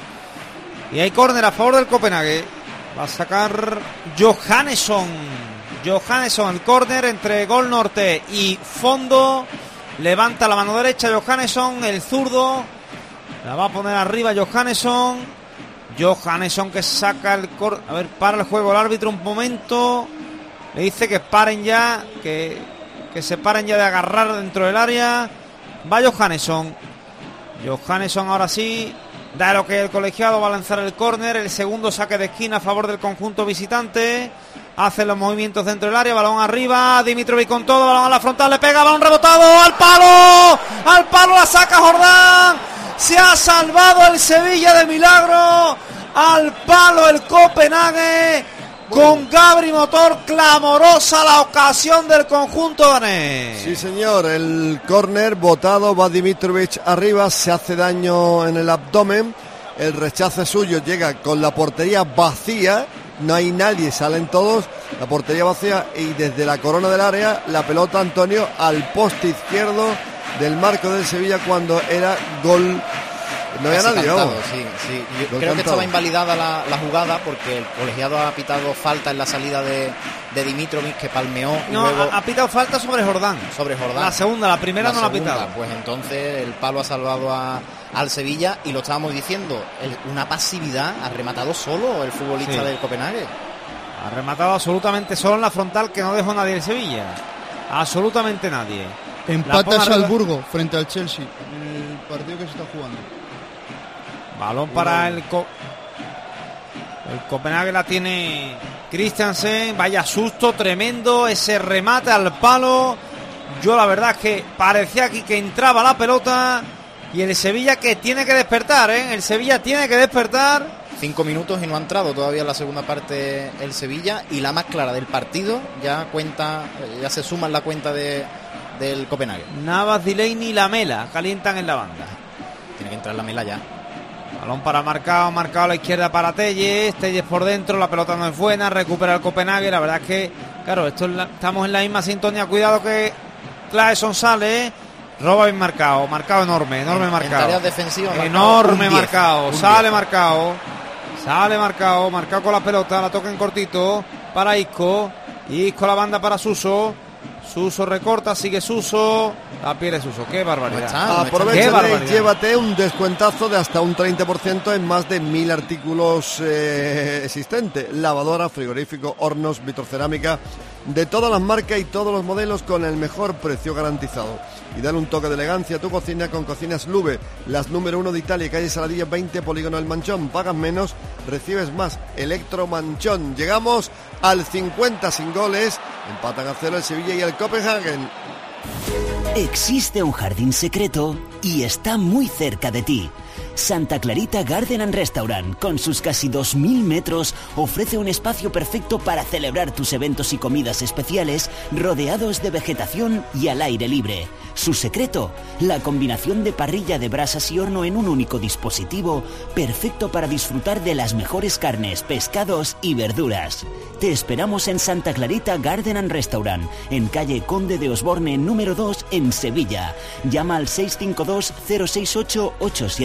Y hay córner a favor del Copenhague. Va a sacar Johannesson. Johannesson, el córner entre Gol Norte y fondo. Levanta la mano derecha Johannesson, el zurdo. La va a poner arriba Johannesson. Johannesson que saca el córner. A ver, para el juego el árbitro un momento. Le dice que paren ya, que, que se paren ya de agarrar dentro del área. Va Johannesson. Johannesson ahora sí. Da lo que el colegiado va a lanzar el córner, el segundo saque de esquina a favor del conjunto visitante. Hace los movimientos dentro del área, balón arriba, Dimitrovic con todo, balón a la frontal, le pega, balón rebotado, al palo, al palo la saca Jordán. Se ha salvado el Sevilla de milagro, al palo el Copenhague. Con Gabri Motor, clamorosa la ocasión del conjunto danés. Sí, señor, el córner botado, va Dimitrovic arriba, se hace daño en el abdomen, el rechace suyo llega con la portería vacía, no hay nadie, salen todos, la portería vacía y desde la corona del área, la pelota, Antonio, al poste izquierdo del marco del Sevilla cuando era gol. No había nadie, cantado, sí, sí. Yo creo cantado. que estaba invalidada la, la jugada porque el colegiado ha pitado falta en la salida de, de Dimitrovic, que palmeó. No, y luego... ha, ha pitado falta sobre Jordán. Sobre Jordán. La segunda, la primera la no segunda, la ha pitado. Pues entonces el palo ha salvado a, al Sevilla y lo estábamos diciendo, el, una pasividad, ha rematado solo el futbolista sí. del Copenhague. Ha rematado absolutamente solo en la frontal, que no dejó nadie el Sevilla. Absolutamente nadie. Empata Salzburgo frente al Chelsea, el partido que se está jugando. Balón para el Co el Copenhague, la tiene Christensen. Vaya susto tremendo ese remate al palo. Yo la verdad es que parecía aquí que entraba la pelota. Y el Sevilla que tiene que despertar, ¿eh? El Sevilla tiene que despertar. Cinco minutos y no ha entrado todavía en la segunda parte el Sevilla. Y la más clara del partido ya cuenta, ya se suma en la cuenta de, del Copenhague. Navas, Delaney y Lamela calientan en la banda. Tiene que entrar Lamela ya. Balón para Marcao, Marcao a la izquierda para Telles, Telles por dentro, la pelota no es buena, recupera el Copenhague, la verdad es que, claro, esto es la, estamos en la misma sintonía, cuidado que Claesson sale, roba bien Marcao, Marcao enorme, enorme en, Marcao. En tareas defensivas, enorme Marcao, sale Marcao, sale Marcao, Marcao con la pelota, la toca en cortito, para Isco, Isco la banda para Suso, Suso recorta, sigue Suso, la pierde Suso, qué barbaridad. No está, no Aprovecha y llévate un descuentazo de hasta un treinta por ciento en más de mil artículos eh, existentes. Lavadora, frigorífico, hornos, vitrocerámica, de todas las marcas y todos los modelos con el mejor precio garantizado. Y dale un toque de elegancia a tu cocina con Cocinas Lube, las número uno de Italia, calle Saladilla veinte, Polígono El Manchón. Pagas menos, recibes más. Electro Manchón. Llegamos al cincuenta sin goles. Empatan a cero el Sevilla y el Copenhagen. Existe un jardín secreto y está muy cerca de ti. Santa Clarita Garden and Restaurant, con sus casi dos mil metros, ofrece un espacio perfecto para celebrar tus eventos y comidas especiales, rodeados de vegetación y al aire libre. Su secreto, la combinación de parrilla de brasas y horno en un único dispositivo, perfecto para disfrutar de las mejores carnes, pescados y verduras. Te esperamos en Santa Clarita Garden and Restaurant, en calle Conde de Osborne número dos, en Sevilla. Llama al seis cinco dos, cero seis ocho, ocho siete dos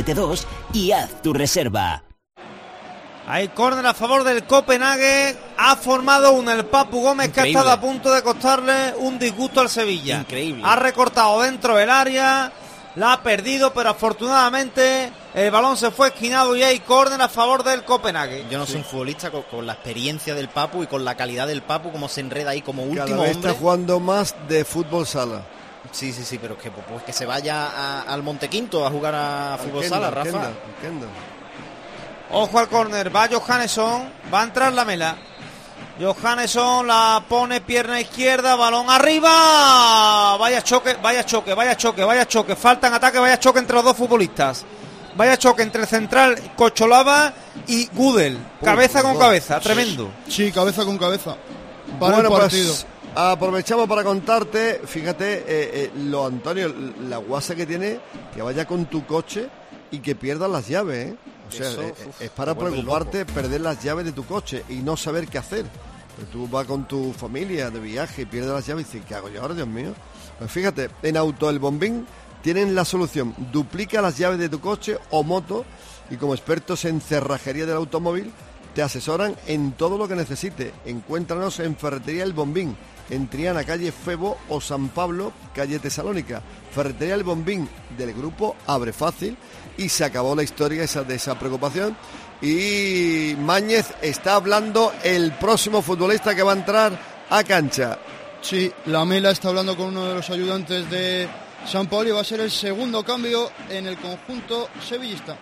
puntos y haz tu reserva. Hay córner a favor del Copenhague. Ha formado un el Papu Gómez. Increíble. Que ha estado a punto de costarle un disgusto al Sevilla. Increíble. Ha recortado dentro del área, la ha perdido, pero afortunadamente el balón se fue esquinado y hay córner a favor del Copenhague. Yo no soy sí. un futbolista con, con la experiencia del Papu y con la calidad del Papu, como se enreda ahí como último Cada vez hombre. Está jugando más de fútbol sala. Sí, sí, sí, pero que, pues, que se vaya a, al Montequinto a jugar a fútbol Kendall, sala, Rafa. Kendall, Kendall. Ojo al córner, va Johannesson, va a entrar Lamela. Johannesson la pone pierna izquierda, balón arriba. Vaya choque, vaya choque, vaya choque, vaya choque. Falta en ataque, vaya choque entre los dos futbolistas. Vaya choque entre el central Cocholava y Gudel. Cabeza oh, con oh, cabeza, tremendo. Sí, cabeza con cabeza. Para bueno, el partido. Pues, aprovechamos para contarte, fíjate, eh, eh, lo Antonio, la guasa que tiene, que vaya con tu coche y que pierdas las llaves, ¿eh? O sea, Eso, es, uf, es para preocuparte loco. Perder las llaves de tu coche y no saber qué hacer. Pero tú vas con tu familia de viaje y pierdes las llaves y dices, ¿qué hago yo ahora, Dios mío? Pues fíjate, en Auto El Bombín tienen la solución. Duplica las llaves de tu coche o moto y como expertos en cerrajería del automóvil te asesoran en todo lo que necesites. Encuéntranos en Ferretería El Bombín, en Triana, calle Febo, o San Pablo, calle Tesalónica. Ferretería El Bombín del grupo Abre Fácil. Y se acabó la historia esa, de esa preocupación. Y Mañez está hablando el próximo futbolista que va a entrar a cancha. Sí, Lamela está hablando con uno de los ayudantes de San Paolo y va a ser el segundo cambio en el conjunto sevillista.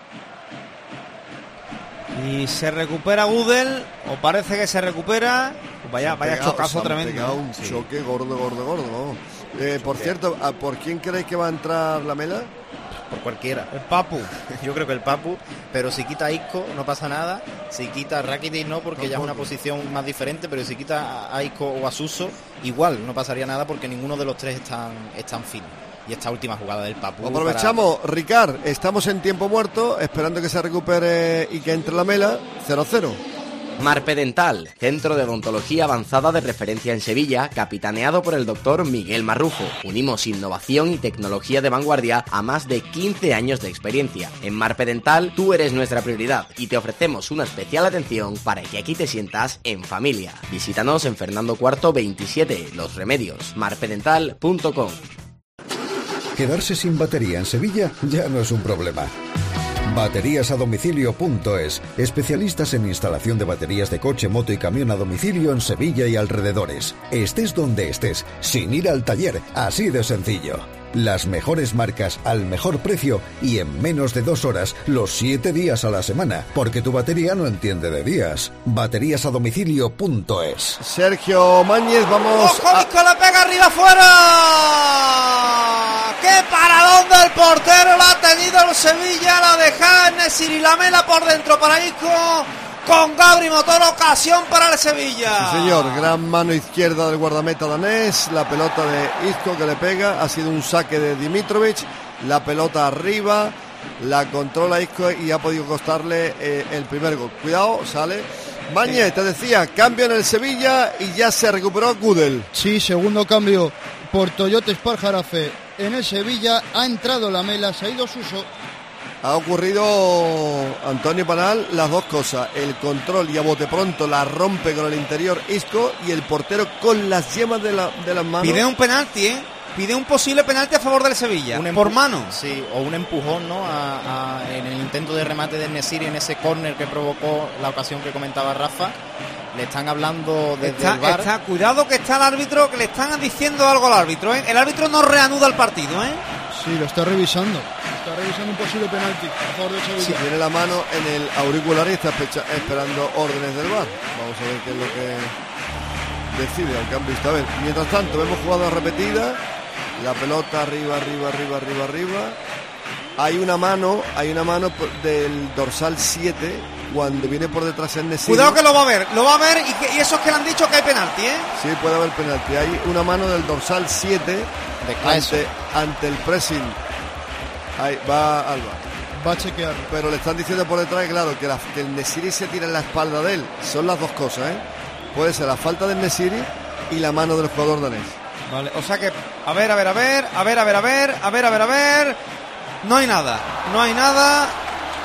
Y se recupera Gudel, o parece que se recupera. Vaya, vaya pegado, chocazo tremendo. Pegado un sí. choque gordo, gordo, gordo. Eh, por cierto, ¿por quién creéis que va a entrar Lamela? Por cualquiera. El Papu. Yo creo que el Papu, pero si quita a Isco no pasa nada. Si quita a Rakitic no, porque Tampoco. ya es una posición más diferente, pero si quita a Isco o a Suso, igual no pasaría nada porque ninguno de los tres están, están finos. Y esta última jugada del Papu. Aprovechamos, para... Ricard, estamos en tiempo muerto, esperando que se recupere y que entre Lamela. Cero cero. Marpe Dental, centro de odontología avanzada de referencia en Sevilla, capitaneado por el doctor Miguel Marrujo. Unimos innovación y tecnología de vanguardia a más de quince años de experiencia. En Marpe Dental, tú eres nuestra prioridad y te ofrecemos una especial atención para que aquí te sientas en familia. Visítanos en Fernando cuarto veintisiete, Los Remedios, marpedental punto com. Quedarse sin batería en Sevilla ya no es un problema. Baterías a domicilio punto es, especialistas en instalación de baterías de coche, moto y camión a domicilio en Sevilla y alrededores. Estés donde estés, sin ir al taller, así de sencillo. Las mejores marcas al mejor precio y en menos de dos horas, los siete días a la semana, porque tu batería no entiende de días. Baterías a domicilio punto es. Sergio Mañez, vamos. ¡Ojo, a... Isco le pega arriba afuera! ¡Qué paradón del portero! La ha tenido el Sevilla, la deja en Nesiri, Lamela por dentro para Isco. Con Gabri Motor, ocasión para el Sevilla. Sí, señor, gran mano izquierda del guardameta danés. La pelota de Isco que le pega. Ha sido un saque de Dimitrovic. La pelota arriba. La controla Isco y ha podido costarle eh, el primer gol. Cuidado, sale. Mañez, te decía, cambio en el Sevilla y ya se recuperó Gudel. Sí, segundo cambio por Toyota Esparjarafe en el Sevilla. Ha entrado Lamela, se ha ido Suso. Ha ocurrido, Antonio Panal, las dos cosas. El control y a bote pronto la rompe con el interior Isco y el portero con las yemas de, la, de las manos. Pide un penalti, ¿eh? Pide un posible penalti a favor del Sevilla, por mano. Sí, o un empujón, ¿no? A, a, en el intento de remate de Nesiri en ese córner que provocó la ocasión que comentaba Rafa. Le están hablando desde está, el bar. Está, cuidado que está el árbitro, que le están diciendo algo al árbitro, ¿eh? El árbitro no reanuda el partido, ¿eh? Sí, lo está revisando. Está revisando un posible penalti a favor de Sevilla. Sí, tiene la mano en el auricular y está esperando órdenes del bar. Vamos a ver qué es lo que decide, aunque han visto. A ver, mientras tanto, vemos jugada repetida. La pelota arriba, arriba, arriba, arriba, arriba. Hay una mano, hay una mano del dorsal siete cuando viene por detrás en Nesiri. Cuidado que lo va a ver, lo va a ver y, que, y eso es que le han dicho que hay penalti, ¿eh? Sí, puede haber penalti. Hay una mano del dorsal siete ante, ante el pressing. Ahí va Alba. Va a chequear. Pero le están diciendo por detrás, claro, que, la, que el Nesiri se tira en la espalda de él. Son las dos cosas, ¿eh? Puede ser la falta del Nesiri y la mano del jugador danés. Vale, o sea que, a ver, a ver, a ver, a ver, a ver, a ver, a ver, a ver, a ver. No hay nada, no hay nada.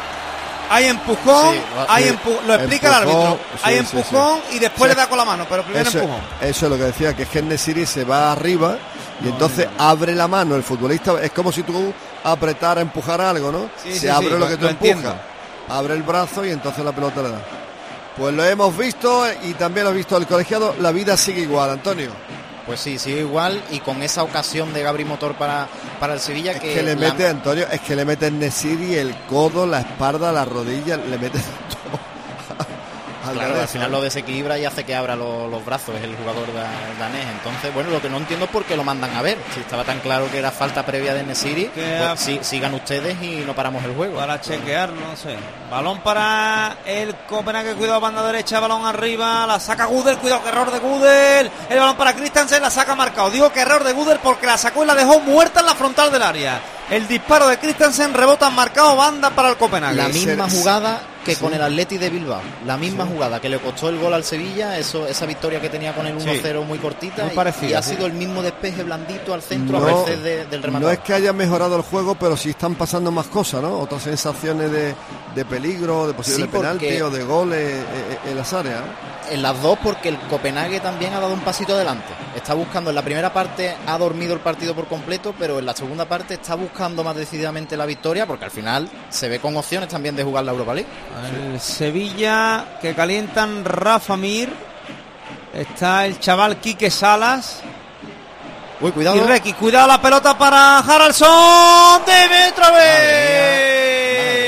Hay empujón, sí, hay sí, empu lo explica empujón, el árbitro. Sí, hay sí, empujón sí. y después sí. le da con la mano, pero primero eso, empujón. Eso es lo que decía, que es que En-Nesyri se va arriba y entonces abre la mano el futbolista. Es como si tú apretara, empujara algo, ¿no? Sí, se sí, abre sí, lo que tú lo empujas. entiendo. Abre el brazo y entonces la pelota le da. Pues lo hemos visto y también lo ha visto el colegiado. La vida sigue igual, Antonio. Pues sí, sigue igual y con esa ocasión de Gabri Motor para, para el Sevilla es que... que le la... mete, Antonio, es que le mete En-Nesyri el codo, la espalda, la rodilla, le mete todo. Claro, al final lo desequilibra y hace que abra lo, los brazos, es el jugador da, danés. Entonces, bueno, lo que no entiendo es por qué lo mandan a ver. Si estaba tan claro que era falta previa de En-Nesyri, pues sí, sigan ustedes y no paramos el juego. Para chequear, no sé. Balón para el Copenhague, cuidado, banda derecha, balón arriba, la saca Gudel, cuidado, que error de Gudel. El balón para Christensen, la saca marcado. Digo que error de Gudel porque la sacó y la dejó muerta en la frontal del área. El disparo de Christensen, rebota marcado, banda para el Copenhague. La misma jugada que sí. con el Atleti de Bilbao, la misma sí. jugada que le costó el gol al Sevilla, eso, esa victoria que tenía con el uno cero sí. muy cortita, muy parecida, y, y ha sí. sido el mismo despeje blandito al centro no, a veces de, del rematador. No es que haya mejorado el juego, pero sí están pasando más cosas, ¿no? Otras sensaciones de, de peligro, de posible sí, penalti o de goles en, en las áreas. En las dos, porque el Copenhague también ha dado un pasito adelante. Está buscando, en la primera parte ha dormido el partido por completo, pero en la segunda parte está buscando más decididamente la victoria, porque al final se ve con opciones también de jugar la Europa League. El Sevilla que calientan Rafa Mir. Está el chaval Quique Salas. Uy, cuidado. Y Requi, cuidado la pelota para Haraldsson. Dimitrovic.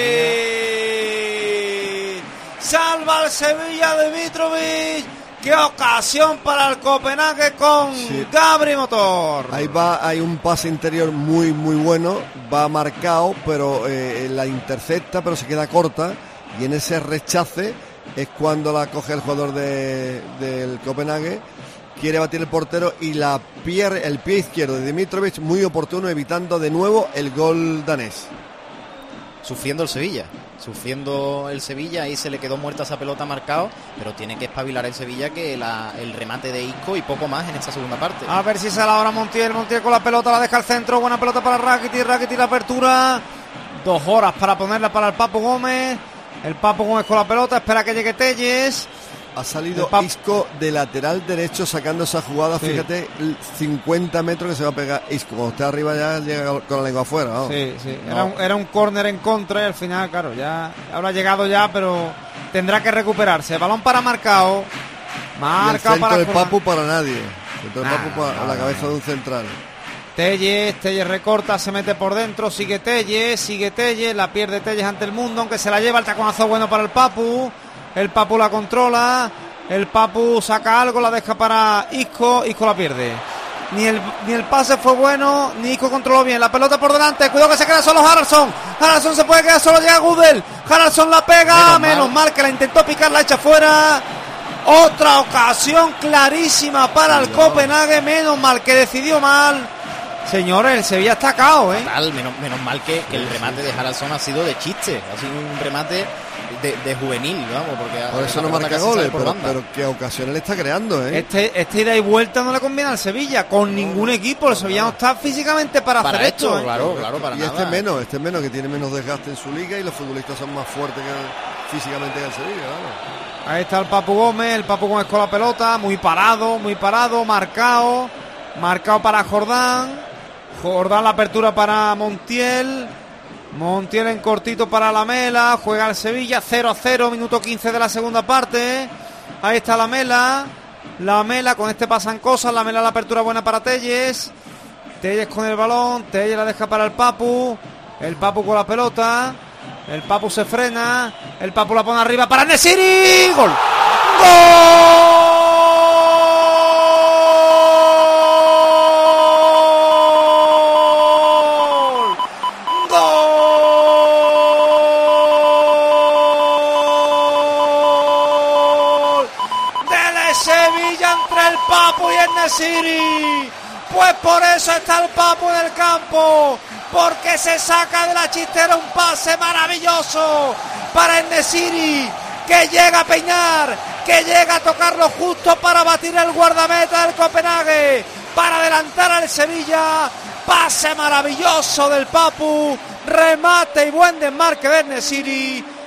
Salva al Sevilla Dimitrovic. Qué ocasión para el Copenhague con sí. Gabri Motor. Ahí va, hay un pase interior muy muy bueno, va marcado, pero eh, la intercepta, pero se queda corta, y en ese rechace es cuando la coge el jugador de, del Copenhague, quiere batir el portero y la pierde el pie izquierdo de Dimitrovic, muy oportuno, evitando de nuevo el gol danés. Sufriendo el Sevilla, sufriendo el Sevilla, ahí se le quedó muerta esa pelota marcado, pero tiene que espabilar el Sevilla que la, el remate de Isco y poco más en esta segunda parte. A ver si sale ahora Montiel, Montiel con la pelota, la deja al centro, buena pelota para Rakitic, Rakitic la apertura, dos horas para ponerla para el Papu Gómez, el Papu Gómez con la pelota, espera que llegue Telles. Ha salido Isco de lateral derecho sacando esa jugada, sí. Fíjate, cincuenta metros que se va a pegar Isco. Cuando esté arriba ya llega con la lengua afuera. ¿No? Sí, sí. Era, no. un, era un córner en contra y al final, claro, ya habrá llegado ya, pero tendrá que recuperarse. Balón para Marcao. Marcao para Telles, Telles recorta, se mete por dentro, sigue Telles, sigue Telles, la pierde Telles ante el mundo, aunque se la lleva el taconazo bueno para el Papu. El Papu la controla, el Papu saca algo, la deja para Isco, Isco la pierde. Ni el, ni el pase fue bueno, ni Isco controló bien. La pelota por delante, cuidado que se queda solo Haraldsson. Haraldsson se puede quedar solo, llega Gudel. Haraldsson la pega, menos, menos mal. mal que la intentó picar, la echa fuera. Otra ocasión clarísima para el Copenhague, menos mal que decidió mal. Señores, el Sevilla está cao, ¿eh? Total, menos, menos mal que, que el remate de Haraldsson ha sido de chiste, ha sido un remate de, de juvenil, vamos, porque por eso no marca goles, pero, pero qué ocasiones le está creando, ¿eh? Este, este ida y vuelta no le conviene al Sevilla, con ningún equipo. El Sevilla no está físicamente para, para hacer esto, esto, ¿eh? claro, claro, para y nada. este menos, este menos, que tiene menos desgaste en su liga y los futbolistas son más fuertes que físicamente que el Sevilla, ¿no? Ahí está el Papu Gómez, el Papu Gómez con la pelota, muy parado, muy parado, marcado, marcado para Jordán. Jordán la apertura para Montiel. Montiel en cortito para Lamela. Juega el Sevilla cero a cero, minuto quince de la segunda parte. Ahí está Lamela. Lamela con este pasan cosas. Lamela la apertura buena para Telles. Telles con el balón. Telles la deja para el Papu. El Papu con la pelota. El Papu se frena. El Papu la pone arriba para En-Nesyri. ¡Gol! ¡Gol! Papu y En-Nesyri, pues por eso está el Papu en el campo, porque se saca de la chistera un pase maravilloso para En-Nesyri, que llega a peinar, que llega a tocarlo justo para batir el guardameta del Copenhague, para adelantar al Sevilla. Pase maravilloso del Papu, remate y buen desmarque de En-Nesyri.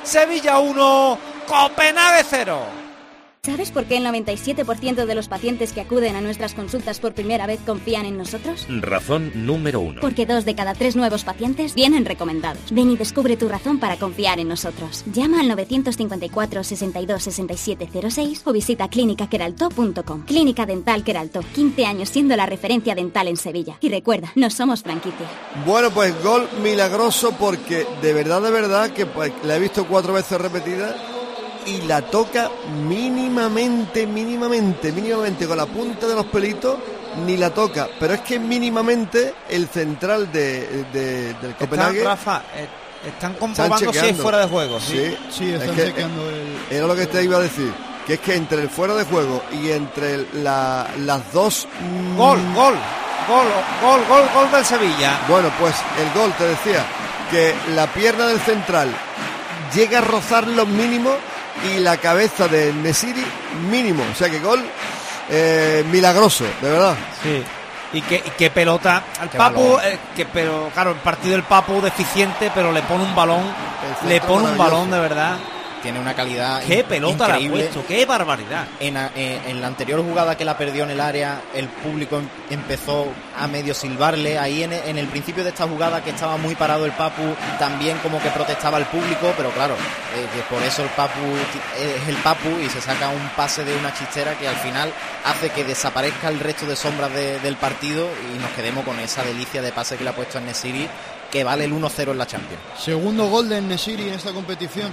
Sevilla uno, Copenhague cero. ¿Sabes por qué el noventa y siete por ciento de los pacientes que acuden a nuestras consultas por primera vez confían en nosotros? Razón número uno. Porque dos de cada tres nuevos pacientes vienen recomendados. Ven y descubre tu razón para confiar en nosotros. Llama al novecientos cincuenta y cuatro, sesenta y dos, sesenta y siete cero seis o visita clínica queralto punto com. Clínica Dental Queralto, quince años siendo la referencia dental en Sevilla. Y recuerda, no somos franquicia. Bueno, pues gol milagroso porque de verdad, de verdad, que pues, la he visto cuatro veces repetida y la toca mínimamente, mínimamente, mínimamente con la punta de los pelitos, ni la toca. Pero es que mínimamente el central de, de, del Copenhague... Están, Rafa, eh, están comprobando si es fuera de juego. Sí, sí, sí están es chequeando que, el... Era lo que te iba a decir, que es que entre el fuera de juego y entre la, las dos... Gol, mmm... gol, gol, gol, gol, gol del Sevilla. Bueno, pues el gol, te decía, que la pierna del central llega a rozar lo mínimo y la cabeza de Nesiri mínimo, o sea que gol eh, milagroso, de verdad. Sí. Y que, y que pelota al Papu, eh, que pero claro, el partido del Papu deficiente, pero le pone un balón, le pone un balón de verdad. Tiene una calidad qué pelota le ha increíble. puesto, qué barbaridad. En, en, en la anterior jugada que la perdió en el área, el público em, empezó a medio silbarle. Ahí en, en el principio de esta jugada, que estaba muy parado el Papu, también como que protestaba el público, pero claro, eh, que por eso el Papu es el Papu y se saca un pase de una chistera que al final hace que desaparezca el resto de sombras de, del partido y nos quedemos con esa delicia de pase que le ha puesto a Nesiri, que vale el uno cero en la Champions. Segundo gol de Nesiri en esta competición.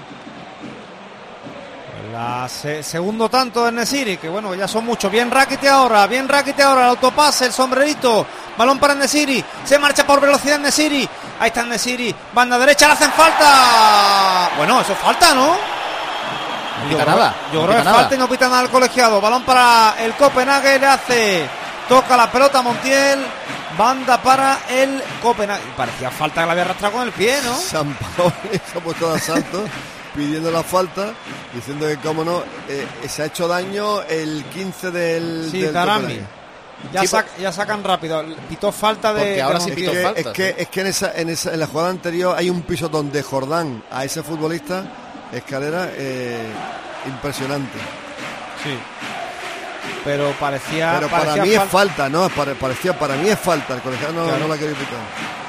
La se, segundo tanto de Nesiri, que bueno, ya son muchos. Bien Rakiti ahora, bien Rakiti ahora, el autopase, el sombrerito, balón para Nesiri, se marcha por velocidad Nesiri, ahí está Nesiri, banda derecha, le hacen falta. Bueno, eso es falta, ¿no? No pita nada. Yo creo que es falta y no pita nada el colegiado. Balón para el Copenhague, le hace, toca la pelota Montiel, banda para el Copenhague. Parecía falta que la había arrastrado con el pie, ¿no? San Paolo se ha puesto de asalto pidiendo la falta, diciendo que cómo no, eh, se ha hecho daño el quince del... Sí, del Darami. Ya, sí, sac, ya sacan rápido, pitó falta de... Porque ahora de sí pitó es que, falta. Es que, es que en, esa, en, esa, en la jugada anterior hay un pisotón de Jordán a ese futbolista, Escalera, eh, impresionante. Sí. Pero parecía... Pero parecía para mí fal- es falta, ¿no? Para, parecía, para mí es falta, el colegiado no, Claro. no la quiere pitar.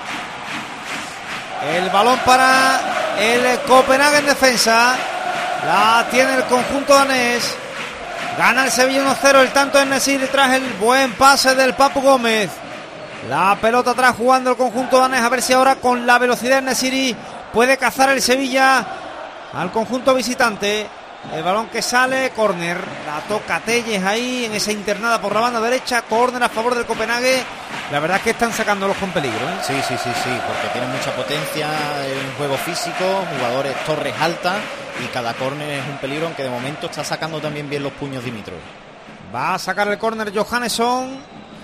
El balón para el Copenhague en defensa. La tiene el conjunto danés. Gana el Sevilla uno cero. El tanto en Nesiri tras el buen pase del Papu Gómez. La pelota atrás jugando el conjunto danés. A ver si ahora con la velocidad de Nesiri puede cazar el Sevilla al conjunto visitante. El balón que sale, córner. La toca Telles ahí en esa internada por la banda derecha. Córner a favor del Copenhague. La verdad es que están sacándolos con peligro, ¿eh? Sí, sí, sí, sí, porque tienen mucha potencia en juego físico, jugadores torres altas y cada córner es un peligro, aunque de momento está sacando también bien los puños Dimitrov. Va a sacar el córner Johannesson.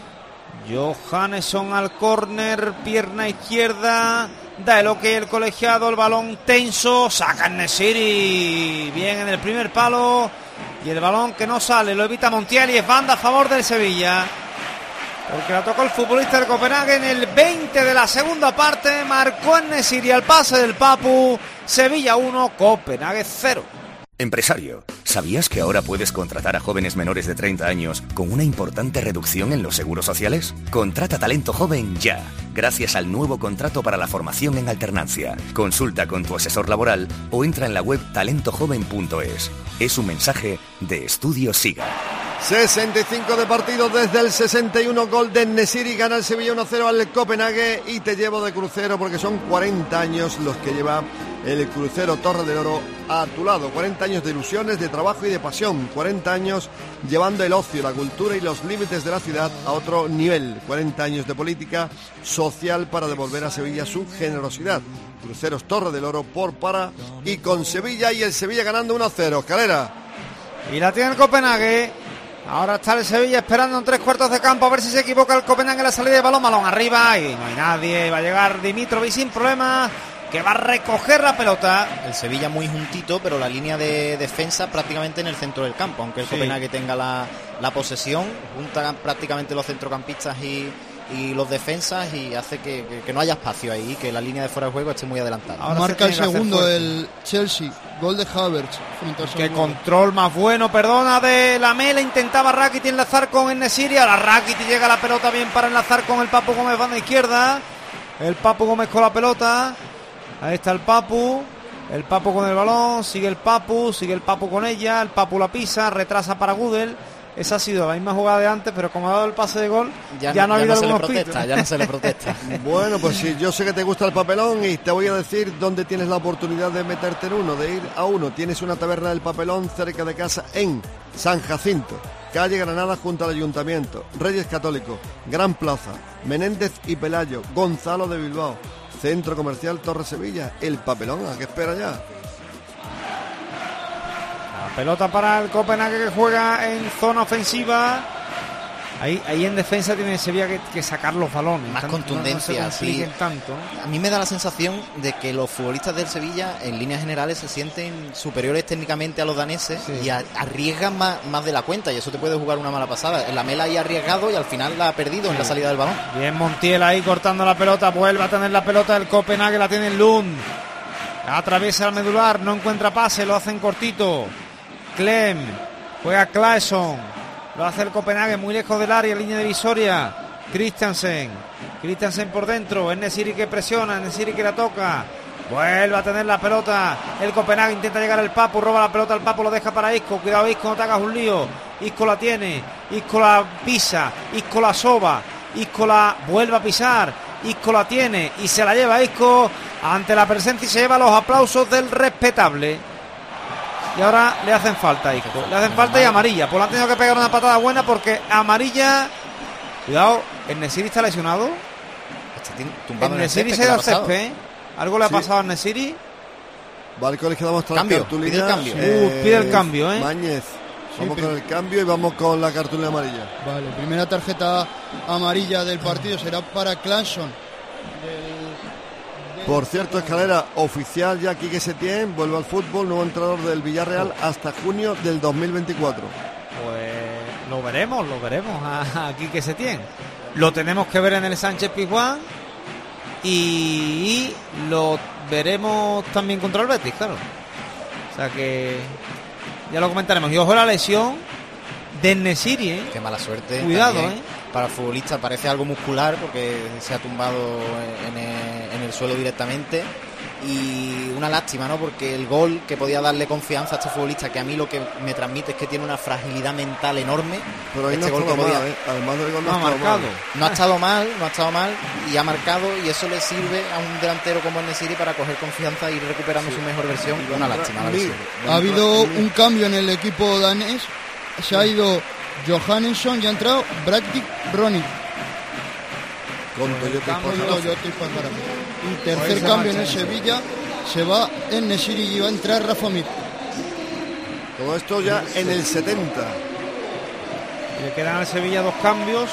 Johannesson al córner, pierna izquierda. Da el ok el colegiado, el balón tenso. Saca Nesiri. Bien en el primer palo. Y el balón que no sale, lo evita Montiel y es banda a favor del Sevilla. Porque la tocó el futbolista del Copenhague en el veinte de la segunda parte. Marcó en Nesiri al pase del Papu. Sevilla uno, Copenhague cero. Empresario, ¿sabías que ahora puedes contratar a jóvenes menores de treinta años con una importante reducción en los seguros sociales? Contrata talento joven ya, gracias al nuevo contrato para la formación en alternancia. Consulta con tu asesor laboral o entra en la web talento joven punto es. Es un mensaje de Estudio Siga. sesenta y cinco de partido desde el sesenta y uno, gol de Nesiri, gana el Sevilla uno cero al Copenhague y te llevo de crucero porque son cuarenta años los que lleva el crucero Torre del Oro a tu lado, cuarenta años de ilusiones, de trabajo y de pasión, cuarenta años llevando el ocio, la cultura y los límites de la ciudad a otro nivel, cuarenta años de política social para devolver a Sevilla su generosidad. Cruceros Torre del Oro por, para y con Sevilla, y el Sevilla ganando uno cero. Escalera. Y la tiene el Copenhague. Ahora está el Sevilla esperando en tres cuartos de campo a ver si se equivoca el Copenhague en la salida de balón. Balón arriba y no hay nadie. Va a llegar Dimitrovic sin problema, que va a recoger la pelota. El Sevilla muy juntito, pero la línea de defensa prácticamente en el centro del campo. Aunque el Sí. Copenhague tenga la, la posesión, juntan prácticamente los centrocampistas y, y los defensas y hace que, que, que no haya espacio ahí, que la línea de fuera de juego esté muy adelantada. Ahora marca el segundo el Chelsea, Gol de Havertz frente a Qué control más bueno, perdona, de Lamela. Intentaba Rakitic enlazar con En-Nesyri. Ahora Rakitic llega la pelota bien para enlazar con el Papu Gómez, banda izquierda. El Papu Gómez con la pelota. Ahí está el Papu. El Papu con el balón. Sigue el Papu. Sigue el Papu con ella. El Papu la pisa. Retrasa para Gudel. Esa ha sido la misma jugada de antes, pero como ha dado el pase de gol, ya, ya no ha habido ya no algunos se le protesta, ya no se le protesta. Bueno, pues sí, yo sé que te gusta el papelón y te voy a decir dónde tienes la oportunidad de meterte en uno, de ir a uno. Tienes una taberna del papelón cerca de casa en San Jacinto, calle Granada junto al Ayuntamiento, Reyes Católicos, Gran Plaza, Menéndez y Pelayo, Gonzalo de Bilbao, Centro Comercial Torre Sevilla. El papelón, ¿a qué espera ya? Pelota para el Copenhague, que juega en zona ofensiva. Ahí, ahí en defensa tiene Sevilla que, que sacar los balones. Más tanto, contundencia, no se sí. tanto. A mí me da la sensación de que los futbolistas del Sevilla, en líneas generales, se sienten superiores técnicamente a los daneses, sí, y a, arriesgan más, más de la cuenta, y eso te puede jugar una mala pasada. La Mela ahí ha arriesgado y al final la ha perdido, sí, en la salida del balón. Bien Montiel ahí cortando la pelota, vuelve a tener la pelota el Copenhague, la tiene Lund. Atraviesa el medular, no encuentra pase, lo hacen cortito. Clem, juega Claesson, lo hace el Copenhague muy lejos del área, línea divisoria. Christensen, Christensen por dentro, En-Nesyri que presiona, En-Nesyri que la toca, vuelve a tener la pelota, el Copenhague intenta llegar al Papu, roba la pelota al Papu, lo deja para Isco, cuidado Isco, no te hagas un lío. Isco la tiene, Isco la pisa, Isco la soba, Isco la vuelve a pisar, Isco la tiene y se la lleva Isco ante la presencia y se lleva los aplausos del respetable. Y ahora le hacen falta a Isco. Le hacen falta y amarilla. Pues le han tenido que pegar una patada buena porque amarilla. Cuidado, En-Nesyri está lesionado. En-Nesyri se da al césped, ¿eh? ¿Algo le ha pasado a En-Nesyri? Vale, que le quedamos la cambio, cartulina. Pide el cambio. Eh, uh, pide el cambio, ¿eh? Mañez. Vamos sí, con el cambio y vamos con la cartulina amarilla. Vale, primera tarjeta amarilla del partido será para Claesson. Por cierto, Escalera, oficial ya Quique Setién, vuelve al fútbol, nuevo entrenador del Villarreal hasta junio del dos mil veinticuatro. Pues lo veremos, lo veremos a, a Quique Setién. Lo tenemos que ver en el Sánchez Pizjuán y lo veremos también contra el Betis, claro. O sea que ya lo comentaremos. Y ojo la lesión de En-Nesyri, ¿eh? Qué mala suerte. Cuidado, también. ¿eh? Para el futbolista parece algo muscular porque se ha tumbado en el, en el suelo directamente, y una lástima, ¿no? Porque el gol que podía darle confianza a este futbolista, que a mí lo que me transmite es que tiene una fragilidad mental enorme. Pero ahí este no gol que podía... mal, ¿eh? Además del gol no, no ha marcado. Mal. No ha estado mal, no ha estado mal y ha marcado, y eso le sirve a un delantero como En-Nesyri para coger confianza e ir recuperando sí. su mejor versión. Una lástima. La versión. Ha habido un cambio en el equipo danés. Se ha ido Johannesson y ha entrado Bradley Ronny. Con Toyota y Pazarán. Y tercer cambio en el Sevilla, se va En-Nesyri y va a entrar Rafa Mir. Todo esto ya en el setenta. Le quedan al Sevilla dos cambios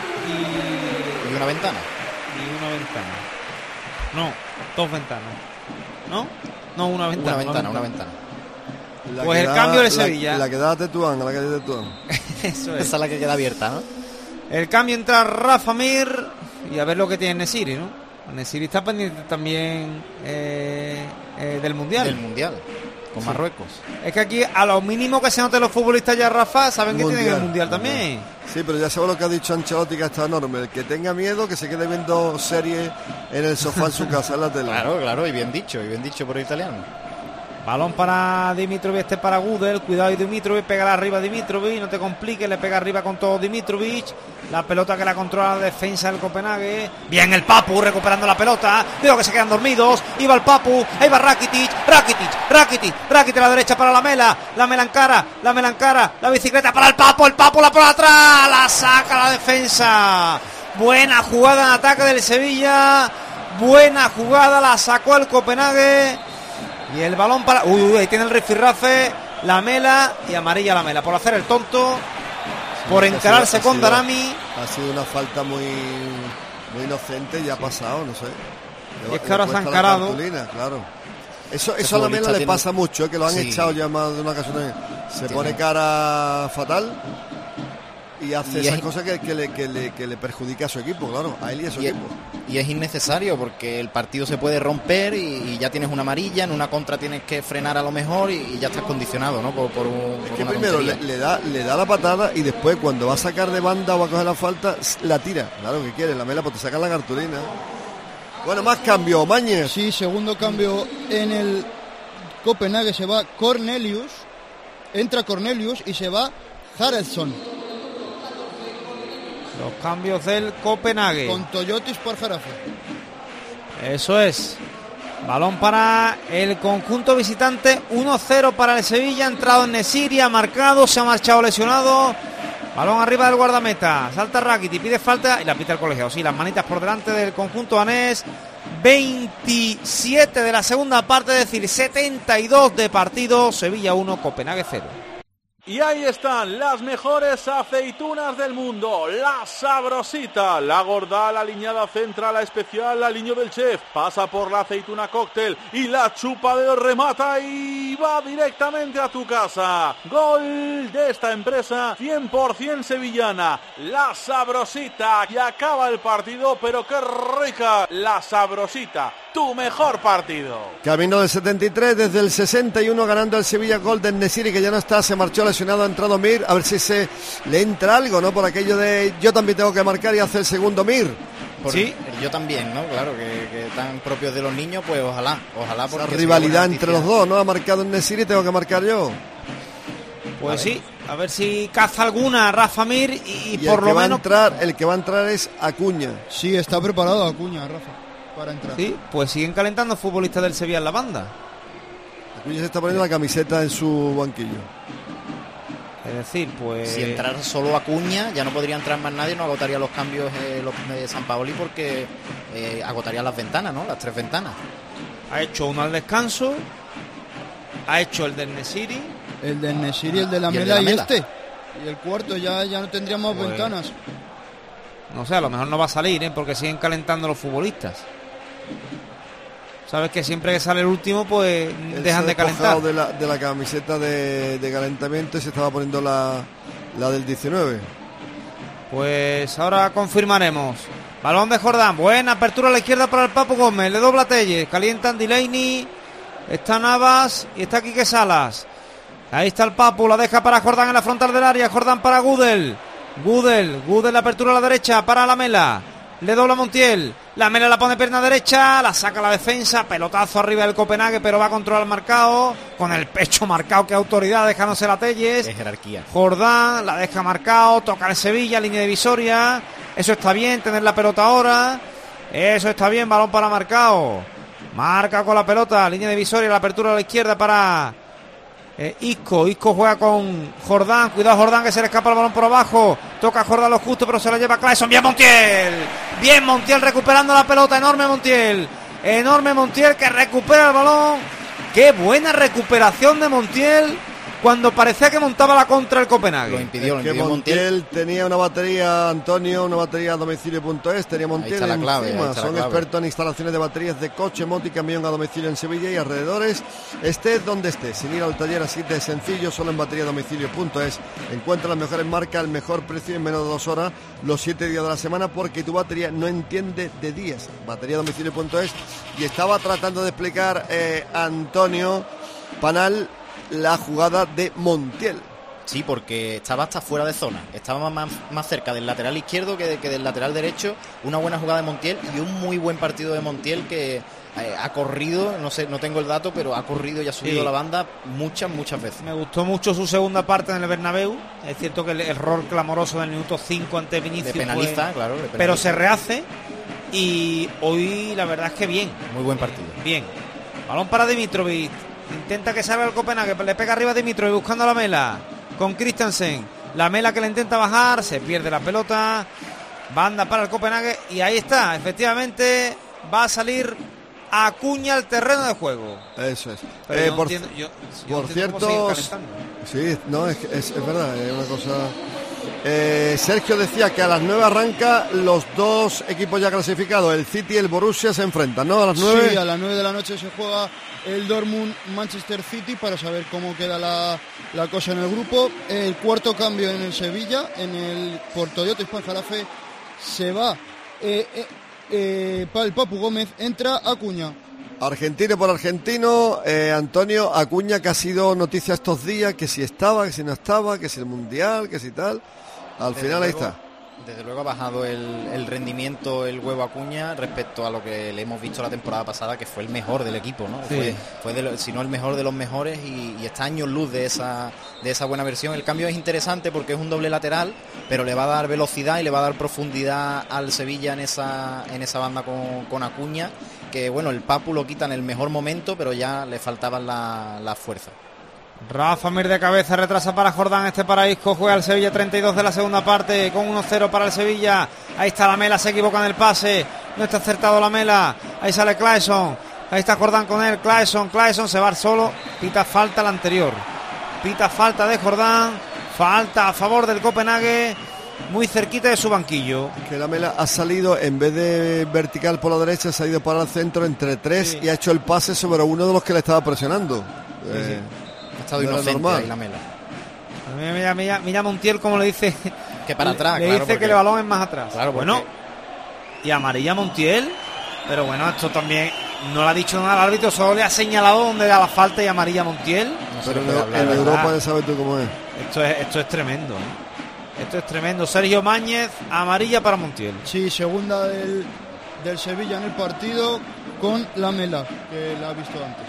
y... y una ventana. Y una ventana. No, dos ventanas. ¿No? No, una ventana. Una ventana, una ventana. La pues el da, cambio de la, Sevilla. La que da a Tetuán, a la calle de Tetuán. Eso es. Esa es la que queda abierta, ¿no? El cambio entra Rafa Mir y a ver lo que tiene En-Nesyri, ¿no? En-Nesyri está pendiente también eh, eh, del Mundial. Del Mundial, con sí. Marruecos. Es que aquí a lo mínimo que se noten los futbolistas ya, Rafa, saben mundial, que tienen el Mundial también. Sí, pero ya sabes lo que ha dicho Ancelotti, que está enorme. El que tenga miedo, que se quede viendo series en el sofá en su casa, en la tele. Claro, claro, y bien dicho, y bien dicho por el italiano. Balón para Dimitrovic, este para Gudel. Cuidado, y Dimitrovic, pega arriba Dimitrovic, no te compliques, le pega arriba con todo Dimitrovic. La pelota que la controla la defensa del Copenhague. Bien el Papu recuperando la pelota. Digo que se quedan dormidos. Iba el Papu, ahí va Rakitic, Rakitic, Rakitic, Rakitic a la derecha para la Mela. La Mela encara, la Mela encara, la bicicleta para el Papu, el Papu la por atrás, la saca la defensa. Buena jugada en ataque del Sevilla. Buena jugada, la sacó el Copenhague. Y el balón para... Uy, uy, ahí tiene el rifirrafe, la Mela y amarilla la Mela por hacer el tonto, sí, por encararse sido, con sido, Darami. Ha sido una falta muy muy inocente, ya ha pasado, no sé. Y es que ahora se ha encarado. Claro. Eso, eso a la Mela tiene... le pasa mucho, ¿eh? Que lo han sí. echado ya más de una ocasión. Se tiene... pone cara fatal. Y hace y esas es, cosas que, que, le, que, le, que le perjudica a su equipo, claro, a él y a su y equipo. Es, y es innecesario porque el partido se puede romper y, y ya tienes una amarilla, en una contra tienes que frenar a lo mejor y, y ya estás condicionado, ¿no? Por, por, un, es por que una primero le, le, da, le da la patada y después cuando va a sacar de banda o va a coger la falta, la tira. Claro que quiere, la mela, pues te saca la cartulina. Bueno, más cambio, Mañez. Sí, segundo cambio en el Copenhague, se va Cornelius, entra Cornelius y se va Haraldsson. Los cambios del Copenhague. Con Toyotis por Jarafe. Eso es. Balón para el conjunto visitante. uno cero para el Sevilla. Ha entrado en Nesiri, ha marcado, se ha marchado lesionado. Balón arriba del guardameta. Salta Rakitic, pide falta y la pita el colegiado. Sí, las manitas por delante del conjunto danés. veintisiete de la segunda parte, es decir, setenta y dos de partido. Sevilla uno, Copenhague cero. Y ahí están las mejores aceitunas del mundo, la Sabrosita, la gorda, la aliñada central, la especial, la aliño del chef, pasa por la aceituna cóctel y la chupa de remata y va directamente a tu casa. Gol de esta empresa cien por ciento sevillana, la Sabrosita, y acaba el partido, pero qué rica, la Sabrosita, tu mejor partido. Camino del setenta y tres, desde el sesenta y uno ganando el Sevilla Golden Nesiri, que ya no está, se marchó lesionado, ha entrado Mir, a ver si se le entra algo, ¿no? Por aquello de yo también tengo que marcar y hace el segundo Mir. Por, sí, yo también, ¿no? Claro, que, que tan propios de los niños, pues ojalá, ojalá. Esa rivalidad entre los dos, ¿no? Ha marcado en Nesiri, tengo que marcar yo. Pues sí, a ver si caza alguna Rafa Mir y, y por el lo que va menos... a entrar, el que va a entrar es Acuña. Sí, está preparado Acuña, Rafa, para entrar. Sí, pues siguen calentando futbolistas del Sevilla en la banda. Acuña se está poniendo la camiseta en su banquillo. Es decir, pues... Si entrara solo Acuña, ya no podría entrar más nadie, no agotaría los cambios eh, los de Sampaoli porque eh, agotaría las ventanas, ¿no? Las tres ventanas. Ha hecho uno al descanso, ha hecho el del Nesiri. El del Nesiri, el de la y Mela de la y Mela. este. Y el cuarto, ya, ya no tendríamos pues, ventanas. No sé, a lo mejor no va a salir, ¿eh? Porque siguen calentando los futbolistas. Sabes que siempre que sale el último, pues Él dejan de calentar. De la, de la camiseta de, de calentamiento y se estaba poniendo la, la del diecinueve. Pues ahora confirmaremos. Balón de Jordán, buena apertura a la izquierda para el Papu Gómez, le dobla Telles, calientan Delaney, está Navas y está Quique Salas. Ahí está el Papu, la deja para Jordán en la frontal del área, Jordán para Gudel. Gudel, Gudel la apertura a la derecha para la Mela. Le dobla Montiel, la Mela la pone pierna derecha, la saca la defensa, pelotazo arriba del Copenhague, pero va a controlar el marcado, con el pecho marcado, que autoridad, dejándose la Telles. Es jerarquía. Jordán la deja marcado, toca el Sevilla, línea divisoria, eso está bien, tener la pelota ahora, eso está bien, balón para marcado, marca con la pelota, línea divisoria, la apertura a la izquierda para... Eh, Isco, Isco juega con Jordán, cuidado Jordán que se le escapa el balón por abajo, toca Jordán lo justo pero se la lleva Claesson, bien Montiel, bien Montiel recuperando la pelota, enorme Montiel, enorme Montiel que recupera el balón, qué buena recuperación de Montiel cuando parecía que montaba la contra el Copenhague. Lo impidió, lo que impidió Montiel, Montiel tenía una batería, Antonio, una batería a domicilio punto es, tenía Montiel está la clave, encima, ahí está la son clave. expertos en instalaciones de baterías de coche, moto y camión a domicilio en Sevilla y alrededores, estés donde estés, sin ir al taller, así de sencillo, solo en batería a domicilio punto es, encuentra las mejores marcas, el mejor precio en menos de dos horas, los siete días de la semana, porque tu batería no entiende de días, batería a domicilio punto es, y estaba tratando de explicar eh, Antonio Panal la jugada de Montiel. Sí, porque estaba hasta fuera de zona, estaba más, más cerca del lateral izquierdo que, de, que del lateral derecho. Una buena jugada de Montiel y un muy buen partido de Montiel que eh, ha corrido, no sé, no tengo el dato, pero ha corrido y ha subido sí. la banda muchas, muchas veces. Me gustó mucho su segunda parte en el Bernabéu. Es cierto que el error clamoroso del minuto cinco ante Vinicius de penalista, fue, claro, de penalista. pero se rehace y hoy la verdad es que bien. Muy buen partido. Bien. Balón para Dimitrovic. Intenta que salga el Copenhague, le pega arriba a Dimitrovic buscando a la Mela con Christensen. La Mela que le intenta bajar, se pierde la pelota. Banda para el Copenhague y ahí está, efectivamente va a salir Acuña al terreno de juego. Eso es. Pero Eh, yo no por entiendo- yo- yo por no entiendo cómo cierto, siguen calentando. sí, no, es, es, es verdad, es una cosa... Eh, Sergio decía que a las nueve arranca los dos equipos ya clasificados, el City y el Borussia se enfrentan, ¿no? A las nueve. Sí, a las nueve de la noche se juega el Dortmund Manchester City para saber cómo queda la, la cosa en el grupo. El cuarto cambio en el Sevilla, en el por Toyota Hispal Jarafe, se va eh, eh, eh, para el Papu Gómez, entra Acuña. Argentino por argentino, eh, Antonio Acuña, que ha sido noticia estos días, que si estaba, que si no estaba, que si el Mundial, que si tal. Al Desde final luego, ahí está. Desde luego ha bajado el, el rendimiento el huevo Acuña respecto a lo que le hemos visto la temporada pasada, que fue el mejor del equipo, ¿no? Sí. Fue, fue de lo, si no el mejor de los mejores y, y está años luz de esa, de esa buena versión. El cambio es interesante porque es un doble lateral, pero le va a dar velocidad y le va a dar profundidad al Sevilla en esa, en esa banda con, con Acuña, que bueno, el Papu lo quita en el mejor momento, pero ya le faltaban las la fuerzas. Rafa Mir de cabeza, retrasa para Jordán, este para Isco, juega el Sevilla treinta y dos de la segunda parte con uno cero para el Sevilla. Ahí está Lamela, se equivoca en el pase, no está acertado Lamela, ahí sale Claesson, ahí está Jordán con él, Claesson, Claesson se va solo, pita falta la anterior, pita falta de Jordán, falta a favor del Copenhague, muy cerquita de su banquillo. Que Lamela ha salido, en vez de vertical por la derecha, se ha ido para el centro entre tres, sí, y ha hecho el pase sobre uno de los que le estaba presionando. Sí, eh, sí. Ha estado no inocente ahí Lamela. Mira, mira, mira Montiel como le dice que para atrás, le claro, dice porque... que el balón es más atrás. Claro, porque... bueno, y amarilla Montiel, pero bueno, esto también no le ha dicho nada al árbitro, solo le ha señalado donde da la falta y amarilla Montiel. No, pero no, hablar, en Europa ya sabes tú cómo es. Esto es, esto es tremendo, ¿eh? Esto es tremendo. Sergio Máñez, amarilla para Montiel. Sí, segunda del, del Sevilla en el partido con Lamela, que la ha visto antes.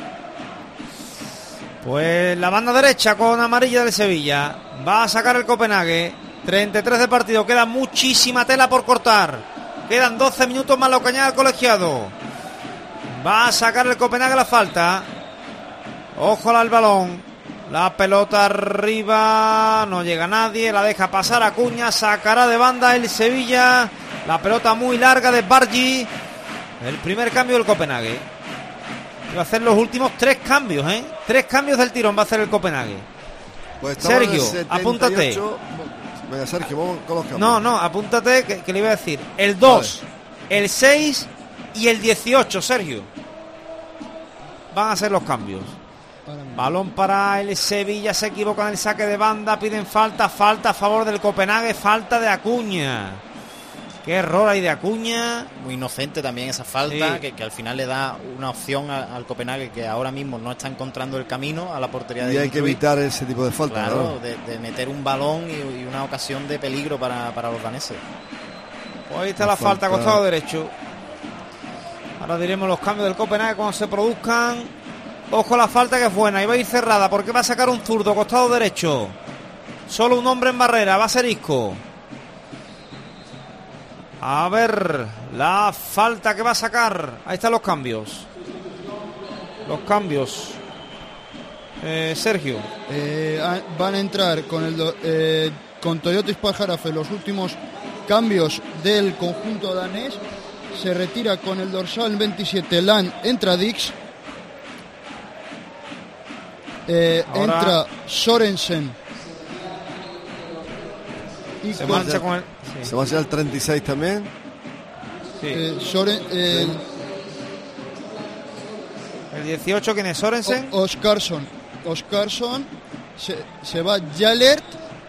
Pues la banda derecha con amarilla del Sevilla. Va a sacar el Copenhague. treinta y tres de partido. Queda muchísima tela por cortar. Quedan doce minutos más lo que añade el colegiado. Va a sacar el Copenhague la falta. Ojo al balón. La pelota arriba. No llega nadie. La deja pasar Acuña. Sacará de banda el Sevilla. La pelota muy larga de Bargi. El primer cambio del Copenhague. Va a hacer los últimos tres cambios, ¿eh? Tres cambios del tirón va a hacer el Copenhague. Pues Sergio, apúntate. Venga, Sergio, vamos con los cambios. No, no, apúntate, que, que le iba a decir. El dos, vale, el seis y el dieciocho, Sergio. Van a ser los cambios. Balón para el Sevilla, se equivoca en el saque de banda, piden falta, falta a favor del Copenhague, falta de Acuña. Qué error hay de Acuña. Muy inocente también esa falta, sí, que, que al final le da una opción a, al Copenhague, que ahora mismo no está encontrando el camino a la portería de y hay que evitar ese tipo de falta. Claro, ¿no? de, de meter un balón y, y una ocasión de peligro para, para los daneses. Pues ahí está la, la falta, falta, costado derecho. Ahora diremos los cambios del Copenhague cuando se produzcan. Ojo a la falta, que es buena, y va a ir cerrada porque va a sacar un zurdo, costado derecho. Solo un hombre en barrera, va a ser Isco. A ver, la falta que va a sacar. Ahí están los cambios. Los cambios. Eh, Sergio. Eh, van a entrar con el eh, con Toyota Hispal Jarafe los últimos cambios del conjunto danés. Se retira con el dorsal veintisiete Land, entra Dix. Eh, Ahora... Entra Sorensen. Y se marcha con el... Sí. Se va a hacer el treinta y seis también. Sí. Eh, Soren, eh, el dieciocho, ¿quién es? Sorensen. O, Oscarsson. Oscarsson. Se, se va Jalert.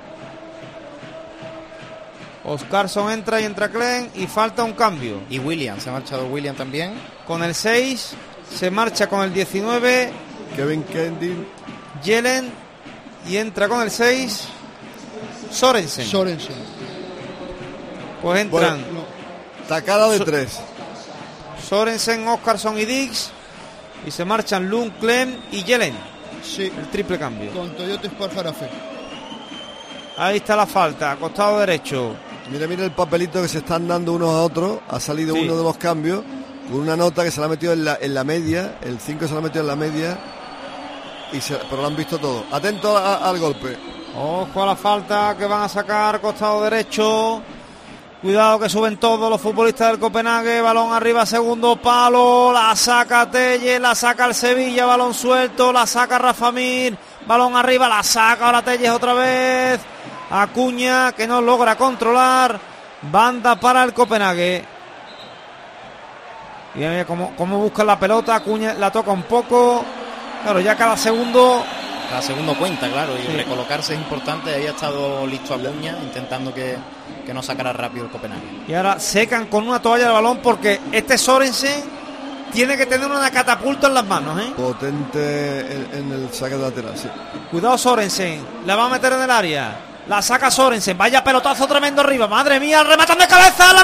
Oscarsson entra y entra Klen y falta un cambio. Y William, se ha marchado William también. Con el seis se marcha con el diecinueve. Kevin Kendall. Yelen y entra con el seis Sorensen. Sorensen. Pues entran. Bueno, tacada de so- tres. Sorensen, Oscarsson y Dix. Y se marchan Lund, Klen y Yelen. Sí. El triple cambio. Con Toyota Hispal Jarafe. Ahí está la falta, costado derecho. Mira, mira el papelito que se están dando unos a otros. Ha salido sí. uno de los cambios con una nota que se la ha metido en la, en la media. El cinco se la ha metido en la media. Y se, pero lo han visto todo. Atento a, a, al golpe. Ojo a la falta que van a sacar, costado derecho. Cuidado que suben todos los futbolistas del Copenhague. Balón arriba, segundo palo. La saca Telle, la saca el Sevilla. Balón suelto, la saca Rafa Mir. Balón arriba, la saca ahora Telles otra vez. Acuña, que no logra controlar. Banda para el Copenhague. Y mira cómo, cómo busca la pelota. Acuña la toca un poco. Claro, ya cada segundo... Cada segundo cuenta, claro, y sí. recolocarse es importante. Ahí ha estado listo Acuña, intentando que, que no sacara rápido el Copenhague. Y ahora secan con una toalla el balón, porque este Sorensen tiene que tener una catapulta en las manos, ¿eh? Potente en, en el saque lateral, sí. Cuidado Sorensen, la va a meter en el área. La saca Sorensen, vaya pelotazo tremendo arriba. Madre mía, rematan de cabeza al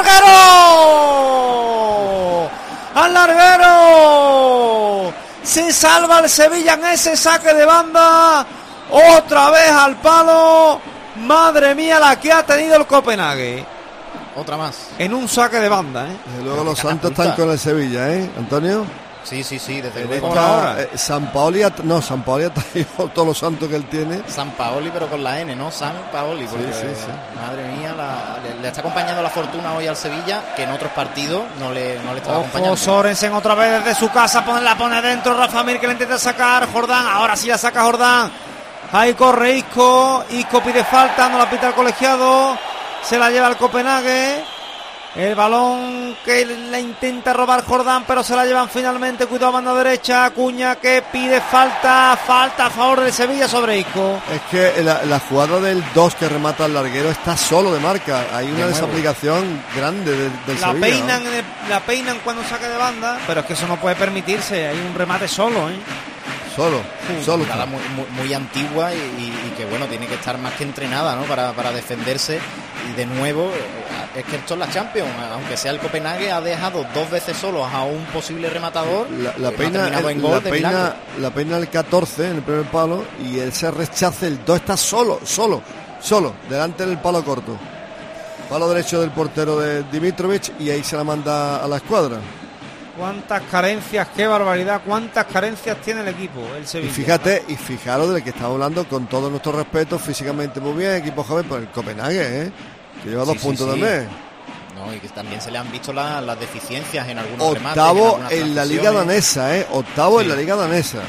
larguero. ¡Al larguero! Se salva el Sevilla en ese saque de banda. Otra vez al palo. Madre mía la que ha tenido el Copenhague. Otra más. En un saque de banda, ¿eh? Desde luego los Santos están con el Sevilla, ¿eh, Antonio? Sí, sí, sí, desde luego. Esta, eh, San Paoli, no, San Paoli ha traído todos los santos que él tiene. San Paoli, pero con la N, ¿no? San Paoli, porque, sí, sí, sí. Madre mía, la, le, le está acompañando la fortuna hoy al Sevilla, que en otros partidos no le, no le estaba acompañando. Ojo, Sorensen otra vez desde su casa, pone, la pone dentro, Rafa Mir que le intenta sacar, Jordán, ahora sí la saca Jordán. Ahí corre Isco, Isco pide falta, no la pita el colegiado, se la lleva el Copenhague. El balón que le intenta robar Jordán, pero se la llevan finalmente. Cuidado, banda derecha. Acuña que pide falta. Falta a favor del Sevilla sobre Isco. Es que la, la jugada del dos que remata al larguero está solo de marca. Hay una de desaplicación grande del, del la Sevilla. Peinan, ¿no? el, la peinan cuando saque de banda, pero es que eso no puede permitirse. Hay un remate solo, ¿eh? Solo, sí, solo. Una muy, muy, muy antigua y, y, y que bueno, tiene que estar más que entrenada, ¿no? Para, para defenderse. Y de nuevo, es que esto es la Champions, aunque sea el Copenhague, ha dejado dos veces solos a un posible rematador. La, la peina, no el, gol la, de peina la peina el catorce en el primer palo y ese rechace el dos está solo, solo, solo, delante del palo corto. Palo derecho del portero de Dimitrovic y ahí se la manda a la escuadra. Cuántas carencias, qué barbaridad, cuántas carencias tiene el equipo, el Sevilla. Y fíjate, y fijaros del que estamos hablando, con todo nuestro respeto, físicamente muy bien, equipo joven, pero el Copenhague, ¿eh? Que lleva sí, dos sí, puntos sí. también. No, y que también se le han visto la, las deficiencias en algunos remates. Octavo en, en la liga danesa, ¿eh? Octavo sí. en la liga danesa.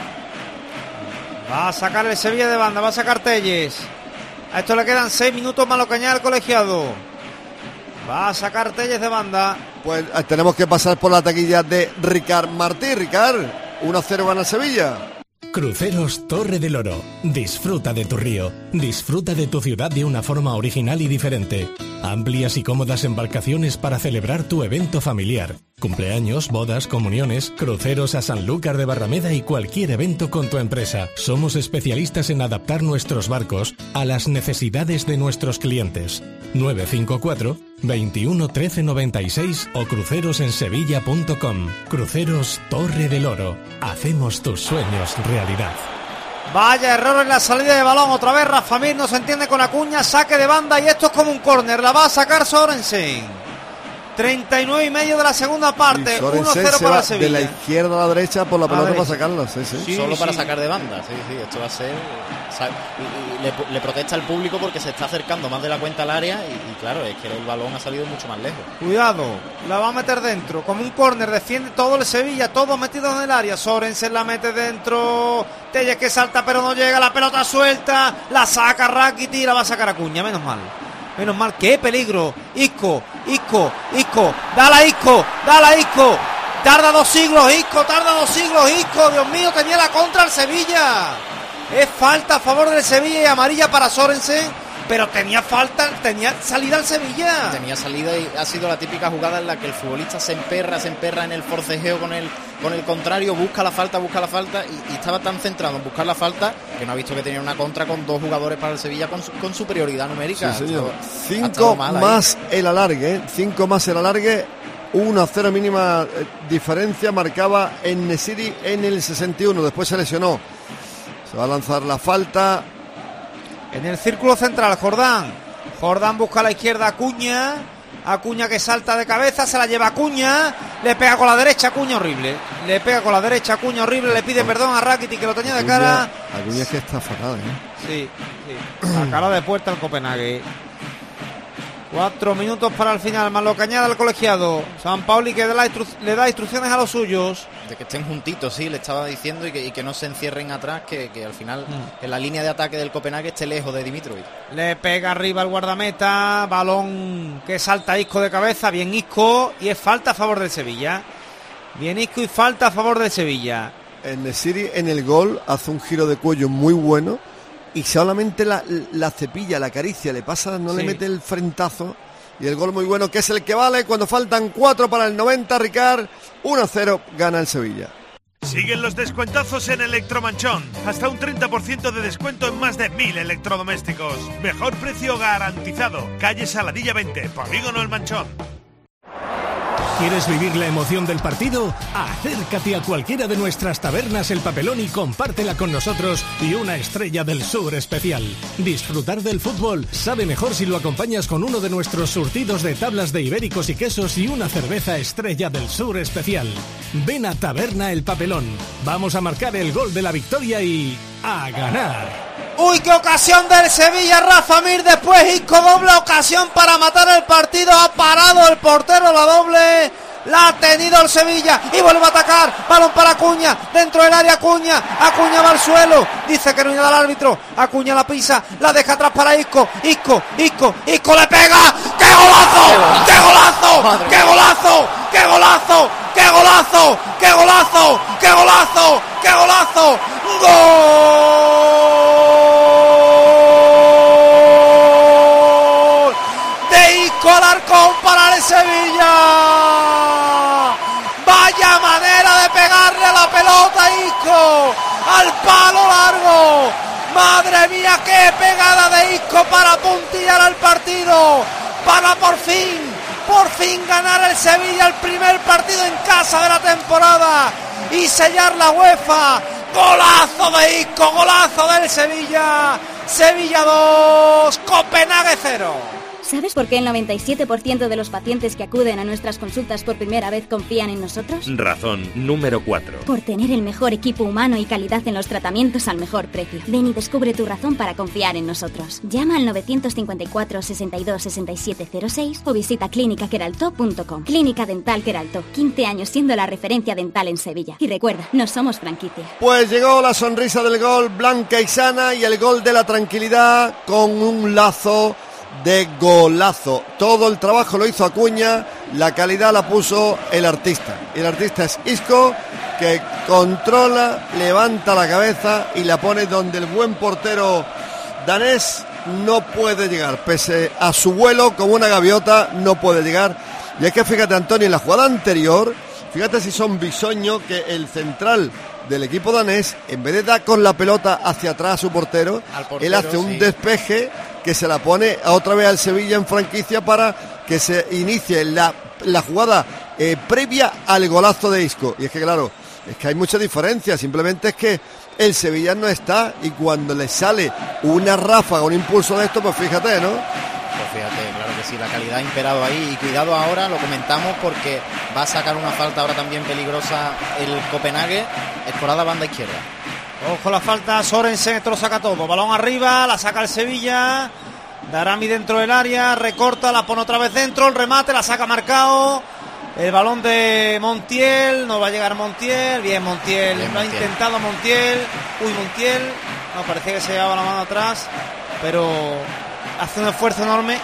Va a sacar el Sevilla de banda, va a sacar Telles. A esto le quedan seis minutos más lo que añade el colegiado. Va a sacar Telles de banda. Pues tenemos que pasar por la taquilla de Ricard Martí. Ricard, uno a cero gana Sevilla. Cruceros Torre del Oro. Disfruta de tu río. Disfruta de tu ciudad de una forma original y diferente. Amplias y cómodas embarcaciones para celebrar tu evento familiar. Cumpleaños, bodas, comuniones, cruceros a Sanlúcar de Barrameda y cualquier evento con tu empresa. Somos especialistas en adaptar nuestros barcos a las necesidades de nuestros clientes. nueve cinco cuatro, veintiuno, trece, noventa y seis o crucerosensevilla punto com. Cruceros Torre del Oro. Hacemos tus sueños realidad. Vaya error en la salida de balón. Otra vez Rafa Mir no se entiende con Acuña. Saque de banda y esto es como un córner. La va a sacar Sorensen. treinta y nueve y medio de la segunda parte. uno cero para Sevilla. De la izquierda a la derecha por la pelota para sacarla. Sí, sí. Sí, Solo sí. para sacar de banda. Sí, sí, esto va a ser. Le, le protesta al público porque se está acercando más de la cuenta al área y, y claro, es que el balón ha salido mucho más lejos. Cuidado, la va a meter dentro, como un córner, defiende todo el Sevilla, todo metido en el área. Sorensen la mete dentro, Telles que salta pero no llega, la pelota suelta, la saca Rakitic y la va a sacar Acuña, menos mal. Menos mal, qué peligro. Isco, Isco, Isco, dale a Isco, dale a Isco. Tarda dos siglos, Isco, tarda dos siglos, Isco. Dios mío, tenía la contra el Sevilla. Es falta a favor del Sevilla y amarilla para Sorensen, pero tenía falta, tenía salida al Sevilla. Tenía salida y ha sido la típica jugada en la que el futbolista se emperra, se emperra en el forcejeo con el, con el contrario, busca la falta, busca la falta y, y estaba tan centrado en buscar la falta que no ha visto que tenía una contra con dos jugadores para el Sevilla con, con superioridad numérica. Sí, señor. Cinco más el alargue, ¿eh? Cinco más el alargue. uno a cero mínima eh, diferencia marcaba en Nesiri en el sesenta y uno, después se lesionó. Se va a lanzar la falta. En el círculo central, Jordán. Jordán busca a la izquierda Acuña. Acuña que salta de cabeza, se la lleva Acuña. Le pega con la derecha, Acuña horrible. Le pega con la derecha, Acuña horrible. Le pide perdón a Rakitic que lo tenía de cara. Acuña es que está fatal, ¿eh? Sí, sí. La cara de puerta al Copenhague. Cuatro minutos para el final, más lo que añada el colegiado. San Paoli que le da, instru- le da instrucciones a los suyos. de que estén juntitos, sí, le estaba diciendo, y que, y que no se encierren atrás, que, que al final mm. en la línea de ataque del Copenhague esté lejos de Dimitrovic. Le pega arriba el guardameta, balón que salta Isco de cabeza, bien Isco, y es falta a favor del Sevilla. Bien Isco y falta a favor del Sevilla. En el City, en el gol, hace un giro de cuello muy bueno y solamente la, la cepilla, la acaricia, le pasa, no sí. le mete el frentazo. Y el gol muy bueno, que es el que vale cuando faltan cuatro para el noventa, Ricard. uno a cero gana el Sevilla. Siguen los descuentazos en Electromanchón. Hasta un treinta por ciento de descuento en más de mil electrodomésticos. Mejor precio garantizado. Calle Saladilla veinte, Polígono El Manchón. ¿Quieres vivir la emoción del partido? Acércate a cualquiera de nuestras tabernas El Papelón y compártela con nosotros y una Estrella del Sur especial. Disfrutar del fútbol sabe mejor si lo acompañas con uno de nuestros surtidos de tablas de ibéricos y quesos y una cerveza Estrella del Sur especial. Ven a Taberna El Papelón. Vamos a marcar el gol de la victoria y a ganar. ¡Uy, qué ocasión del Sevilla! Rafa Mir, después Isco, doble ocasión para matar el partido. Ha parado el portero la doble. La ha tenido el Sevilla y vuelve a atacar. Balón para Acuña, dentro del área Acuña. Acuña va al suelo. Dice que no hay nada al árbitro. Acuña la pisa, la deja atrás para Isco. Isco, Isco, Isco le pega. ¡Qué golazo! ¡Qué golazo! ¡Qué golazo! ¡Qué golazo! ¡Qué golazo! ¡Qué golazo! ¡Qué golazo! ¡Qué golazo! ¡Gol! De Isco Alarcón para el Sevilla. Vaya manera de pegarle a la pelota, Isco, al palo largo. Madre mía, qué pegada de Isco para puntillar al partido, para por fin, por fin ganar el Sevilla el primer partido en casa de la temporada y sellar la UEFA. Golazo de Isco, golazo del Sevilla. Sevilla dos, Copenhague cero. ¿Sabes por qué el noventa y siete por ciento de los pacientes que acuden a nuestras consultas por primera vez confían en nosotros? Razón número cuatro. Por tener el mejor equipo humano y calidad en los tratamientos al mejor precio. Ven y descubre tu razón para confiar en nosotros. Llama al novecientos cincuenta y cuatro, sesenta y dos, sesenta y siete cero seis o visita clínica queralto punto com. Clínica Dental Queralto, quince años siendo la referencia dental en Sevilla. Y recuerda, no somos franquicia. Pues llegó la sonrisa del gol, blanca y sana, y el gol de la tranquilidad con un lazo de golazo. Todo el trabajo lo hizo Acuña, la calidad la puso el artista. El artista es Isco, que controla, levanta la cabeza y la pone donde el buen portero danés no puede llegar. Pese a su vuelo como una gaviota, no puede llegar. Y es que fíjate, Antonio, en la jugada anterior, fíjate si son bisoño, que el central del equipo danés, en vez de dar con la pelota hacia atrás a su portero, portero él hace un sí. despeje que se la pone otra vez al Sevilla en franquicia para que se inicie la, la jugada eh, previa al golazo de Isco. Y es que claro, es que hay mucha diferencia, simplemente es que el Sevilla no está, y cuando le sale una ráfaga, un impulso de esto, pues fíjate, ¿no? Pues fíjate, claro que sí, la calidad ha imperado ahí, y cuidado ahora, lo comentamos porque va a sacar una falta ahora también peligrosa el Copenhague, escorada banda izquierda. Ojo la falta, Sorensen, esto lo saca todo, balón arriba, la saca el Sevilla, Darami dentro del área, recorta, la pone otra vez dentro, el remate, la saca marcado, el balón de Montiel, no va a llegar Montiel, bien Montiel, bien, lo Montiel. Ha intentado Montiel, uy Montiel, no, parecía que se llevaba la mano atrás, pero hace un esfuerzo enorme.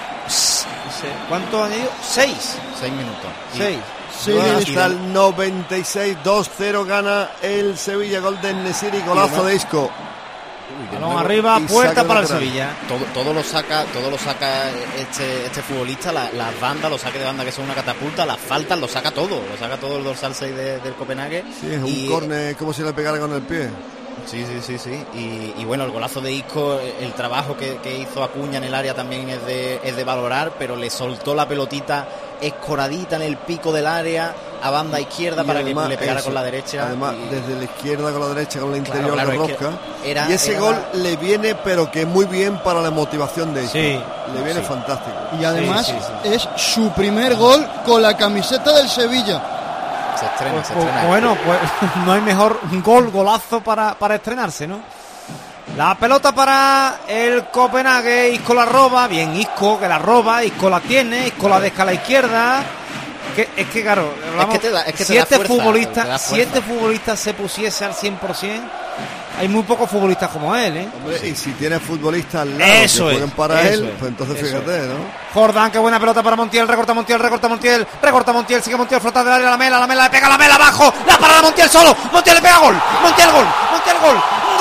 ¿Cuánto han ido? Seis. Seis minutos. Seis. Sí, hasta el noventa y seis, dos cero gana el Sevilla, gol de Nesiri, golazo de Isco. Balón arriba, puerta para el Sevilla. Todo, todo lo saca, todo lo saca este, este futbolista, las la bandas, los saques de banda que son una catapulta, las faltas, lo saca todo, lo saca todo el dorsal seis de, del Copenhague. Sí, es y, un córner como si le pegara con el pie. Sí, sí, sí, sí. Y, y bueno, el golazo de Isco, el trabajo que, que hizo Acuña en el área también es de, es de valorar, pero le soltó la pelotita escoradita en el pico del área a banda izquierda y para además, que le pegara eso, con la derecha. Además, y... desde la izquierda con la derecha, con la interior claro, claro, de Rosca. Era, y ese era gol la... le viene, pero que muy bien para la motivación de Isco. Sí, le viene sí. fantástico. Y además sí, sí, sí. es su primer gol con la camiseta del Sevilla. Se estrena, pues, se estrena. Bueno, pues no hay mejor gol, golazo para, para estrenarse, ¿no? La pelota para el Copenhague, Isco la roba, bien Isco que la roba, Isco la tiene, Isco la deja a la izquierda, que, es que claro, hablamos, es que te da, es que si, te este da fuerza, futbolista, te da si este futbolista se pusiese al cien por ciento, hay muy pocos futbolistas como él, ¿eh? Hombre, y si tiene futbolistas al lado Eso que es, jueguen para eso él, es, pues entonces eso fíjate, ¿no? Jordán, qué buena pelota para Montiel, recorta Montiel, recorta Montiel, recorta Montiel, sigue Montiel, flota del área, la mela, la mela, le pega la mela abajo, la para la Montiel solo, Montiel le pega gol, Montiel gol, Montiel gol,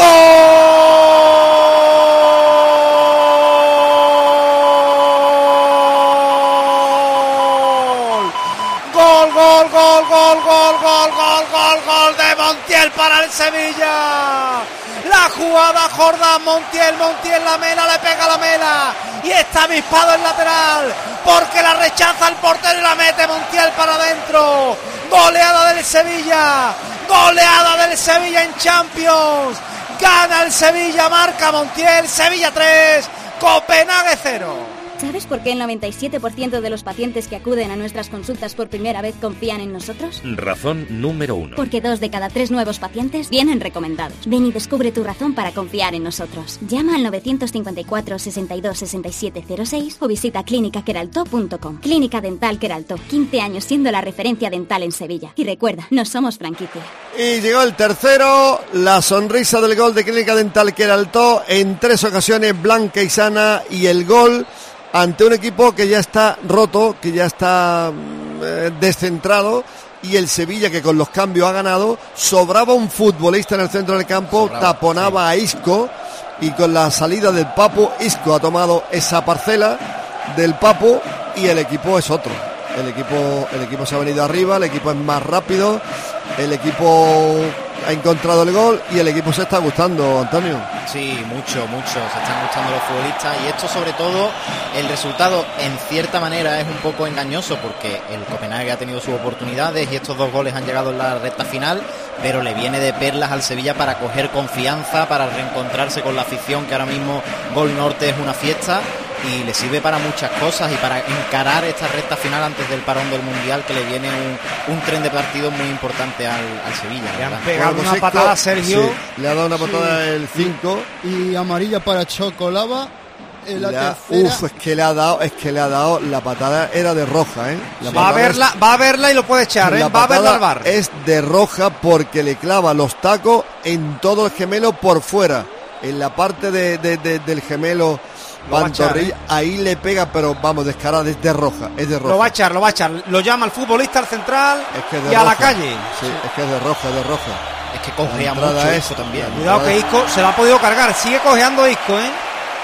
gol, gol, gol, gol, gol, gol, gol, gol, gol de Montiel para el Sevilla. La jugada Jordán, Montiel, Montiel, la mela, le pega la mela y está avispado el lateral porque la rechaza el portero y la mete Montiel para adentro. Goleada del Sevilla, goleada del Sevilla en Champions. Gana el Sevilla, marca Montiel, Sevilla tres, Copenhague cero. ¿Sabes por qué el noventa y siete por ciento de los pacientes que acuden a nuestras consultas por primera vez confían en nosotros? Razón número uno. Porque dos de cada tres nuevos pacientes vienen recomendados. Ven y descubre tu razón para confiar en nosotros. Llama al novecientos cincuenta y cuatro, sesenta y dos, sesenta y siete cero seis o visita clínica queraltó punto com. Clínica Dental Queraltó, quince años siendo la referencia dental en Sevilla. Y recuerda, no somos franquicia. Y llegó el tercero, la sonrisa del gol de Clínica Dental Queraltó, en tres ocasiones blanca y sana, y el gol ante un equipo que ya está roto, que ya está eh, descentrado, y el Sevilla, que con los cambios ha ganado. Sobraba un futbolista en el centro del campo, Sobraba, taponaba sí. a Isco, y con la salida del Papu, Isco ha tomado esa parcela del Papu y el equipo es otro. El equipo, el equipo se ha venido arriba, el equipo es más rápido, el equipo ha encontrado el gol y el equipo se está gustando, Antonio. Sí, mucho, mucho, se están gustando los futbolistas, y esto sobre todo, el resultado en cierta manera es un poco engañoso porque el Copenhague ha tenido sus oportunidades y estos dos goles han llegado en la recta final, pero le viene de perlas al Sevilla para coger confianza, para reencontrarse con la afición, que ahora mismo Gol Norte es una fiesta, y le sirve para muchas cosas y para encarar esta recta final antes del parón del Mundial, que le viene un, un tren de partidos muy importante al, al Sevilla. Le han pegado una Isco, patada a Sergio. Sí, le ha dado una patada sí. el cinco. Y amarilla para Chocolava. En la la, tercera. Uf, es que le ha dado, es que le ha dado, la patada era de roja, ¿eh? La va a verla, es, va a verla y lo puede echar, ¿eh? Va a verla al bar. Es de roja porque le clava los tacos en todo el gemelo por fuera, en la parte de, de, de, del gemelo. Pantorrilla, ¿eh? Ahí le pega, pero vamos, descarada, es de roja, es de roja. Lo va a echar, lo va a echar. Lo llama el futbolista al central es que y roja. a la calle. Sí, sí, es que es de roja, de roja. Es que cojea mucho eso también. Cuidado que Isco se lo ha podido cargar. Sigue cojeando Isco, ¿eh?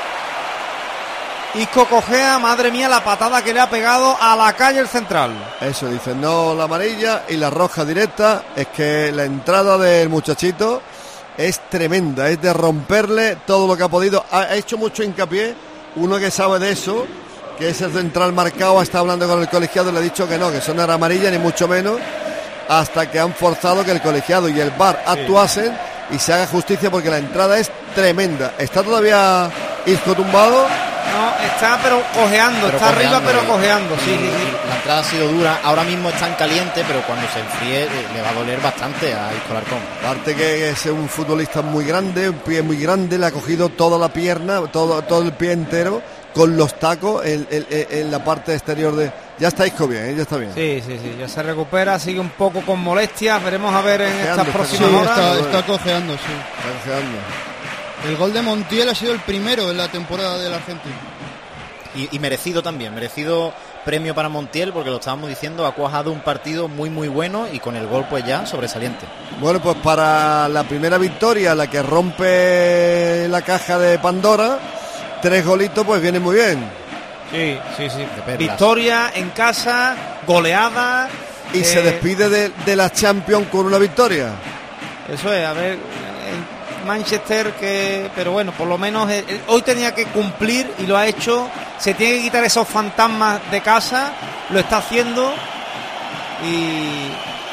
Isco cojea, madre mía, la patada que le ha pegado a la calle el central. Eso dice, no la amarilla y la roja directa. Es que la entrada del muchachito es tremenda, es de romperle todo lo que ha podido. Ha hecho mucho hincapié, uno que sabe de eso, que es el central marcado, está hablando con el colegiado y le ha dicho que no, que eso no era amarilla ni mucho menos, hasta que han forzado que el colegiado y el V A R sí. actuasen y se haga justicia, porque la entrada es tremenda. ¿Está todavía Isco tumbado? No, está pero cojeando, pero está cojeando, arriba pero cojeando, sí, sí, sí. La entrada ha sido dura, ahora mismo está en caliente, pero cuando se enfríe le va a doler bastante a Isco Alarcón. Aparte que es un futbolista muy grande, un pie muy grande, le ha cogido toda la pierna, todo, todo el pie entero, con los tacos en, en, en la parte exterior de... Ya está Isco bien, ¿eh? Ya está bien. Sí, sí, sí, ya se recupera, sigue un poco con molestias, veremos a ver en cojeando, estas próximas sí, horas. Está, está cojeando, sí. Está cojeando. El gol de Montiel ha sido el primero en la temporada del argentino. Y, y merecido también, merecido premio para Montiel, porque lo estábamos diciendo, ha cuajado un partido muy muy bueno y con el gol pues ya sobresaliente. Bueno, pues para la primera victoria, la que rompe la caja de Pandora, tres golitos pues viene muy bien. Sí, sí, sí. Victoria en casa, goleada. Y eh... se despide de, de la Champions con una victoria. Eso es, a ver, Manchester que, pero bueno, por lo menos eh, hoy tenía que cumplir y lo ha hecho. Se tiene que quitar esos fantasmas de casa, lo está haciendo y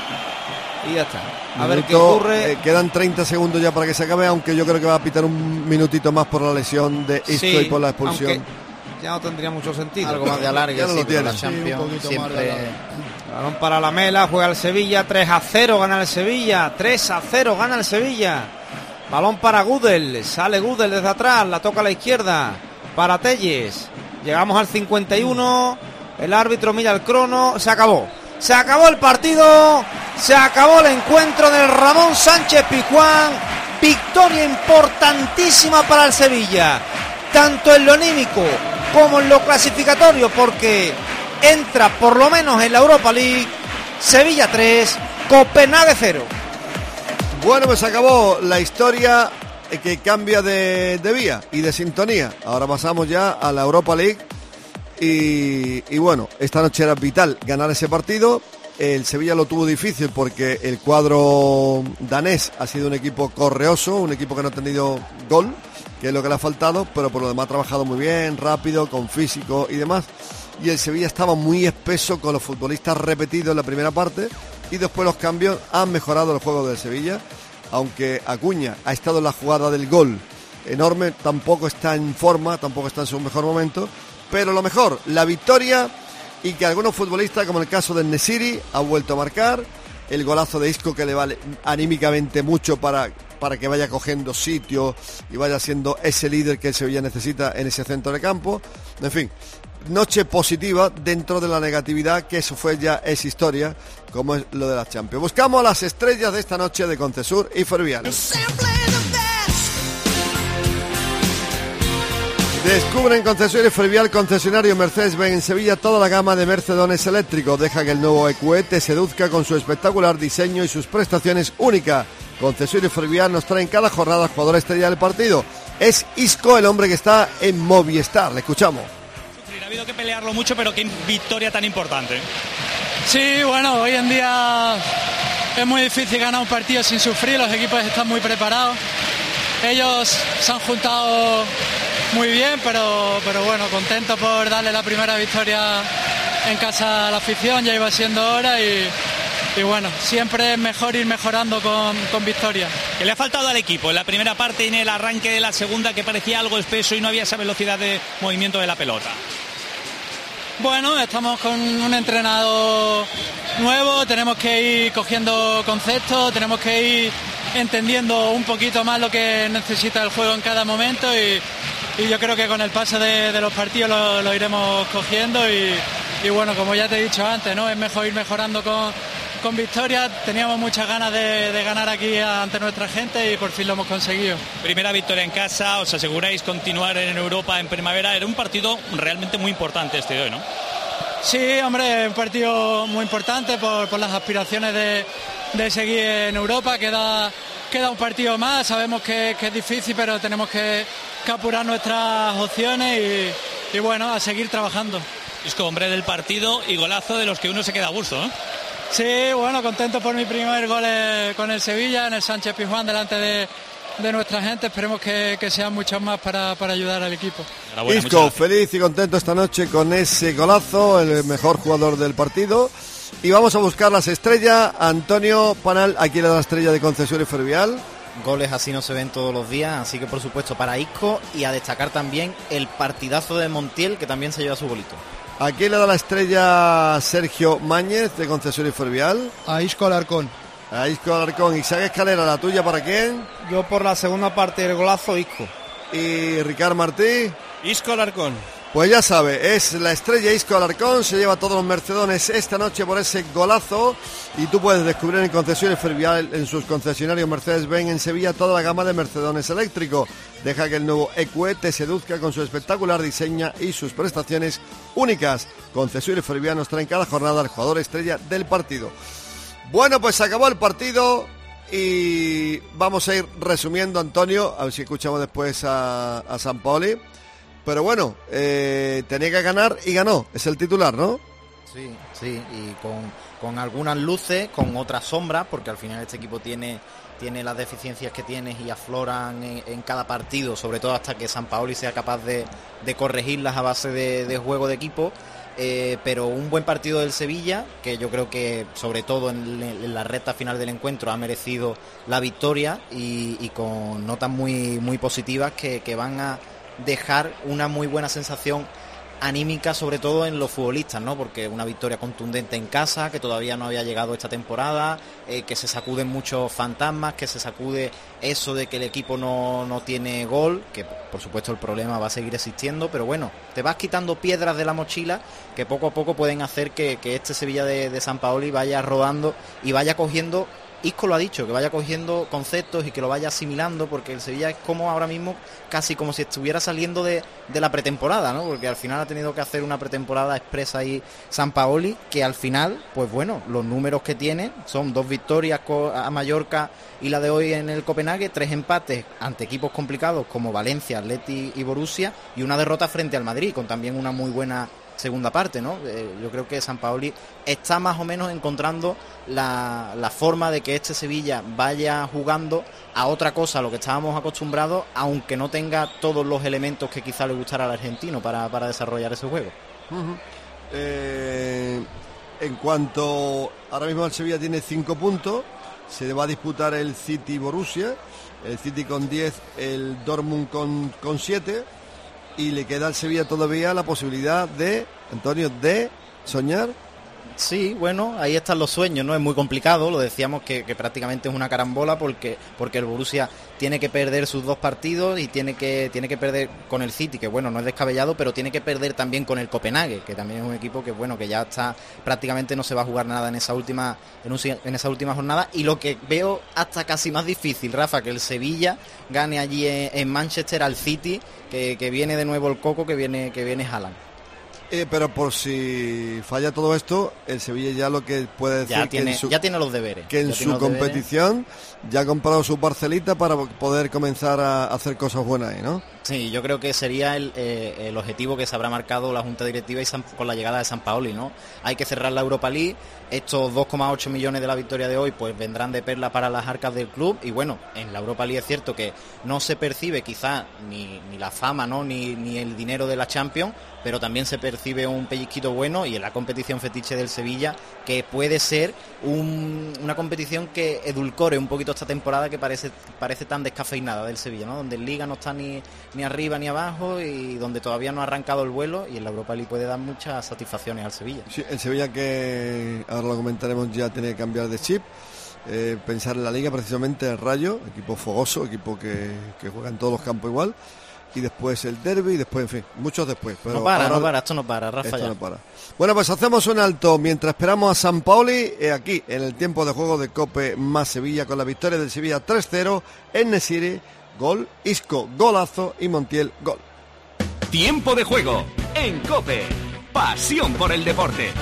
y ya está. A Minuto, ver qué ocurre. Eh, quedan treinta segundos ya para que se acabe, aunque yo creo que va a pitar un minutito más por la lesión de Isco sí, y por la expulsión. Ya no tendría mucho sentido. Algo más de alargue, ya no sí, lo tiene. La Champions, sí, siempre. Balón para la Mela, juega el Sevilla, tres a cero gana el Sevilla, tres a cero gana el Sevilla. Balón para Gudel, sale Gudel desde atrás, la toca a la izquierda para Telles. Llegamos al cincuenta y uno, el árbitro mira el crono, se acabó. Se acabó el partido, se acabó el encuentro del Ramón Sánchez Pizjuán. Victoria importantísima para el Sevilla, tanto en lo anímico como en lo clasificatorio, porque entra por lo menos en la Europa League. Sevilla tres, Copenhague cero. Bueno, pues acabó la historia que cambia de, de vía y de sintonía. Ahora pasamos ya a la Europa League y, y bueno, esta noche era vital ganar ese partido. El Sevilla lo tuvo difícil porque el cuadro danés ha sido un equipo correoso, un equipo que no ha tenido gol, que es lo que le ha faltado, pero por lo demás ha trabajado muy bien, rápido, con físico y demás. Y el Sevilla estaba muy espeso con los futbolistas repetidos en la primera parte y después los cambios han mejorado el juego del Sevilla, aunque Acuña ha estado en la jugada del gol enorme, tampoco está en forma, tampoco está en su mejor momento, pero lo mejor, la victoria, y que algunos futbolistas, como el caso del Nesiri, ha vuelto a marcar, el golazo de Isco que le vale anímicamente mucho para, para que vaya cogiendo sitio y vaya siendo ese líder que el Sevilla necesita en ese centro de campo. En fin, noche positiva dentro de la negatividad, que eso fue ya es historia, como es lo de las Champions. Buscamos a las estrellas de esta noche de Concesur y Ferrovial. Descubre en Concesur y Ferrovial, concesionario Mercedes-Benz en Sevilla, toda la gama de Mercedones eléctricos. Deja que el nuevo E Q E te seduzca con su espectacular diseño y sus prestaciones únicas. Concesur y Ferrovial nos traen cada jornada jugador estrella del partido. Es Isco el hombre que está en Movistar. Le escuchamos. Ha habido que pelearlo mucho, pero qué victoria tan importante. Sí, bueno, hoy en día es muy difícil ganar un partido sin sufrir. Los equipos están muy preparados. Ellos se han juntado muy bien, pero, pero bueno, contento por darle la primera victoria en casa a la afición. Ya iba siendo hora y, y bueno, siempre es mejor ir mejorando con, con victoria. ¿Qué le ha faltado al equipo? En la primera parte, en el arranque de la segunda, que parecía algo espeso y no había esa velocidad de movimiento de la pelota. Bueno, estamos con un entrenador nuevo, tenemos que ir cogiendo conceptos, tenemos que ir entendiendo un poquito más lo que necesita el juego en cada momento y, y yo creo que con el paso de, de los partidos lo, lo iremos cogiendo y, y bueno, como ya te he dicho antes, ¿no? Es mejor ir mejorando con, con victorias. Teníamos muchas ganas de, de ganar aquí ante nuestra gente y por fin lo hemos conseguido. Primera victoria en casa, os aseguráis continuar en Europa en primavera. Era un partido realmente muy importante este de hoy, ¿no? Sí, hombre, un partido muy importante por, por las aspiraciones de, de seguir en Europa. Queda, queda un partido más, sabemos que, que es difícil, pero tenemos que, que apurar nuestras opciones y, y bueno, a seguir trabajando. Isco, hombre del partido y golazo de los que uno se queda a gusto, ¿no? Sí, bueno, contento por mi primer gol con el Sevilla, en el Sánchez Pizjuán, delante de, de nuestra gente. Esperemos que, que sean muchos más para, para ayudar al equipo. Isco, feliz y contento esta noche con ese golazo, el mejor jugador del partido. Y vamos a buscar las estrellas. Antonio Panal, aquí le da la estrella de Concesur y Ferrovial. Goles así no se ven todos los días, así que por supuesto para Isco, y a destacar también el partidazo de Montiel, que también se lleva su golito. ¿A quién le da la estrella Sergio Máñez de Concesur y Ferrovial? A Isco Alarcón. A Isco Alarcón. Isaac Escalera, ¿la tuya para quién? Yo por la segunda parte del golazo, Isco. ¿Y Ricard Martí? Isco Alarcón. Pues ya sabe, es la estrella Isco Alarcón, se lleva todos los Mercedones esta noche por ese golazo y tú puedes descubrir en Concesur y Ferrovial, en sus concesionarios Mercedes-Benz en Sevilla, toda la gama de Mercedones eléctricos. Deja que el nuevo E Q E te seduzca con su espectacular diseño y sus prestaciones únicas. Concesur y Ferrovial nos traen cada jornada al jugador estrella del partido. Bueno, pues se acabó el partido y vamos a ir resumiendo, Antonio, a ver si escuchamos después a, a Sampaoli. Pero bueno, eh, tenía que ganar y ganó, es el titular, ¿no? Sí, sí, y con, con algunas luces, con otras sombras, porque al final este equipo tiene, tiene las deficiencias que tiene y afloran en, en cada partido, sobre todo hasta que Sampaoli sea capaz de, de corregirlas a base de, de juego de equipo. Eh, pero un buen partido del Sevilla, que yo creo que sobre todo en, en la recta final del encuentro ha merecido la victoria y, y con notas muy, muy positivas que, que van a dejar una muy buena sensación anímica, sobre todo en los futbolistas, ¿no? Porque una victoria contundente en casa, que todavía no había llegado esta temporada, eh, que se sacuden muchos fantasmas, que se sacude eso de que el equipo no, no tiene gol, que por supuesto el problema va a seguir existiendo, pero bueno, te vas quitando piedras de la mochila que poco a poco pueden hacer que, que este Sevilla de, de Sampaoli vaya rodando y vaya cogiendo. Isco lo ha dicho, que vaya cogiendo conceptos y que lo vaya asimilando, porque el Sevilla es como ahora mismo casi como si estuviera saliendo de, de la pretemporada, ¿no? Porque al final ha tenido que hacer una pretemporada expresa ahí Sampaoli, que al final, pues bueno, los números que tiene son dos victorias a Mallorca y la de hoy en el Copenhague, tres empates ante equipos complicados como Valencia, Atleti y Borussia, y una derrota frente al Madrid, con también una muy buena segunda parte, ¿no? Eh, yo creo que Sampaoli está más o menos encontrando la, la forma de que este Sevilla vaya jugando a otra cosa a lo que estábamos acostumbrados, aunque no tenga todos los elementos que quizá le gustara al argentino para, para desarrollar ese juego. Uh-huh. eh, en cuanto ahora mismo el Sevilla tiene cinco puntos, se va a disputar el City Borussia, el City con diez, el Dortmund con, con siete, y le queda al Sevilla todavía la posibilidad de, Antonio, de soñar. Sí, bueno, ahí están los sueños, ¿no? Es muy complicado, lo decíamos que, que prácticamente es una carambola porque, porque el Borussia tiene que perder sus dos partidos y tiene que, tiene que perder con el City, que bueno, no es descabellado, pero tiene que perder también con el Copenhague, que también es un equipo que bueno, que ya está, prácticamente no se va a jugar nada en esa última, en, un, en esa última jornada, y lo que veo hasta casi más difícil, Rafa, que el Sevilla gane allí en, en Manchester al City, que, que viene de nuevo el coco, que viene, que viene Haaland. Eh, pero por si falla todo esto, el Sevilla ya lo que puede decir ya que tiene, en su, ya tiene los deberes. Que en ya su competición deberes. ya ha comprado su parcelita para poder comenzar a hacer cosas buenas ahí, ¿no? Sí, yo creo que sería el, eh, el objetivo que se habrá marcado la Junta Directiva y San, con la llegada de Sampaoli, ¿no? Hay que cerrar la Europa League, estos dos coma ocho millones de la victoria de hoy pues vendrán de perla para las arcas del club, y bueno, en la Europa League es cierto que no se percibe quizá ni, ni la fama, ¿no? ni, ni el dinero de la Champions, pero también se percibe un pellizquito bueno, y en la competición fetiche del Sevilla, que puede ser un, una competición que edulcore un poquito esta temporada que parece parece tan descafeinada del Sevilla, ¿no? Donde en Liga no está ni, ni arriba ni abajo y donde todavía no ha arrancado el vuelo, y en la Europa League puede dar muchas satisfacciones al Sevilla. Sí, el Sevilla, que ahora lo comentaremos, ya tiene que cambiar de chip, eh, pensar en la Liga, precisamente el Rayo, equipo fogoso, equipo que, que juega en todos los campos igual, y después el derbi, y después, en fin, muchos después. Pero no para, ahora, no para, esto no para, Rafa. Esto ya. no para. Bueno, pues hacemos un alto mientras esperamos a Sampaoli, eh, aquí en el tiempo de juego de Cope más Sevilla, con la victoria del Sevilla tres cero en Nesiri, gol, Isco, golazo, y Montiel, gol. Tiempo de juego en Cope, pasión por el deporte.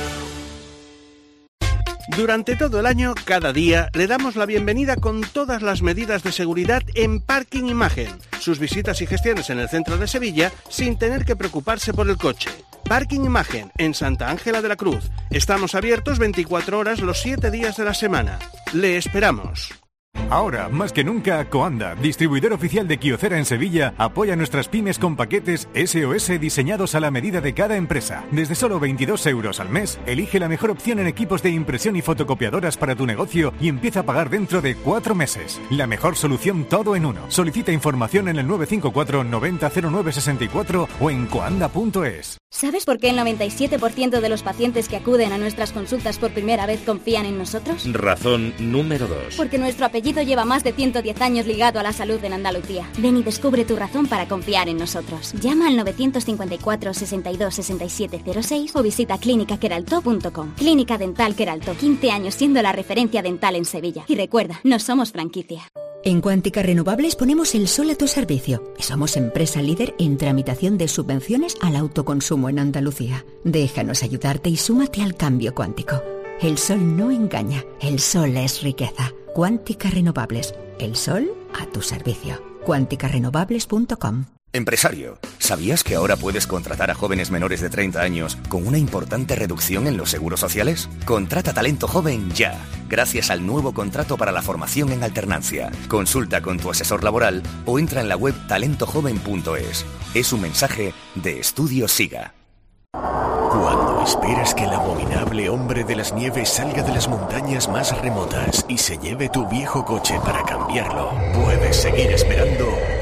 Durante todo el año, cada día, le damos la bienvenida con todas las medidas de seguridad en Parking Imagen. Sus visitas y gestiones en el centro de Sevilla sin tener que preocuparse por el coche. Parking Imagen, en Santa Ángela de la Cruz. Estamos abiertos veinticuatro horas los siete días de la semana. Le esperamos. Ahora, más que nunca, Coanda, distribuidor oficial de Kyocera en Sevilla, apoya a nuestras pymes con paquetes S O S diseñados a la medida de cada empresa. Desde solo veintidós euros al mes, elige la mejor opción en equipos de impresión y fotocopiadoras para tu negocio y empieza a pagar dentro de cuatro meses. La mejor solución, todo en uno. Solicita información en el nueve cinco cuatro noventa cero nueve sesenta y cuatro o en coanda punto es. ¿Sabes por qué el noventa y siete por ciento de los pacientes que acuden a nuestras consultas por primera vez confían en nosotros? Razón número dos. Porque nuestro apellido lleva más de ciento diez años ligado a la salud en Andalucía. Ven y descubre tu razón para confiar en nosotros. Llama al novecientos cincuenta y cuatro sesenta y dos sesenta y siete cero seis o visita clínica queralto punto com. Clínica Dental Queralto, quince años siendo la referencia dental en Sevilla. Y recuerda, no somos franquicia. En Cuántica Renovables ponemos el sol a tu servicio y somos empresa líder en tramitación de subvenciones al autoconsumo en Andalucía. Déjanos ayudarte y súmate al cambio cuántico. El sol no engaña, el sol es riqueza. Cuántica Renovables, el sol a tu servicio. cuántica renovables punto com. Empresario, ¿sabías que ahora puedes contratar a jóvenes menores de treinta años con una importante reducción en los seguros sociales? Contrata talento joven ya, gracias al nuevo contrato para la formación en alternancia. Consulta con tu asesor laboral o entra en la web talento joven punto es. Es un mensaje de Estudio SIGA. Cuando esperas que el abominable hombre de las nieves salga de las montañas más remotas y se lleve tu viejo coche para cambiarlo, puedes seguir esperando o venir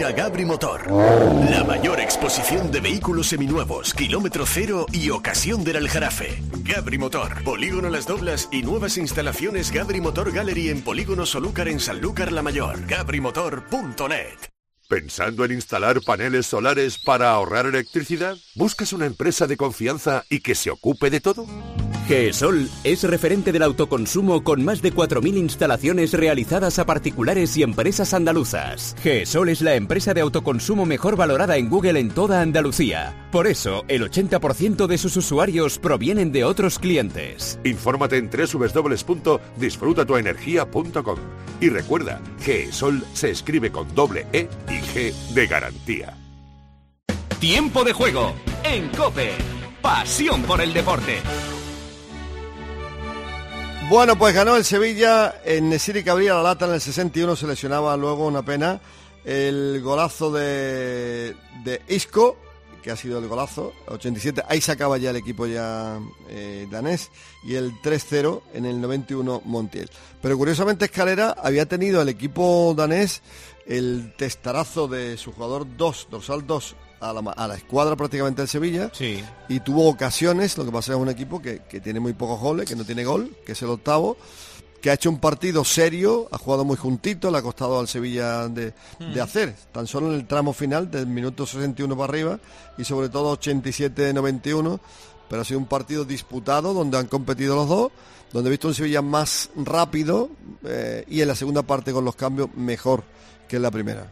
llega Gabri Motor. La mayor exposición de vehículos seminuevos, kilómetro cero y ocasión del Aljarafe. Gabri Motor, Polígono Las Doblas y nuevas instalaciones Gabri Motor Gallery en Polígono Solúcar en Sanlúcar la Mayor. gabri motor punto net. ¿Pensando en instalar paneles solares para ahorrar electricidad? ¿Buscas una empresa de confianza y que se ocupe de todo? GESOL es referente del autoconsumo con más de cuatro mil instalaciones realizadas a particulares y empresas andaluzas. GESOL es la empresa de autoconsumo mejor valorada en Google en toda Andalucía. Por eso, el ochenta por ciento de sus usuarios provienen de otros clientes. Infórmate en doble u doble u doble u punto disfruta tu energía punto com. Y recuerda, GESOL se escribe con doble E y G de garantía. Tiempo de juego en COPE. Pasión por el deporte. Bueno, pues ganó el Sevilla. En Nesiri que abría la lata en el sesenta y uno, se lesionaba luego, una pena. El golazo de, de Isco, que ha sido el golazo, ochenta y siete, ahí se acaba ya el equipo ya eh, danés, y el tres cero en el noventa y uno Montiel. Pero curiosamente Escalera había tenido el equipo danés el testarazo de su jugador dos, dorsal dos, a la, a la escuadra prácticamente del Sevilla, sí. Y tuvo ocasiones. Lo que pasa es un equipo que, que tiene muy pocos goles, que no tiene gol, que es el octavo, que ha hecho un partido serio, ha jugado muy juntito, le ha costado al Sevilla de, mm. de hacer, tan solo en el tramo final del minuto sesenta y uno para arriba, y sobre todo ochenta y siete noventa y uno, pero ha sido un partido disputado donde han competido los dos, donde he visto un Sevilla más rápido eh, y en la segunda parte con los cambios mejor que en la primera.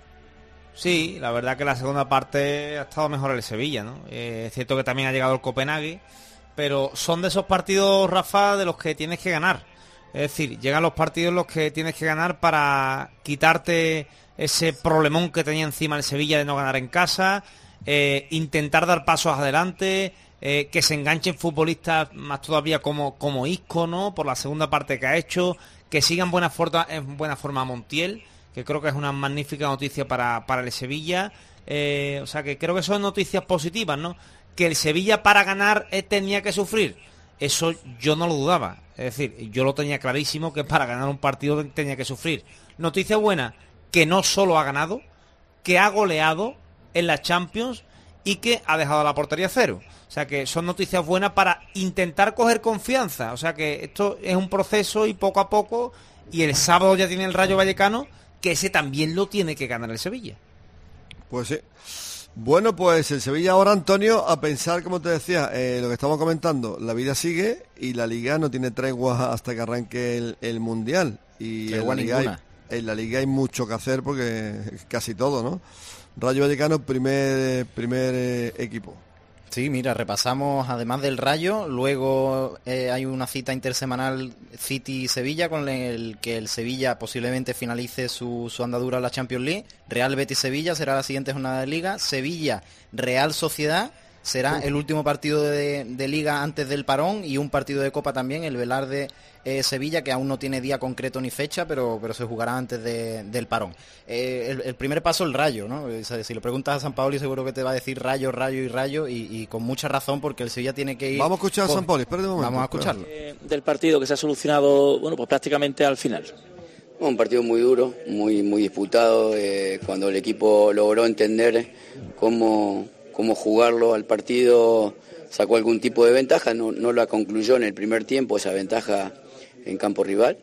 Sí, la verdad que la segunda parte ha estado mejor el Sevilla, ¿no? Eh, es cierto que también ha llegado el Copenhague, pero son de esos partidos, Rafa, de los que tienes que ganar. Es decir, llegan los partidos en los que tienes que ganar para quitarte ese problemón que tenía encima el Sevilla de no ganar en casa, eh, intentar dar pasos adelante, eh, que se enganchen futbolistas más todavía como, como Isco, ¿no? Por la segunda parte que ha hecho, que sigan buena forma, en buena forma Montiel, que creo que es una magnífica noticia para, para el Sevilla. Eh, o sea que creo que son noticias positivas, ¿no? Que el Sevilla para ganar eh, tenía que sufrir. Eso yo no lo dudaba. Es decir, yo lo tenía clarísimo que para ganar un partido tenía que sufrir. Noticia buena, que no solo ha ganado, que ha goleado en la Champions y que ha dejado la portería cero. O sea que son noticias buenas para intentar coger confianza. O sea que esto es un proceso y poco a poco, y el sábado ya tiene el Rayo Vallecano, que ese también lo tiene que ganar el Sevilla. Pues sí. Bueno, pues el Sevilla ahora, Antonio, a pensar, como te decía, eh, lo que estamos comentando, la vida sigue y la Liga no tiene tregua hasta que arranque el, el Mundial. Y en la, Liga hay, en la Liga hay mucho que hacer porque casi todo, ¿no? Rayo Vallecano, primer, primer eh, equipo. Sí, mira, repasamos además del Rayo, luego eh, hay una cita intersemanal City-Sevilla con el que el Sevilla posiblemente finalice su, su andadura en la Champions League. Real Betis-Sevilla será la siguiente jornada de Liga. Sevilla-Real Sociedad será el último partido de, de Liga antes del parón, y un partido de Copa también, el Velarde eh, Sevilla, que aún no tiene día concreto ni fecha, pero, pero se jugará antes de, del parón. Eh, el, el primer paso, el Rayo, ¿no? O sea, si lo preguntas a Sampaoli seguro que te va a decir Rayo, Rayo y Rayo, y, y con mucha razón, porque el Sevilla tiene que ir... Vamos a escuchar por... a Sampaoli, espérate un momento. Vamos a escucharlo. Eh, del partido que se ha solucionado, bueno, pues prácticamente al final. Un partido muy duro, muy, muy disputado, eh, cuando el equipo logró entender cómo... cómo jugarlo al partido, sacó algún tipo de ventaja, no, no la concluyó en el primer tiempo, esa ventaja en campo rival,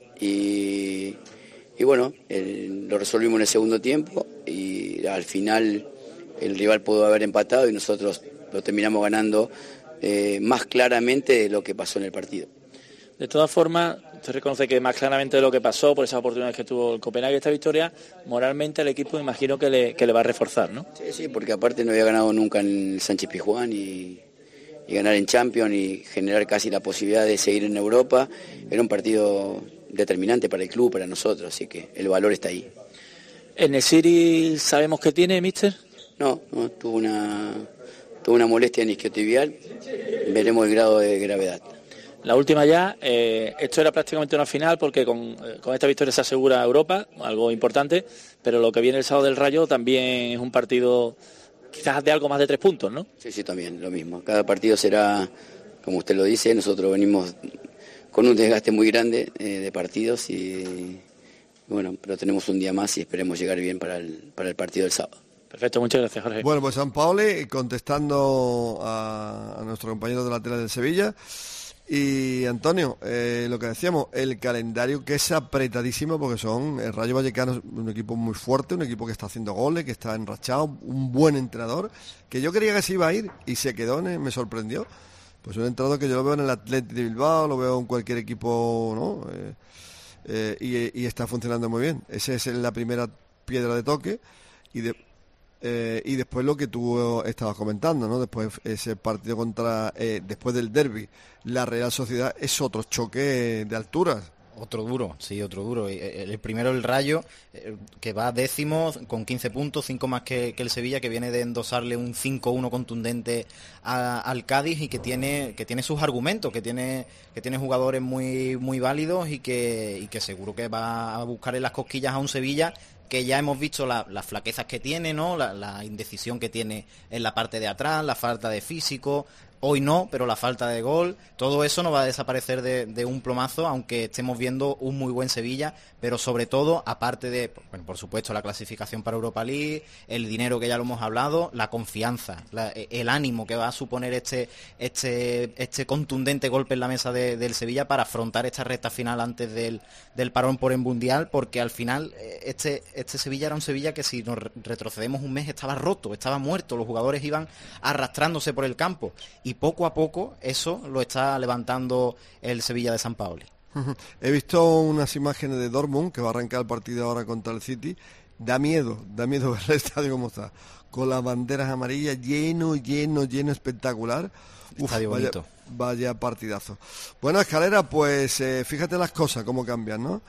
y, y bueno, el, lo resolvimos en el segundo tiempo, y al final el rival pudo haber empatado y nosotros lo terminamos ganando eh, más claramente de lo que pasó en el partido. De todas formas, usted reconoce que más claramente de lo que pasó por esas oportunidades que tuvo el Copenhague, esta victoria, moralmente al equipo me imagino que le, que le va a reforzar, ¿no? Sí, sí, porque aparte no había ganado nunca en el Sánchez Pizjuán, y, y ganar en Champions y generar casi la posibilidad de seguir en Europa, era un partido determinante para el club, para nosotros, así que el valor está ahí. ¿En el City sabemos qué tiene, míster? No, no, tuvo una, tuvo una molestia en isquiotibial, veremos el grado de gravedad. La última ya, eh, esto era prácticamente una final porque con, eh, con esta victoria se asegura Europa, algo importante, pero lo que viene el sábado del Rayo también es un partido quizás de algo más de tres puntos, ¿no? Sí, sí, también, lo mismo. Cada partido será, como usted lo dice, nosotros venimos con un desgaste muy grande eh, de partidos y bueno, pero tenemos un día más y esperemos llegar bien para el, para el partido del sábado. Perfecto, muchas gracias, Jorge. Bueno, pues Sampaoli contestando a, a nuestro compañero de la tele del Sevilla. Y Antonio, eh, lo que decíamos, el calendario que es apretadísimo porque son el Rayo Vallecano, un equipo muy fuerte, un equipo que está haciendo goles, que está enrachado, un buen entrenador, que yo creía que se iba a ir y se quedó, me sorprendió. Pues un entrenador que yo lo veo en el Athletic de Bilbao, lo veo en cualquier equipo, ¿no? Eh, eh, y, y está funcionando muy bien. Esa es la primera piedra de toque y de... Eh, y después lo que tú estabas comentando, ¿no? Después ese partido contra, eh, después del derbi, la Real Sociedad es otro choque de alturas. Otro duro, sí, otro duro. El primero el Rayo, que va décimo con quince puntos, cinco más que, que el Sevilla, que viene de endosarle un cinco uno contundente a, al Cádiz y que tiene que tiene sus argumentos, que tiene que tiene jugadores muy muy válidos y que, y que seguro que va a buscar en las cosquillas a un Sevilla que ya hemos visto la, las flaquezas que tiene, ¿no? La, la indecisión que tiene en la parte de atrás, la falta de físico. Hoy no, pero la falta de gol, todo eso no va a desaparecer de, de un plomazo, aunque estemos viendo un muy buen Sevilla, pero sobre todo, aparte de, bueno, por supuesto, la clasificación para Europa League, el dinero que ya lo hemos hablado, la confianza, la, el ánimo que va a suponer este este este contundente golpe en la mesa de, del Sevilla para afrontar esta recta final antes del, del parón por el Mundial, porque al final este, este Sevilla era un Sevilla que si nos retrocedemos un mes estaba roto, estaba muerto, los jugadores iban arrastrándose por el campo. Y poco a poco eso lo está levantando el Sevilla de Sampaoli. He visto unas imágenes de Dortmund, que va a arrancar el partido ahora contra el City. Da miedo, da miedo ver el estadio como está. Con las banderas amarillas, lleno, lleno, lleno, espectacular. Uf, estadio vaya, bonito. Vaya partidazo. Bueno, Escalera, pues eh, fíjate las cosas, cómo cambian, ¿no?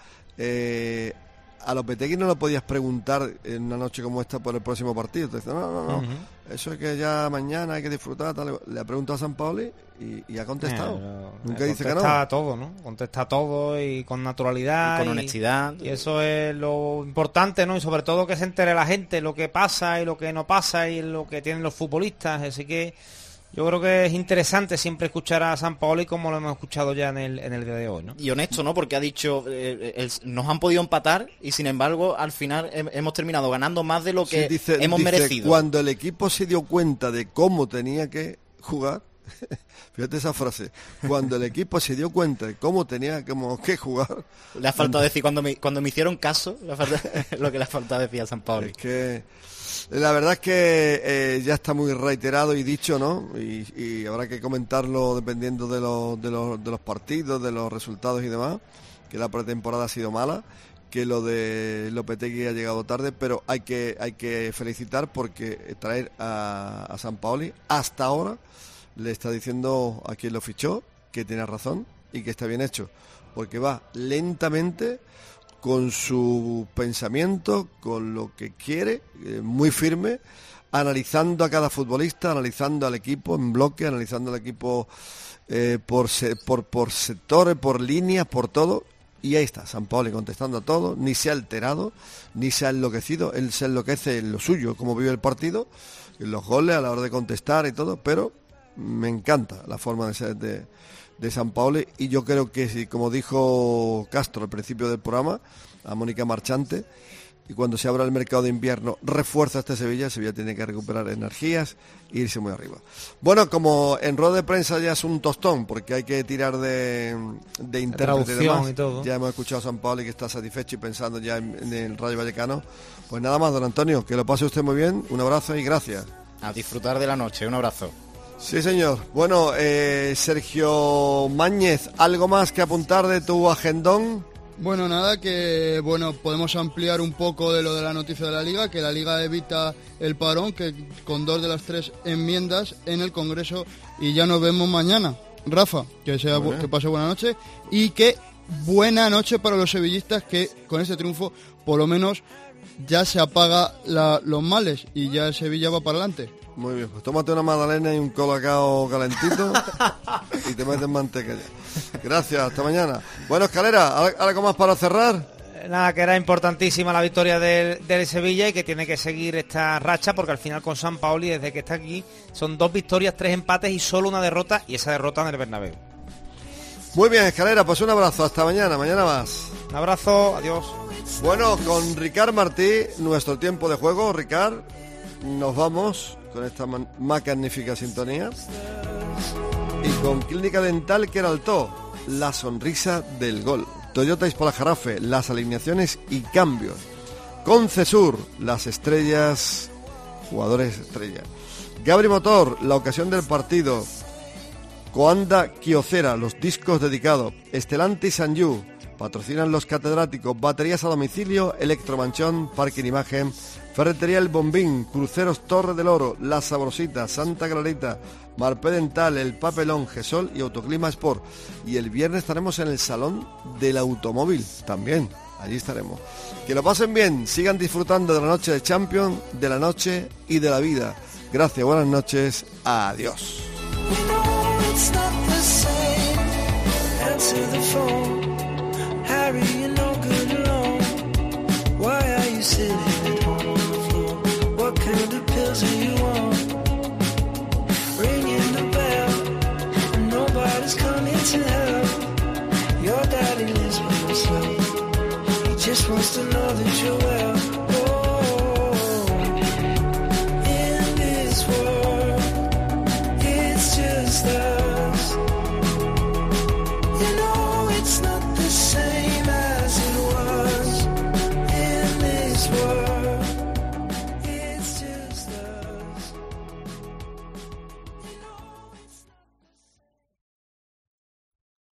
Eh... A Lopetegui no lo podías preguntar en una noche como esta por el próximo partido. Te dice, no, no, no, uh-huh. Eso es que ya mañana hay que disfrutar. Tal. Le ha preguntado a Sampaoli y, y ha contestado. Eh, Nunca dice que no. Contesta todo, ¿no? Contesta todo y con naturalidad. Y con honestidad. Y, y eso es lo importante, ¿no? Y sobre todo que se entere la gente lo que pasa y lo que no pasa y lo que tienen los futbolistas. Así que yo creo que es interesante siempre escuchar a Sampaoli como lo hemos escuchado ya en el, en el día de hoy, ¿no? Y honesto, ¿no? Porque ha dicho, eh, el, nos han podido empatar y sin embargo al final he, hemos terminado ganando más de lo que sí, dice, hemos dice, merecido. Cuando el equipo se dio cuenta de cómo tenía que jugar, fíjate esa frase, cuando el equipo se dio cuenta de cómo tenía que jugar... Le ha faltado decir, cuando me, cuando me hicieron caso, le ha faltado, lo que le ha faltado decir a Sampaoli. Es que... La verdad es que eh, ya está muy reiterado y dicho, ¿no? Y, y habrá que comentarlo dependiendo de los, de, los, de los partidos, de los resultados y demás, que la pretemporada ha sido mala, que lo de Lopetegui ha llegado tarde, pero hay que hay que felicitar porque traer a, a Sampaoli hasta ahora le está diciendo a quien lo fichó que tiene razón y que está bien hecho, porque va lentamente, con su pensamiento, con lo que quiere, eh, muy firme, analizando a cada futbolista, analizando al equipo en bloque, analizando al equipo eh, por, se, por, por sectores, por líneas, por todo. Y ahí está, Sampaoli contestando a todo, ni se ha alterado, ni se ha enloquecido, él se enloquece en lo suyo, como vive el partido, en los goles, a la hora de contestar y todo, pero me encanta la forma de ser de... de Sampaoli, y yo creo que si, como dijo Castro al principio del programa a Mónica Marchante, y cuando se abra el mercado de invierno refuerza este Sevilla, Sevilla tiene que recuperar energías e irse muy arriba. Bueno, como en rueda de prensa ya es un tostón, porque hay que tirar de, de intérprete y demás, y todo. Ya hemos escuchado a Sampaoli que está satisfecho y pensando ya en, en el Rayo Vallecano. Pues nada más, don Antonio, que lo pase usted muy bien, un abrazo y gracias. A disfrutar de la noche, un abrazo. Sí, señor. Bueno, eh, Sergio Máñez, ¿algo más que apuntar de tu agendón? Bueno, nada, que bueno, podemos ampliar un poco de lo de la noticia de la Liga, que la Liga evita el parón, que con dos de las tres enmiendas en el Congreso, y ya nos vemos mañana. Rafa, que sea bu- que pase buena noche, y que buena noche para los sevillistas, que con este triunfo por lo menos ya se apaga la, los males y ya Sevilla va para adelante. Muy bien, pues tómate una magdalena y un colacao calentito y te metes manteca ya. Gracias, hasta mañana. Bueno, Escalera, ¿algo más para cerrar? Nada, que era importantísima la victoria del, del Sevilla y que tiene que seguir esta racha, porque al final con Sampaoli, desde que está aquí, son dos victorias, tres empates y solo una derrota, y esa derrota en el Bernabéu. Muy bien, Escalera, pues un abrazo, hasta mañana, mañana más. Un abrazo, adiós. Bueno, con Ricard Martí, nuestro tiempo de juego, Ricard. nos vamos con esta man- magnífica sintonía y con Clínica Dental Queraltó, la sonrisa del gol. Toyota Ispola Jarafe, las alineaciones y cambios. Concesur, las estrellas, jugadores estrellas. Gabri Motor, la ocasión del partido. Coanda Kyocera, los discos dedicados. Estelantis Sanyu, patrocinan los catedráticos. Baterías a domicilio, Electromanchón, Parking Imagen, Ferretería El Bombín, Cruceros Torre del Oro, La Sabrosita, Santa Clarita, Marpé Dental, El Papelón, Gesol y Autoclima Sport. Y el viernes estaremos en el Salón del Automóvil, también, allí estaremos. Que lo pasen bien, sigan disfrutando de la noche de Champions, de la noche y de la vida. Gracias, buenas noches, adiós. It's not the same. Answer the phone. Harry, you're no good alone. Why are you sitting at home on the floor? What kind of pills are you on? Ringing the bell, and nobody's coming to help. Your daddy lives by himself. He just wants to know that you're well.